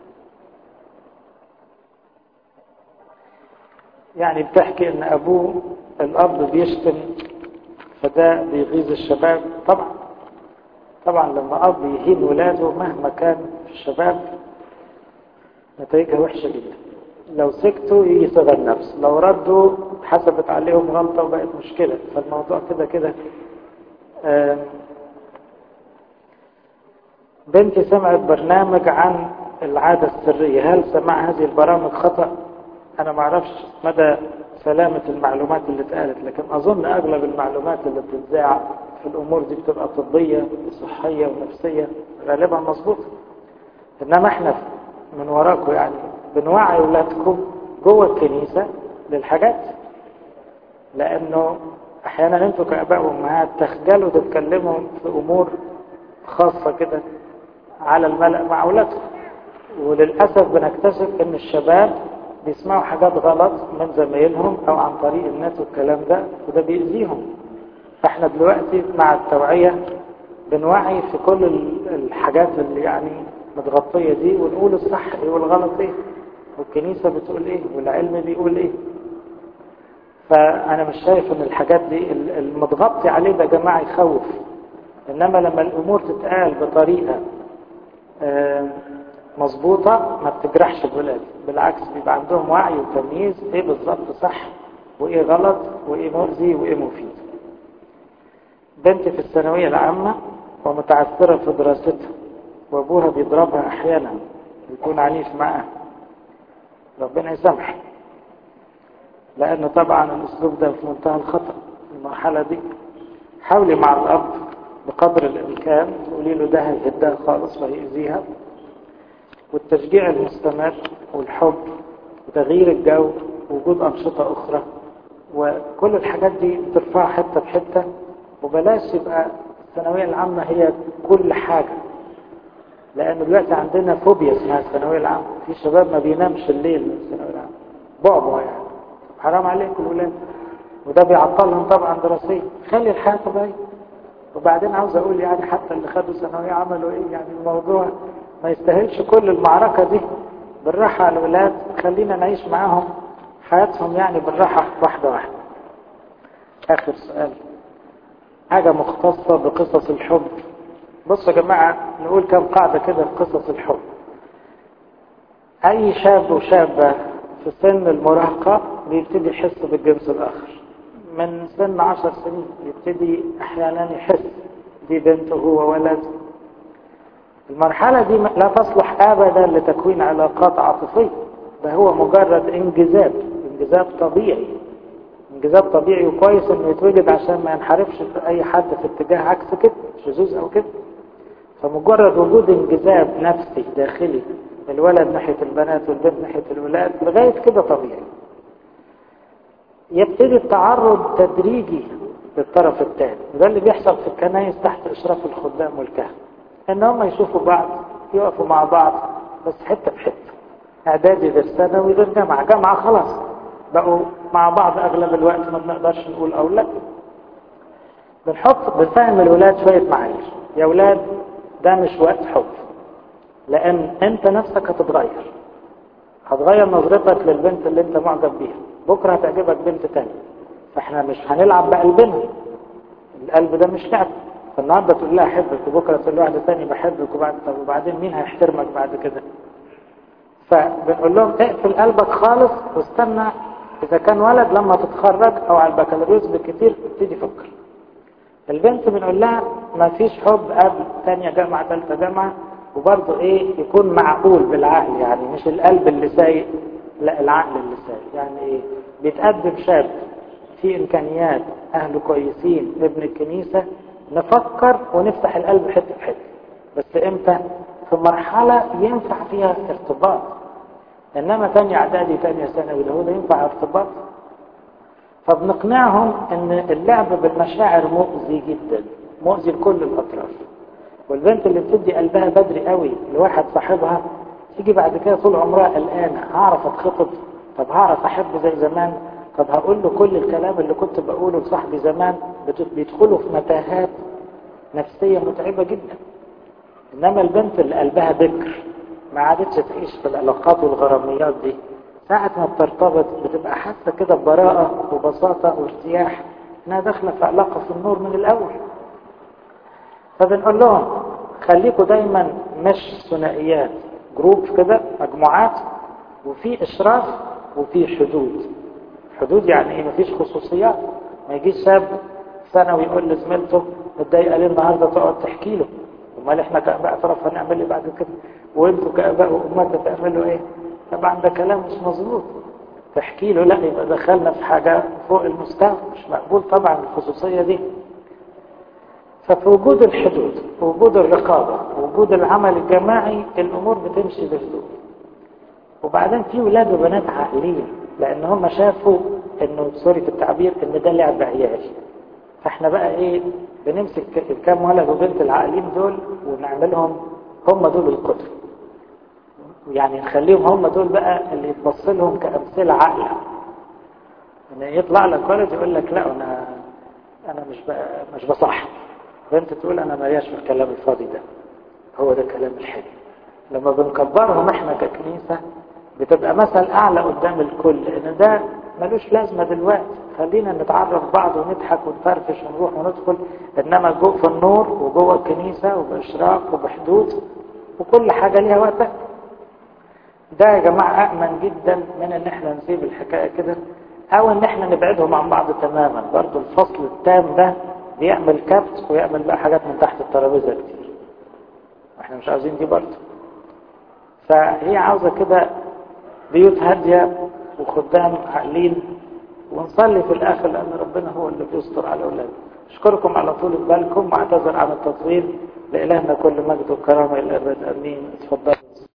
يعني بتحكي ان ابوه الاب بيشتم فده بيغيظ الشباب. طبعا طبعا لما اب يهين ولاده مهما كان في الشباب نتائجها وحشة جدا. لو سكتوا يجي صغر نفس، لو ردوا حسبت عليهم غلطة وبقت مشكلة. فالموضوع كده كده. بنتي سمعت برنامج عن العادة السرية، هل سماع هذه البرامج خطأ؟ أنا ما أعرفش مدى سلامة المعلومات اللي اتقالت، لكن أظن أغلب المعلومات اللي بتتذاع في الأمور دي بتبقى طبية وصحية ونفسية غالبا مظبوطة. إنما إحنا من وراكم يعني بنوعي أولادكم جوه الكنيسة للحاجات، لأنه أحيانا أنتوا كآباء وأمهات تخجلوا تتكلموا في أمور خاصة كده على الملأ مع أولادكم، وللأسف بنكتشف إن الشباب بيسمعوا حاجات غلط من زمايلهم أو عن طريق النت والكلام ده، وده بيأذيهم. فإحنا دلوقتي مع التوعية بنوعي في كل الحاجات اللي يعني متغطية دي، ونقول الصح ايه والغلط ايه، والكنيسة بتقول ايه والعلم بيقول ايه. فأنا مش شايف ان الحاجات دي المتغطي عليه ده جماعة يخوف، إنما لما الأمور تتقال بطريقة مظبوطة ما بتجرحش الولاد، بالعكس بيبقى عندهم وعي وتمييز ايه بالظبط صح وايه غلط وايه مؤذي وايه مفيد. بنتي في الثانوية العامة ومتعثرة في دراستها، وابوها بيضربها احيانا يكون عنيف معها، ربنا يسامح، لانه طبعا الاسلوب ده في منتهى الخطأ في المرحلة دي. حاولي مع الاب بقدر الامكان تقولي له ده هيهدها خالص وهيأذيها، والتشجيع المستمر والحب وتغيير الجو ووجود أنشطة أخرى، وكل الحاجات دي ترفعها حتة بحتة، وبلاش يبقى الثانوية العامة هي كل حاجة، لأن دلوقتي عندنا فوبيا اسمها الثانوية العامة. في شباب ما بينامش الليل من الثانوية العامة، بعبع يعني، حرام عليكم الولاد، وده بيعطلهم طبعا دراسيا. خلي الحياة طبيعية. وبعدين عاوز أقول يعني حتى اللي خدوا ثانوية عملوا إيه، يعني الموضوع ما يستاهلش كل المعركة دي. بالراحة على الولاد، خلينا نعيش معاهم حياتهم يعني بالراحة واحدة واحدة. آخر سؤال، حاجة مختصة بقصص الحب. بصوا يا جماعة، نقول كم قاعدة كده في قصص الحب. أي شاب وشابة في سن المراهقة بيبتدي يحس بالجنس الآخر. من سن عشر سنين يبتدي أحيانا يحس دي بنت وهو ولد. المرحلة دي لا تصلح أبدا لتكوين علاقات عاطفية، ده هو مجرد انجذاب، انجذاب طبيعي، انجذاب طبيعي وكويس انه يتوجد عشان ما ينحرفش في اي حد في اتجاه عكس كده، شذوذ او كده. فمجرد وجود انجذاب نفسي داخلي، الولد ناحية البنات والبنت ناحية الولاد، لغاية كده طبيعي. يبتدي التعرض تدريجي للطرف الثاني، وده اللي بيحصل في الكنائس تحت اشراف الخدام والكهنة، ان هم يشوفوا بعض، يقفوا مع بعض، بس حتة بحتة، اعدادي غير ثانوي غير جامعة، جامعة خلاص بقوا مع بعض اغلب الوقت، ما بنقدرش نقول او لا. بنحط بنفهم الولاد شوية معايير، يا ولاد ده مش وقت حب، لان انت نفسك هتتغير، هتغير نظرتك للبنت اللي انت معجب بيها، بكرة هتعجبك بنت تاني، فاحنا مش هنلعب بقلبنا، القلب ده مش لعب. فالنهارده تقول لها احبك، وبكره تقول لواحده ثانيه بحبك، وبعد طب وبعدين مين هيحترمك بعد كده؟ فبنقول لهم اقفل قلبك خالص واستنى، اذا كان ولد لما تتخرج او على البكالوريوس بالكثير ابتدي فكر. البنت بنقول لها ما فيش حب قبل ثانيه جامعه ثالثه جامعه، وبرضه ايه يكون معقول بالعقل، يعني مش القلب اللي سايق، لا العقل اللي سايق. يعني ايه؟ بيتقدم شاب في امكانيات، اهله كويسين، ابن الكنيسه، نفكر ونفتح القلب حته بحته، بس امتى؟ في مرحله ينفع فيها ارتباط. انما ثانيه اعدادي ثانيه ثانوي ده هو ينفع ارتباط؟ فبنقنعهم ان اللعب بالمشاعر مؤذي جدا، مؤذي لكل الاطراف. والبنت اللي بتدي قلبها بدري قوي لواحد صاحبها تيجي بعد كده طول عمرها قلقانه، هعرف اتخطب؟ طب هعرف احب زي زمان؟ طب هقول له كل الكلام اللي كنت بقوله لصاحبي زمان؟ بيدخلوا في متاهات نفسيه متعبه جدا. انما البنت اللي قلبها بكر ما عادتش تعيش في العلاقات والغراميات دي، ساعة ما بترتبط بتبقى حاسة كده ببراءة وبساطة وارتياح انها داخلة في علاقة في النور من الاول. فبنقول لهم خليكوا دايما مش ثنائيات، جروب كده، مجموعات، وفي اشراف وفي حدود. حدود يعني ايه؟ مفيش خصوصيات. ما يجيش شاب ثانوي يقول لزميلته متضايقه ليه النهارده تقعد تحكي له، امال احنا كاباء طرف هنعمل ايه بعد كده؟ وانتوا كاباء وامهات تعملوا ايه؟ طبعا ده كلام مش مظبوط. تحكي له لا يبقى دخلنا في حاجة فوق المستوى، مش مقبول طبعا الخصوصية دي. ففي وجود الحدود، في وجود الرقابة، في وجود العمل الجماعي، الأمور بتمشي بهدوء. وبعدين في ولاد وبنات عاقلين، لأن هم شافوا إنه سوري في التعبير إن ده لعب عيال. فإحنا بقى إيه، بنمسك الكام ولد وبنت العاقلين دول ونعملهم هم دول القدوة، يعني نخليهم هم دول بقى اللي يتبص لهم كأمثلة عاقلة. يعني يطلع لك ولد يقول لك لا أنا أنا مش مش بصح، بنت تقول أنا مالياش في الكلام الفاضي ده، هو ده كلام الحلو. لما بنكبرهم احنا ككنيسة بتبقى مثل أعلى قدام الكل، إن ده ملوش لازمة دلوقتي، خلينا نتعرف بعض ونضحك ونفرفش ونروح وندخل، إنما جوه في النور وجوه الكنيسة وبإشراق وبحدود وكل حاجة ليها وقتها. ده يا جماعة أأمن جدا من إن احنا نسيب الحكاية كده، أو إن احنا نبعدهم عن بعض تماما. برضو الفصل التام ده بيعمل كبت ويعمل بقى حاجات من تحت الترابيزة كتير، واحنا مش عاوزين دي برضو. فهي عاوزة كده بيوت هادية وخدام عاقلين، ونصلي في الآخر لأن ربنا هو اللي بيستر على أولاده. أشكركم على طول بالكم، واعتذر عن التطويل. لإلهنا كل مجد وكرامة إلى الأبد، آمين. اتفضل.